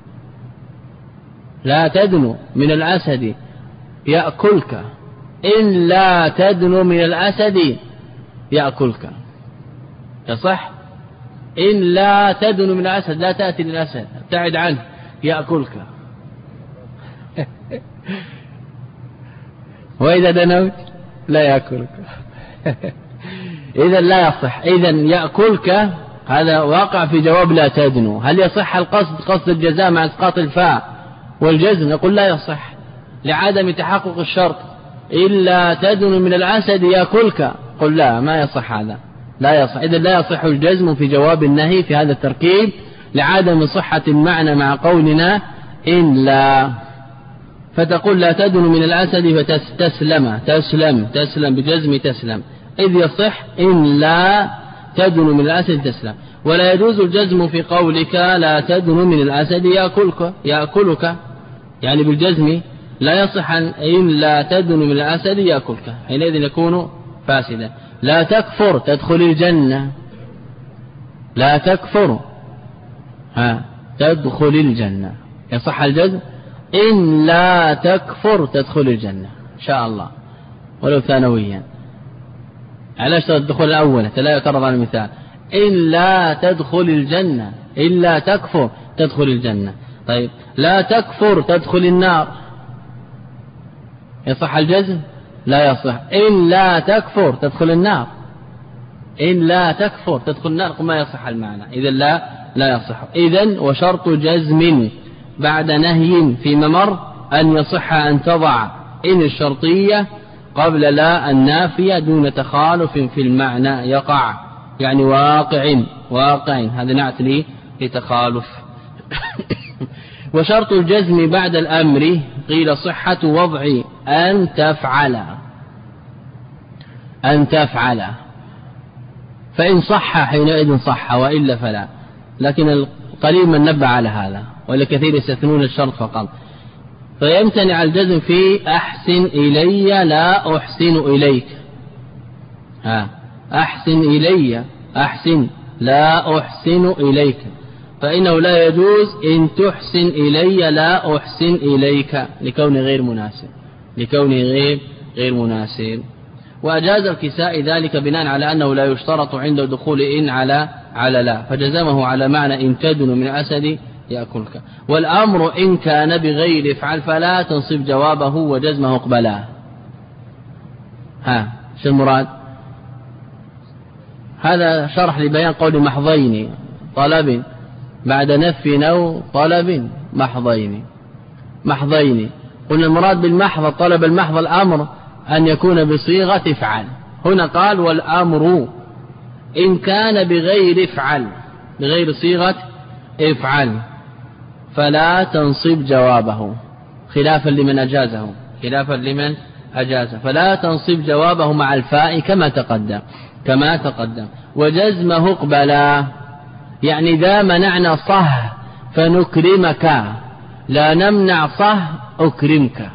لا تدنو من الأسد يأكلك، إن لا تدنو من الأسد يأكلك، يصح إن لا تدنو من الأسد، لا تأتي للأسد، ابتعد عنه، يأكلك. وإذا دنوت لا يأكلك. إذا لا يصح، إذا يأكلك هذا واقع في جواب لا تدنو. هل يصح القصد قصد الجزاء مع اسقاط الفاء والجزم؟ نقول لا يصح لعدم تحقق الشرط، إلا تدنو من الأسد يأكلك، قل لا ما يصح هذا، لا يصح. إذا لا يصح الجزم في جواب النهي في هذا التركيب لعدم صحة المعنى مع قولنا إن لا، فتقول لا تدن من الأسد فتسلم، تسلم تسلم بجزم تسلم، إذ يصح إن لا تدن من الأسد تسلم. ولا يجوز الجزم في قولك لا تدن من الأسد يأكلك، يأكلك يعني بالجزم لا يصح إن لا تدن من الأسد يأكلك، حينئذ يكون فاسدا. لا تكفر تدخل الجنة، لا تكفر ها تدخل الجنة، يصح الجزم إن لا تكفر تدخل الجنة إن شاء الله ولو ثانويا، على شرط الدخول الأول لا يعترض على المثال. إن لا تدخل الجنة، إلا تكفر تدخل الجنة. طيب لا تكفر تدخل النار، يصح الجزم؟ لا يصح. إن لا تكفر تدخل النار، إن لا تكفر تدخل النار ما يصح المعنى، إذا لا لا يصح. إذن وشرط جزم بعد نهي في ممر أن يصح أن تضع إن الشرطية قبل لا النافية دون تخالف في المعنى، يقع يعني واقع، واقع هذا نعت لي لتخالف. وشرط الجزم بعد الأمر قيل صحة وضع أن تفعل، أن تفعل، فإن صح حينئذ صح وإلا فلا، لكن القليل من نبه على هذا ولكثير يستثنون الشرط فقط. فيمتنع الجزم في أحسن إلي لا أحسن إليك، ها أحسن إلي، أحسن لا أحسن إليك، فإنه لا يجوز إن تحسن إلي لا أحسن إليك لكونه غير مناسب لكونه غير غير مناسب. وأجاز الكسائي ذلك بناء على أنه لا يشترط عند دخول إن على على لا، فجزمه على معنى إن تدن من أسد يأكلك. والأمر إن كان بغير افعل فلا تنصب جوابه وجزمه اقبلاه. ها شو المراد؟ هذا شرح لبيان قول محضين طلب بعد نفي أو طلب محضين محضين. قلنا المراد بالمحض الطلب المحض الأمر أن يكون بصيغة افعل. هنا قال والأمر إن كان بغير افعل بغير صيغة افعل فلا تنصب جوابه خلافا لمن أجازه خلافا لمن أجازه فلا تنصب جوابه مع الفاء كما تقدم كما تقدم. وجزمه اقبلا يعني إذا منعنا صح فنكرمك لا نمنع صح أكرمك.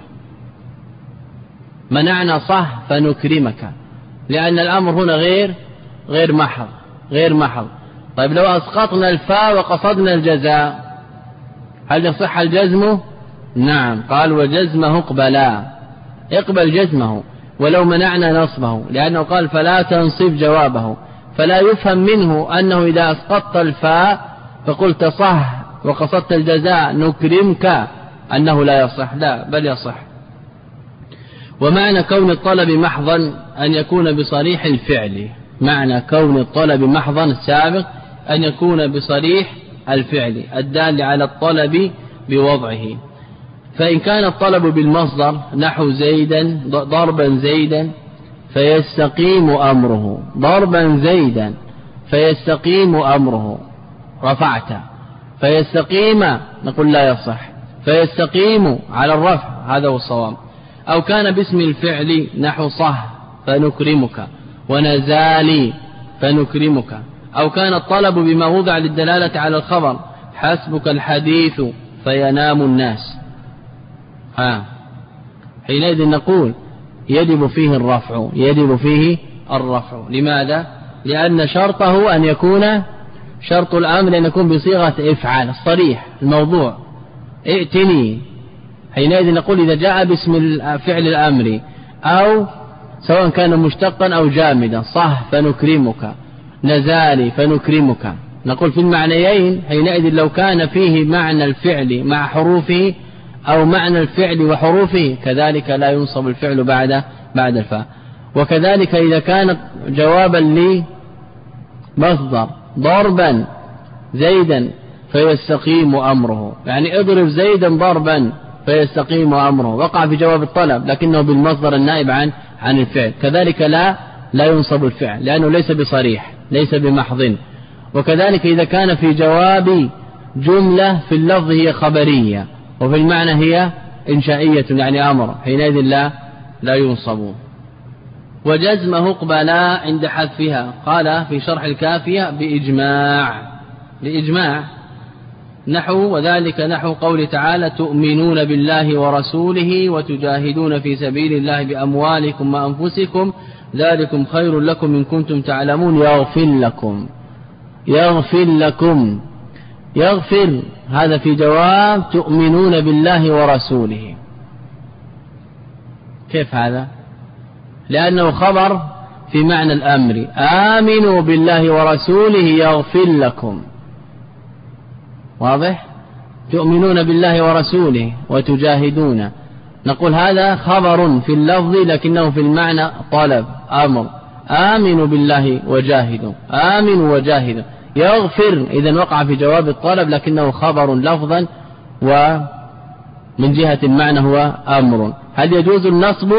منعنا صح فنكرمك لأن الأمر هنا غير غير محض غير محض. طيب لو أسقطنا الفاء وقصدنا الجزاء هل يصح الجزم؟ نعم. قال وجزمه اقبلا اقبل جزمه ولو منعنا نصبه لأنه قال فلا تنصب جوابه، فلا يفهم منه أنه إذا أسقطت الفاء فقلت صح وقصدت الجزاء نكرمك أنه لا يصح، لا بل يصح. ومعنى كون الطلب محضا أن يكون بصريح الفعل معنى كون الطلب محضا السابق أن يكون بصريح الفعل الدال على الطلب بوضعه. فإن كان الطلب بالمصدر نحو زيدا ضربا زيدا فيستقيم أمره ضربا زيدا فيستقيم أمره رفعت فيستقيم نقول لا يصح فيستقيم على الرفع هذا هو الصواب. أو كان باسم الفعل نحو صح فنكرمك ونزالي فنكرمك. أو كان الطلب بما وضع للدلالة على الخبر حسبك الحديث فينام الناس ها حينئذ نقول يجب فيه الرفع يجب فيه الرفع. لماذا؟ لأن شرطه أن يكون شرط الأمر أن يكون بصيغة افعل الصريح الموضوع ائتني. حينئذ نقول إذا جاء باسم فعل الأمر أو سواء كان مشتقا أو جامدا صح فنكرمك نزالي فنكرمك نقول في المعنيين. حينئذ لو كان فيه معنى الفعل مع حروفه أو معنى الفعل وحروفه كذلك لا ينصب الفعل بعد بعد الفاء. وكذلك إذا كان جوابا لمصدر ضربا زيدا فيستقيم أمره يعني اضرب زيدا ضربا فيستقيم أمره وقع في جواب الطلب لكنه بالمصدر النائب عن عن الفعل كذلك لا لا ينصب الفعل لأنه ليس بصريح ليس بمحض. وكذلك إذا كان في جواب جملة في اللفظ هي خبرية وفي المعنى هي إنشائية يعني أمر حينئذ لا لا ينصب. وجزمه اقبلا عند حذفها قال في شرح الكافية بإجماع بإجماع نحو وذلك نحو قول تعالى تؤمنون بالله ورسوله وتجاهدون في سبيل الله بأموالكم وأنفسكم ذلكم خير لكم إن كنتم تعلمون يغفر لكم يغفر لكم يغفر هذا في جواب تؤمنون بالله ورسوله. كيف هذا؟ لأنه خبر في معنى الأمر آمنوا بالله ورسوله يغفر لكم واضح؟ تؤمنون بالله ورسوله وتجاهدون نقول هذا خبر في اللفظ لكنه في المعنى طلب أمر آمنوا بالله وجاهدوا آمنوا وجاهدوا. يغفر إذن وقع في جواب الطلب لكنه خبر لفظا ومن جهة المعنى هو أمر. هل يجوز النصب؟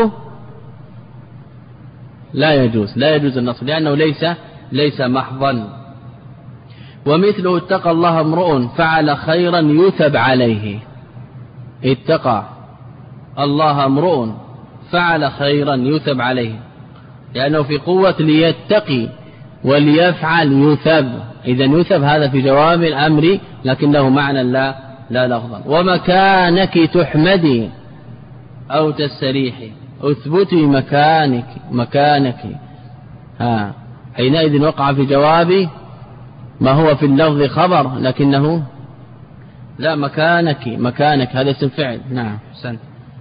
لا يجوز لا يجوز النصب لأنه ليس ليس محضا. ومثله اتقى الله امرؤ فعل خيرا يثب عليه اتقى الله امرؤ فعل خيرا يثب عليه لأنه في قوة ليتقي وليفعل يثب إذن يثب هذا في جواب الأمر لكنه معنى لا لا لفظا. ومكانك تحمدي أو تستريحي اثبتي مكانك مكانك ها حينئذ وقع في جواب ما هو في اللفظ خبر لكنه لا مكانك مكانك هذا اسم فعل. نعم سن.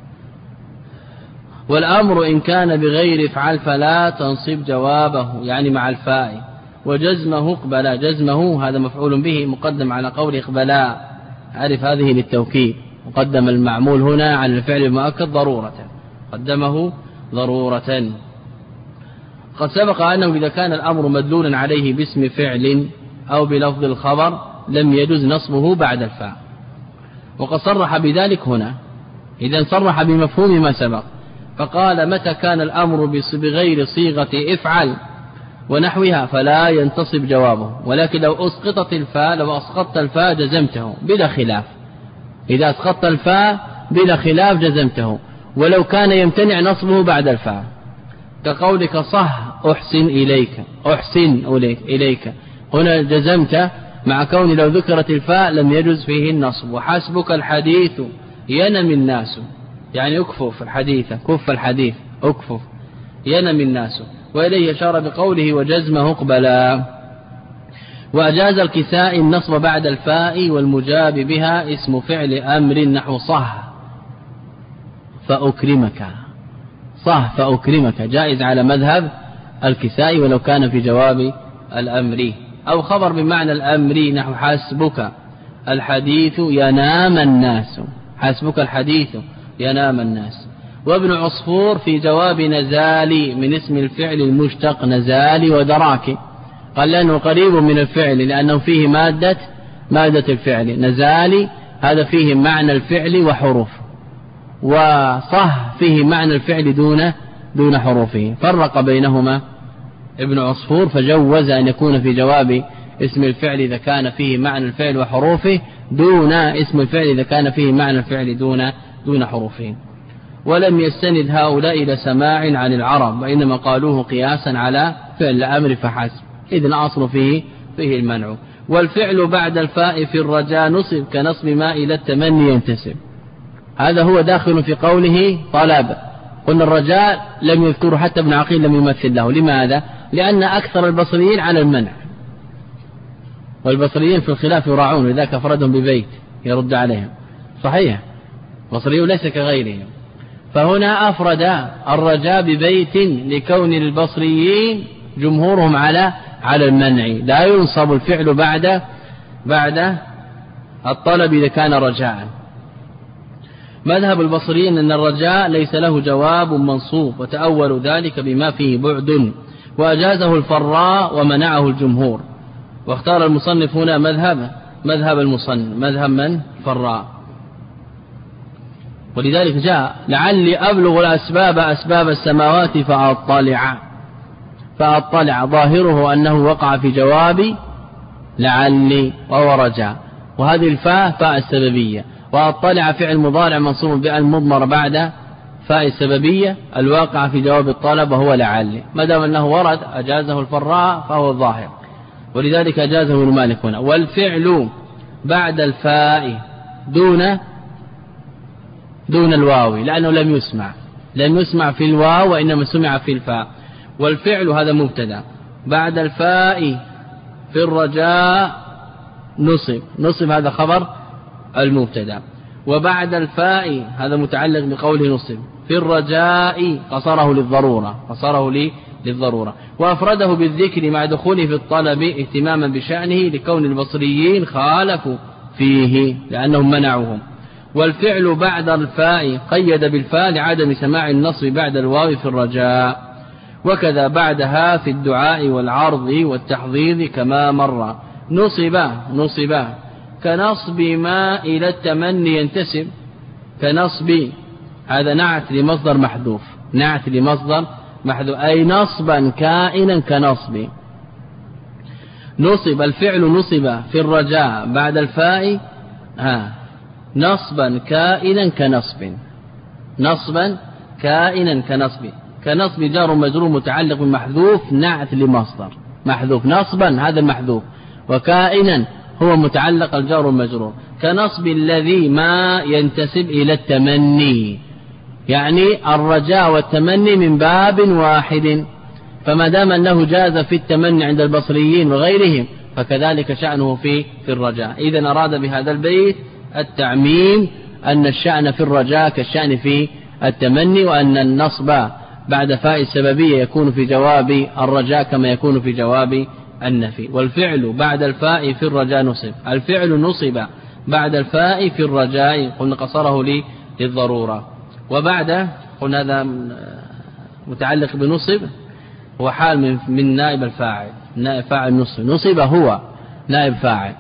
والأمر إن كان بغير افعل فلا تنصب جوابه يعني مع الفاء. وجزمه اقبلا جزمه هذا مفعول به مقدم على قول اقبلا عرف هذه للتوكيد مقدم المعمول هنا على الفعل المؤكد ضرورة قدمه ضرورة. قد سبق أنه إذا كان الأمر مدلولا عليه باسم فعل أو بلفظ الخبر لم يجوز نصبه بعد الفاء وقد صرح بذلك هنا. إذا صرح بمفهوم ما سبق فقال متى كان الأمر بغير صيغة افعل ونحوها فلا ينتصب جوابه. ولكن لو أسقطت الفاء لو أسقطت الفاء جزمته بلا خلاف. إذا أسقطت الفاء بلا خلاف جزمته ولو كان يمتنع نصبه بعد الفاء كقولك صح أحسن إليك أحسن إليك هنا جزمت مع كون لو ذكرت الفاء لم يجوز فيه النصب. وحسبك الحديث ينم الناس يعني أكفف الحديث كف الحديث أكفف ينم الناس. وإليه أشار بقوله وجزمه اقبلا. وأجاز الكساء النصب بعد الفاء والمجاب بها اسم فعل أمر نحو صح فأكرمك صح فأكرمك جائز على مذهب الكساء ولو كان في جواب الأمر. أو خبر بمعنى الأمر نحو حسبك الحديث ينام الناس حسبك الحديث ينام الناس. وابن عصفور في جواب نزالي من اسم الفعل المشتق نزالي ودراك قال لأنه قريب من الفعل لأنه فيه مادة مادة الفعل. نزالي هذا فيه معنى الفعل وحروف وصح فيه معنى الفعل دون دون حروفه. فرق بينهما ابن عصفور فجوز أن يكون في جواب اسم الفعل إذا كان فيه معنى الفعل وحروفه دون اسم الفعل إذا كان فيه معنى الفعل دون دون حروفه. ولم يستند هؤلاء إلى سماع عن العرب وإنما قالوه قياسا على فعل الأمر فحسب إذ الأصل فيه فيه المنع. والفعل بعد الفاء في الرجاء نصب كنصب ما إلى التمني ينتسب. هذا هو داخل في قوله طلب. قلنا الرجاء لم يذكره حتى ابن عقيل لم يمثل له. لماذا؟ لأن أكثر البصريين على المنع والبصريين في الخلاف يراعون لذلك أفردهم ببيت يرد عليهم صحيح بصريون ليس كغيرهم. فهنا أفرد الرجاء ببيت لكون البصريين جمهورهم على على المنع لا ينصب الفعل بعد بعد الطلب إذا كان رجاء. مذهب البصريين أن الرجاء ليس له جواب منصوب وتأولوا ذلك بما فيه بعد وأجازه الفراء ومنعه الجمهور. واختار المصنف هنا مذهب مذهب المصنف مذهب من فراء. ولذلك جاء لعلي أبلغ الأسباب أسباب السماوات فأطلع فأطلع ظاهره أنه وقع في جواب لعلي وهو رجاء. وهذه الفاء فاء السببية وأطلع فعل مضارع منصوب بأن مضمر بعد فاء السببية الواقع في جواب الطلب وهو لعلي. ما دام أنه ورد أجازه الفراء فهو الظاهر ولذلك أجازه ابن مالك هنا. والفعل بعد الفاء دون دون الواو لأنه لم يسمع لم يسمع في الواو وإنما سمع في الفاء. والفعل هذا مبتدا بعد الفاء في الرجاء نصب نصب هذا خبر المبتدا. وبعد الفاء هذا متعلق بقوله نصب في الرجاء قصره للضرورة قصره لي للضرورة. وأفرده بالذكر مع دخوله في الطلب اهتماما بشأنه لكون البصريين خالفوا فيه لأنهم منعوهم. والفعل بعد الفاء قيد بالفاء لعدم سماع النصب بعد الواو في الرجاء. وكذا بعدها في الدعاء والعرض والتحضيض كما مر. نصب نصب كنصب ما إلى التمني ينتسب كنصب هذا نعت لمصدر محذوف نعت لمصدر محذوف أي نصبا كائنا كنصب. نصب الفعل نصب في الرجاء بعد الفاء ها نصبا كائنا كنصب نصبا كائنا كنصب. كنصب جار مجرور متعلق بمحذوف نعت لمصدر محذوف نصبا هذا المحذوف وكائنا هو متعلق الجار المجرور. كنصب الذي ما ينتسب إلى التمني يعني الرجاء والتمني من باب واحد. فما دام أنه جاز في التمني عند البصريين وغيرهم فكذلك شأنه في في الرجاء. إذن أراد بهذا البيت التعميم أن الشأن في الرجاء كالشأن في التمني، وأن النصب بعد فاء السببية يكون في جواب الرجاء كما يكون في جواب النفي. والفعل بعد الفاء في الرجاء نصب، الفعل نصب بعد الفاء في الرجاء قلنا قصره لي للضرورة. وبعد قلنا هذا متعلق بنصب هو حال من, من نائب الفاعل، نائب فاعل نصب، نصب هو نائب فاعل،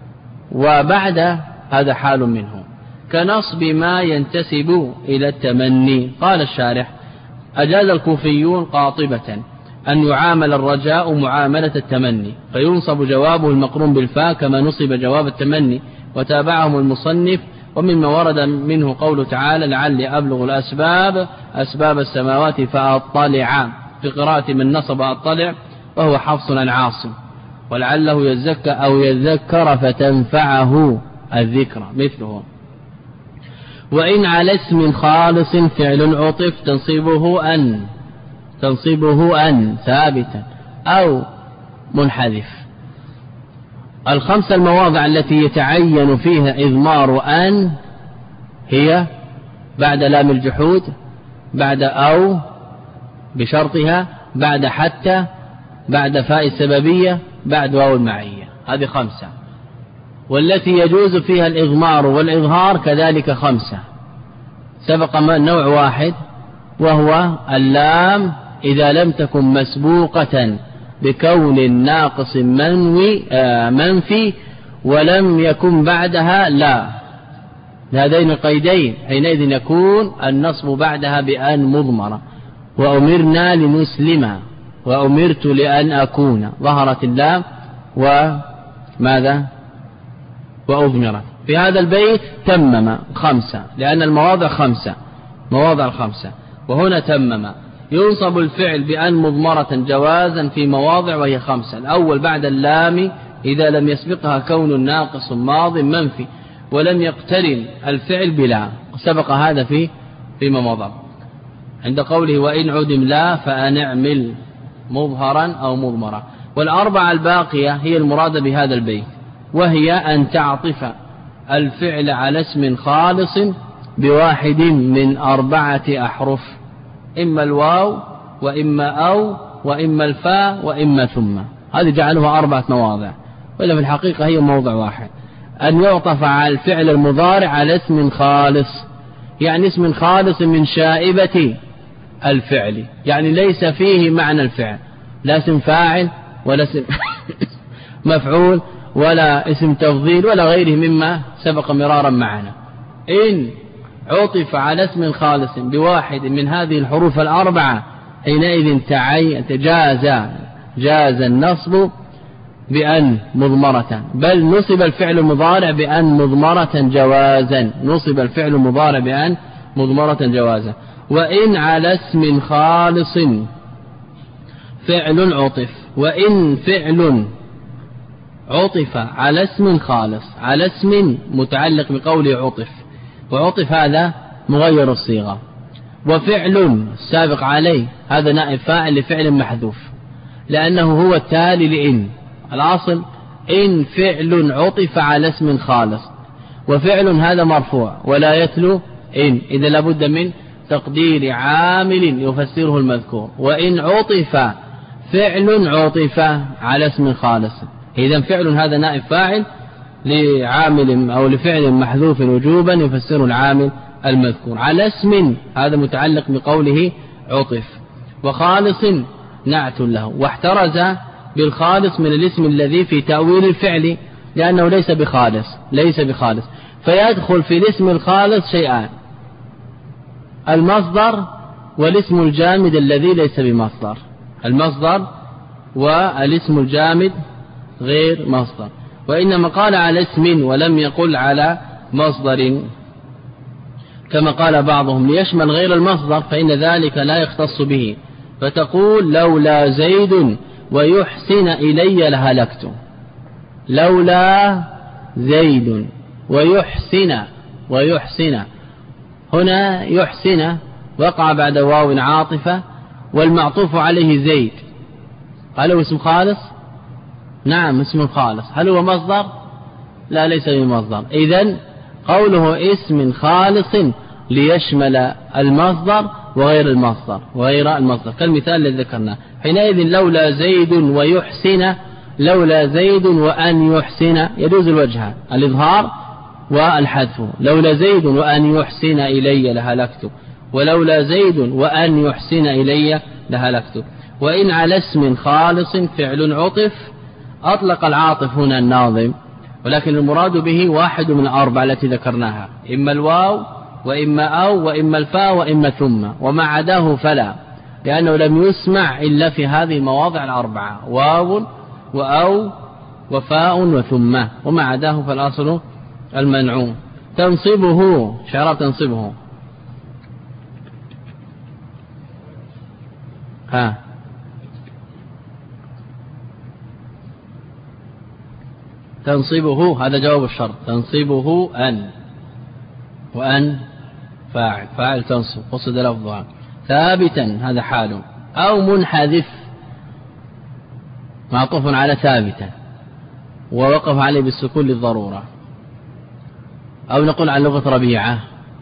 وبعد هذا حال منه كنصب ما ينتسب إلى التمني. قال الشارح: أجاز الكوفيون قاطبة أن يعامل الرجاء معاملة التمني، فينصب جوابه المقرون بالفاء كما نصب جواب التمني. وتابعهم المصنف: ومما ورد منه قوله تعالى: لعلي أبلغ الأسباب أسباب السماوات فأطلع، في قراءة من نصب أطلع وهو حفص عن عاصم، ولعله يزكى أو يذكر فتنفعه الذكرى مثله. وإن على اسم خالص فعل عطف تنصيبه أن تنصيبه أن ثابتا أو منحذف. الخمس المواضع التي يتعين فيها إضمار أن هي بعد لام الجحود، بعد أو بشرطها، بعد حتى، بعد فاء السببية، بعد واو المعية. هذه خمسة. والتي يجوز فيها الإضمار والإظهار كذلك خمسة. سبق نوع واحد وهو اللام إذا لم تكن مسبوقة بكون ناقص منوي آه منفي ولم يكن بعدها لا، هذين القيدين حينئذ يكون النصب بعدها بأن مضمرة. وأمرنا لنسلم وأمرت لأن أكون، ظهرت اللام وماذا وأضمرت. في هذا البيت تمم خمسة، لأن المواضع خمسة، مواضع الخمسة، وهنا تمم. ينصب الفعل بأن مضمرة جوازا في مواضع وهي خمسة. الأول بعد اللام إذا لم يسبقها كون ناقص ماض منفي ولم يقترن الفعل بلا، سبق هذا في في مواضع. عند قوله وإن عدم لا فأنعمل مظهرا أو مضمرا. والأربعة الباقية هي المراد بهذا البيت، وهي أن تعطف الفعل على اسم خالص بواحد من أربعة أحرف، إما الواو وإما أو وإما الفاء وإما ثم. هذه جعلها أربعة مواضع، وإلا في الحقيقة هي موضع واحد. أن يعطف على الفعل المضارع على اسم خالص، يعني اسم خالص من شائبة الفعل، يعني ليس فيه معنى الفعل، لا اسم فاعل ولا اسم مفعول ولا اسم تفضيل ولا غيره مما سبق مرارا معنا. إن عطف على اسم خالص بواحد من هذه الحروف الأربعة حينئذ تجاز جاز النصب بأن مضمرة، بل نصب الفعل المضارع بأن مضمرة جوازا، نصب الفعل المضارع بأن مضمرة جوازا. وإن على اسم خالص فعل عطف، وإن فعل عطف على اسم خالص، على اسم متعلق بقول عطف، وعطف هذا مغير الصيغة، وفعل سابق عليه هذا نائب فاعل لفعل محذوف لأنه هو التالي لإن. الأصل إن فعل عطف على اسم خالص، وفعل هذا مرفوع ولا يتلو إن، إذا لابد من تقدير عامل يفسره المذكور. وإن عطف فعل عطف على اسم خالص، إذا فعل هذا نائب فاعل لعامل أو لفعل محذوف وجوبا يفسر العامل المذكور. على اسم هذا متعلق بقوله عطف، وخالص نعت له، واحترز بالخالص من الاسم الذي في تأويل الفعل لأنه ليس بخالص، ليس بخالص. فيدخل في الاسم الخالص شيئان: المصدر والاسم الجامد الذي ليس بمصدر، المصدر والاسم الجامد غير مصدر. وإنما قال على اسم ولم يقل على مصدر كما قال بعضهم ليشمل غير المصدر، فإن ذلك لا يختص به، فتقول لولا زيد ويحسن إلي لهلكت، لولا زيد ويحسن، ويحسن هنا يحسن وقع بعد واو عاطفة والمعطوف عليه زيد، هل هو اسم خالص؟ نعم اسم خالص. هل هو مصدر؟ لا ليس بمصدر. إذن قوله اسم خالص ليشمل المصدر وغير المصدر وغير المصدر كالمثال الذي ذكرناه. حينئذ لولا زيد ويحسن، لولا زيد وأن يحسن يجوز الوجهان الإظهار والحذف. لولا زيد وأن يحسن إلي لهلكت، ولولا زيد وأن يحسن إلي لهلكت. وإن على اسم خالص فعل عطف أطلق العاطف هنا الناظم، ولكن المراد به واحد من الأربعة التي ذكرناها، إما الواو وإما أو وإما الفاء وإما ثم، وما عداه فلا، لأنه لم يسمع إلا في هذه المواضع الأربعة، واو وأو وفاء وثم، وما عداه فالأصل المنعوم. تنصبه شعرات تنصبه ها تنصبه هذا جواب الشرط. تنصبه أن، وأن فاعل، فاعل تنصب قصد لفظها. ثابتا هذا حال، أو منحذف معطوف على ثابتا ووقف عليه بالسكون للضرورة، أو نقول عن لغة ربيعة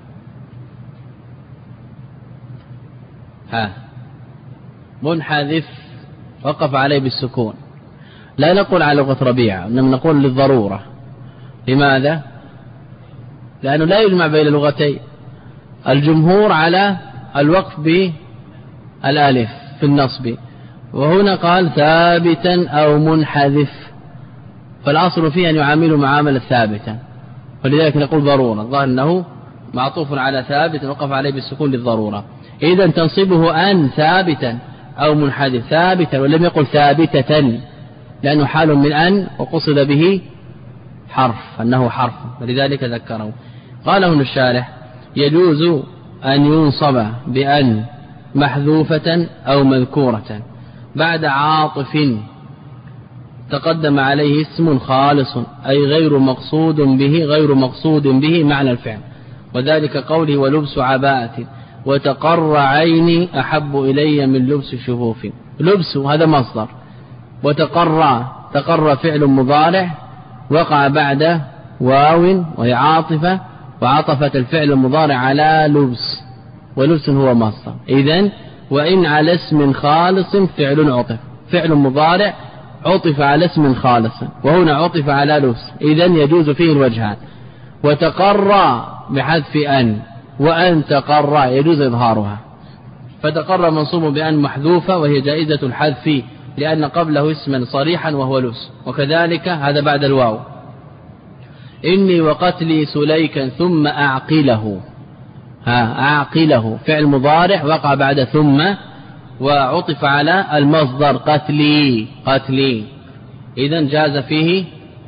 ها منحذف وقف عليه بالسكون، لا نقول على لغة ربيعة إنما نقول للضرورة. لماذا؟ لأنه لا يجمع بين اللغتين. الجمهور على الوقف بالالف في النصب، وهنا قال ثابتا أو منحذف، فالأصل فيه أن يعامله معاملة ثابتا، ولذلك نقول ضرورة. الظاهر أنه معطوف على ثابت وقف عليه بالسكون للضرورة. إذن تنصبه أن ثابتا أو منحذف، ثابتا ولم يقل ثابتة، لأنه حال من أن وقصد به حرف، أنه حرف، ولذلك ذكره. قال هنا الشارح يجوز أن ينصب بأن محذوفة أو مذكورة بعد عاطف تقدم عليه اسم خالص، أي غير مقصود به غير مقصود به معنى الفعل، وذلك قوله ولبس عباءة وتقر عيني أحب إلي من لبس شفوف. لبس هذا مصدر، وتقر تقر فعل مضارع وقع بعد واو وهي عاطفة، وعطفت الفعل المضارع على لبس، ولبس هو مصدر. إذن وإن على اسم خالص فعل عطف، فعل مضارع عطف على اسم خالص، وهنا عطف على لبس، إذن يجوز فيه الوجهان. وتقر بحذف أن، وأن تقر يجوز إظهارها، فتقر منصوب بأن محذوفة وهي جائزة الحذف لأن قبله اسما صريحا وهو لبس. وكذلك هذا بعد الواو، إني وقتلي سليكا ثم أعقله، ها أعقله فعل مضارع وقع بعد ثم وعطف على المصدر قتلي قتلي، إذن جاز فيه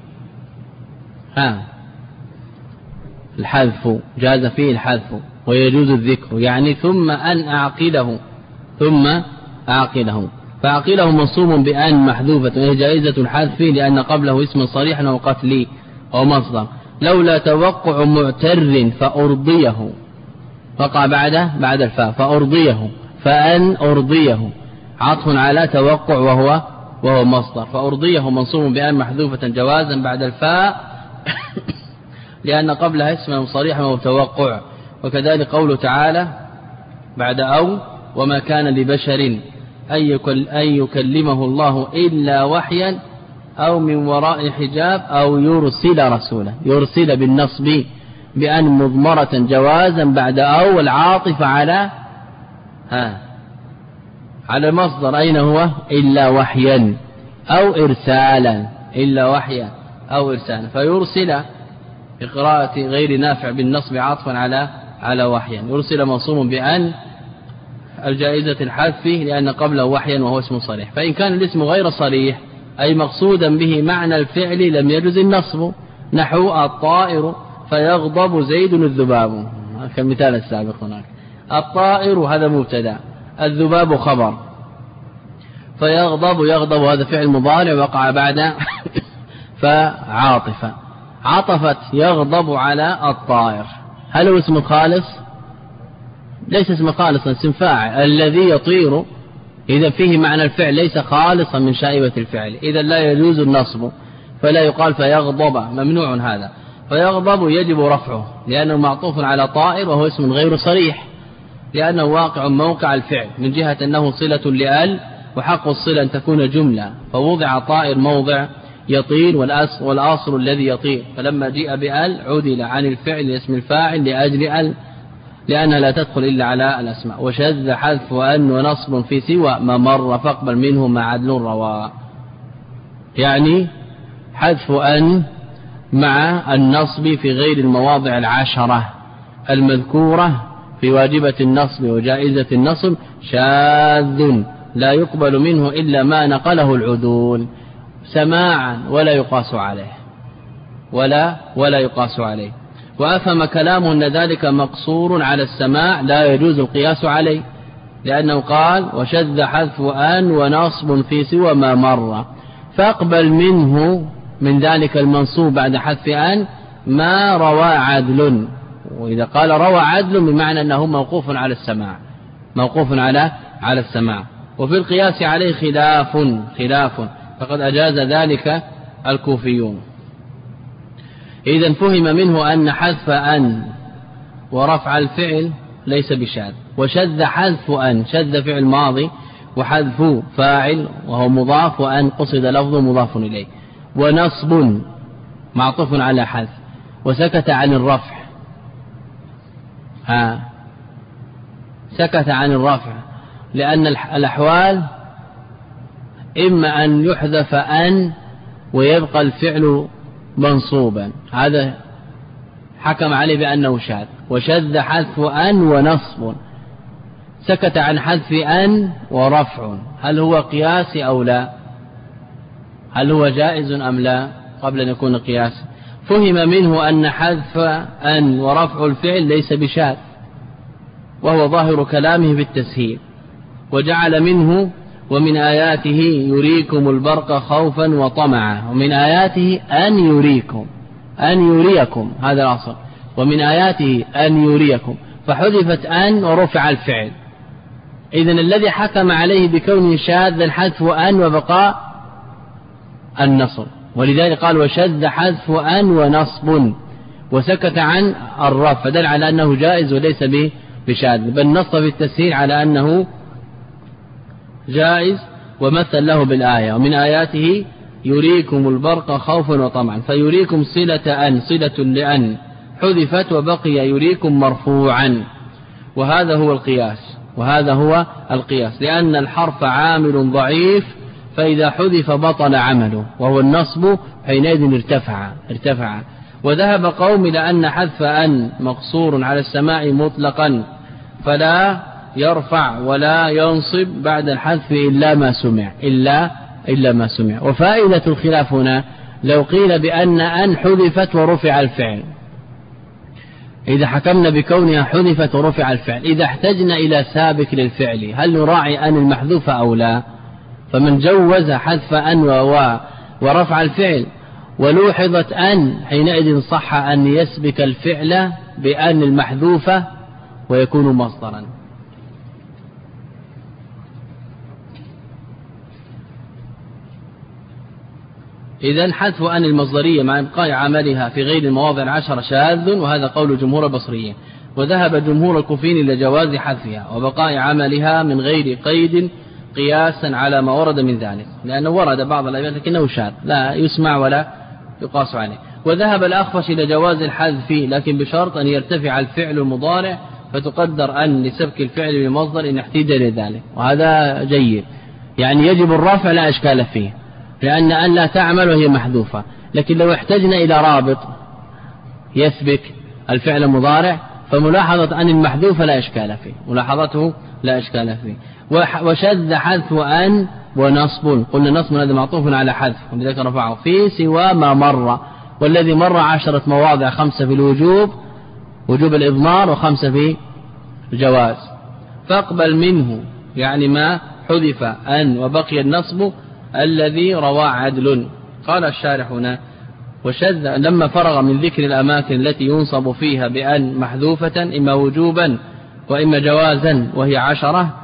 ها الحذف، جاز فيه الحذف ويجوز الذكر، يعني ثم أن أعقله، ثم أعقله، فأعقله منصوب بأن محذوفة وهي جائزة الحذف لأن قبله اسم صريح أو قتلي أو مصدر. لولا توقع معتر فأرضيه، وقع بعده بعد الفاء فأرضيه، فأن أرضيه عطف على توقع وهو وهو مصدر، فأرضيه منصوب بأن محذوفة جوازا بعد الفاء لأن قبلها اسم صريح وهو توقع. وكذلك قوله تعالى بعد أو وما كان لبشر أن يكلمه الله إلا وحيا أو من وراء حجاب أو يرسل رسولا، يرسل بالنصب بأن مضمرة جوازا بعد أو العاطف على ها على مصدر أين هو إلا وحيا أو إرسالا، إلا وحيا أو إرسالا، فيرسل بقراءة غير نافع بالنصب عاطفا على على وحيا، يرسل منصوب بأن الجائزة الحذف لأن قبله وحيا وهو اسم صريح. فإن كان الاسم غير صريح أي مقصودا به معنى الفعل لم يجوز النصب، نحو الطائر فيغضب زيد الذباب كالمثال السابق هناك. الطائر هذا مبتدا، الذباب خبر، فيغضب يغضب هذا فعل مضارع وقع بعد فعاطفة، عطفت يغضب على الطائر. هل هو اسم خالص؟ ليس اسم خالص، اسم فاعل الذي يطير إذا فيه معنى الفعل ليس خالصا من شائبة الفعل، إذا لا يجوز النصب، فلا يقال فيغضب، ممنوع هذا. فيغضب يجب رفعه لأنه معطوف على طائر وهو اسم غير صريح، لأنه واقع موقع الفعل من جهة أنه صلة لأل، وحق الصلة أن تكون جملة، فوضع طائر موضع يطير والأصل الذي يطير، فلما جيء بأل عدل عن الفعل لاسم الفاعل لأجل أل، لأنها لا تدخل إلا على الأسماء. وشذ حذف أن ونصب في سوى ما مر فاقبل منه مع عدل روا، يعني حذف أن مع النصب في غير المواضع العشرة المذكورة في واجبة النصب وجائزة النصب شاذ لا يقبل منه إلا ما نقله العدول سماعا ولا يقاس عليه ولا ولا يقاس عليه. وأفهم كلامه أن ذلك مقصور على السماع لا يجوز القياس عليه، لأنه قال وشذ حذف أن ونصب في سوى ما مر، فاقبل منه من ذلك المنصوب بعد حذف أن ما روى عدل. وإذا قال روى عدل بمعنى أنه موقوف على السماع، موقوف على على السماع. وفي القياس عليه خلاف خلاف فقد أجاز ذلك الكوفيون. إذن فهم منه أن حذف أن ورفع الفعل ليس بشاذ. وشذ حذف أن، شذ فعل ماضي وحذف فاعل وهو مضاف، وأن قصد لفظ مضاف إليه. ونصب معطوف على حذف، وسكت عن الرفع، ها سكت عن الرفع لأن الأحوال إما أن يحذف أن ويبقى الفعل منصوبا، هذا حكم عليه بأنه شاذ. وشذ حذف أن ونصب، سكت عن حذف أن ورفع، هل هو قياس أو لا؟ هل هو جائز أم لا قبل أن يكون قياس؟ فهم منه أن حذف أن ورفع الفعل ليس بشاذ، وهو ظاهر كلامه بالتسهيل. وجعل منه ومن آياته يريكم البرق خوفا وطمعا، ومن آياته أن يريكم، أن يريكم هذا الأصل، ومن آياته أن يريكم، فحذفت أن ورفع الفعل. إذن الذي حكم عليه بكونه شاذا حذف أن وبقاء النصب، ولذلك قال وشذ حذف أن ونصب، وسكت عن الرفع، فدل على أنه جائز وليس بشاذ، بل نص في التسهيل على أنه جائز، ومثل له بالآية ومن آياته يريكم البرق خوفا وطمعا، فيريكم صلة أن، صلة لأن حذفت وبقي يريكم مرفوعا. وهذا هو القياس، وهذا هو القياس، لأن الحرف عامل ضعيف، فإذا حذف بطل عمله، وهو النصب، حينئذ ارتفع ارتفع. وذهب قوم إلى أن حذف أن مقصور على السماع مطلقا، فلا يرفع ولا ينصب بعد الحذف إلا ما سمع إلا إلا ما سمع. وفائدة الخلاف هنا لو قيل بأن أن حذفت ورفع الفعل، إذا حكمنا بكونها حذفت ورفع الفعل، إذا احتجنا إلى سابق للفعل هل نراعي أن المحذوف أو لا؟ فمن جوز حذف أن ورفع الفعل ولوحظت أن، حينئذ صح أن يسبك الفعل بأن المحذوفة ويكون مصدرا. إذن حذف أن المصدرية مع إبقاء عملها في غير المواضع العشر شاذ، وهذا قول جمهور البصريين. وذهب جمهور الكوفيين إلى جواز حذفها وبقاء عملها من غير قيد قياسا على ما ورد من ذلك، لأنه ورد بعض الآيات لكنه شاذ لا يسمع ولا يقاس عليه. وذهب الأخفش إلى جواز الحذف لكن بشرط أن يرتفع الفعل المضارع فتقدر أن لسبك الفعل بمصدر إن احتاج لذلك، وهذا جيد، يعني يجب الرفع لا إشكال فيه، لأن أن لا تعمل وهي محذوفة. لكن لو احتجنا إلى رابط يسبك الفعل المضارع فملاحظة أن المحذوفة لا إشكال فيه، ملاحظته لا إشكال فيه. وشذ حذف أن ونصب، قلنا نصب هذا معطوف على حذف ولذلك رفعه في سوى ما مر، والذي مر عشرة مواضع، خمسة في الوجوب وجوب الإضمار، وخمسة في الجواز. فاقبل منه يعني ما حذف أن وبقي النصب الذي روى عدل. قال الشارح هنا وشذ لما فرغ من ذكر الأماكن التي ينصب فيها بأن محذوفة إما وجوبا وإما جوازا وهي عشرة،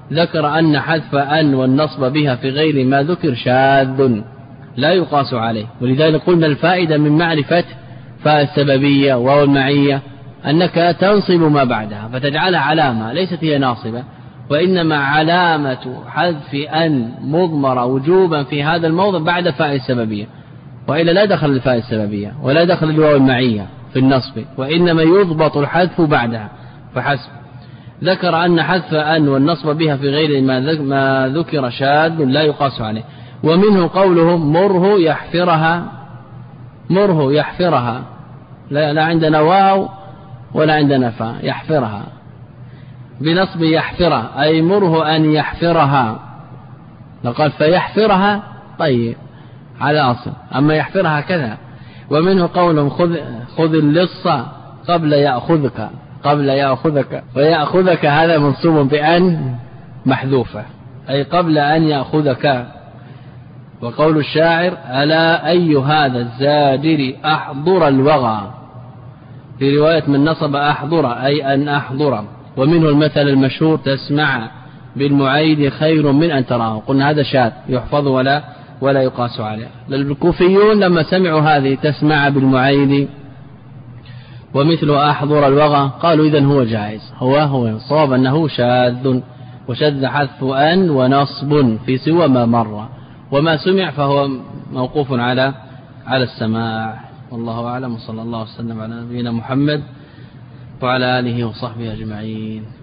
ذكر أن حذف أن والنصب بها في غير ما ذكر شاذ لا يقاس عليه. ولذلك قلنا الفائدة من معرفة فاء السببية واو المعية أنك تنصب ما بعدها فتجعلها علامة ليست هي ناصبة، وإنما علامة حذف أن مضمرة وجوبا في هذا الموضع بعد فاء السببية، وإلا لا دخل الفاء السببية ولا دخل الواو المعية في النصب، وإنما يضبط الحذف بعدها فحسب. ذكر أن حذف أن والنصب بها في غير ما ذكر شاذ لا يقاس عليه. ومنه قولهم مره يحفرها، مره يحفرها، لا, لا عندنا واو ولا عندنا فاء، يحفرها بنصب يحفرها أي مره أن يحفرها، لقال فيحفرها طيب على أصل، أما يحفرها كذا. ومنه قولهم خذ, خذ اللص قبل يأخذك، قبل يأخذك، ويأخذك هذا منصوب بأن محذوفة أي قبل أن يأخذك. وقول الشاعر ألا أي هذا الزاجر أحضر الوغى، في رواية من نصب أحضر أي أن أحضر. ومنه المثل المشهور تسمع بالمعيد خير من أن تراه، قلنا هذا شاذ يحفظ ولا ولا يقاس عليه. الكوفيون لما سمعوا هذه تسمع بالمعيد ومثل أحضر الوغى قالوا إذن هو جائز، هو هو صواب أنه شاذ، وشذ حذف أن ونصب في سوى ما مر، وما سمع فهو موقوف على على السماع. والله أعلم، وصلى الله وسلم على نبينا محمد وعلى آله وصحبه أجمعين.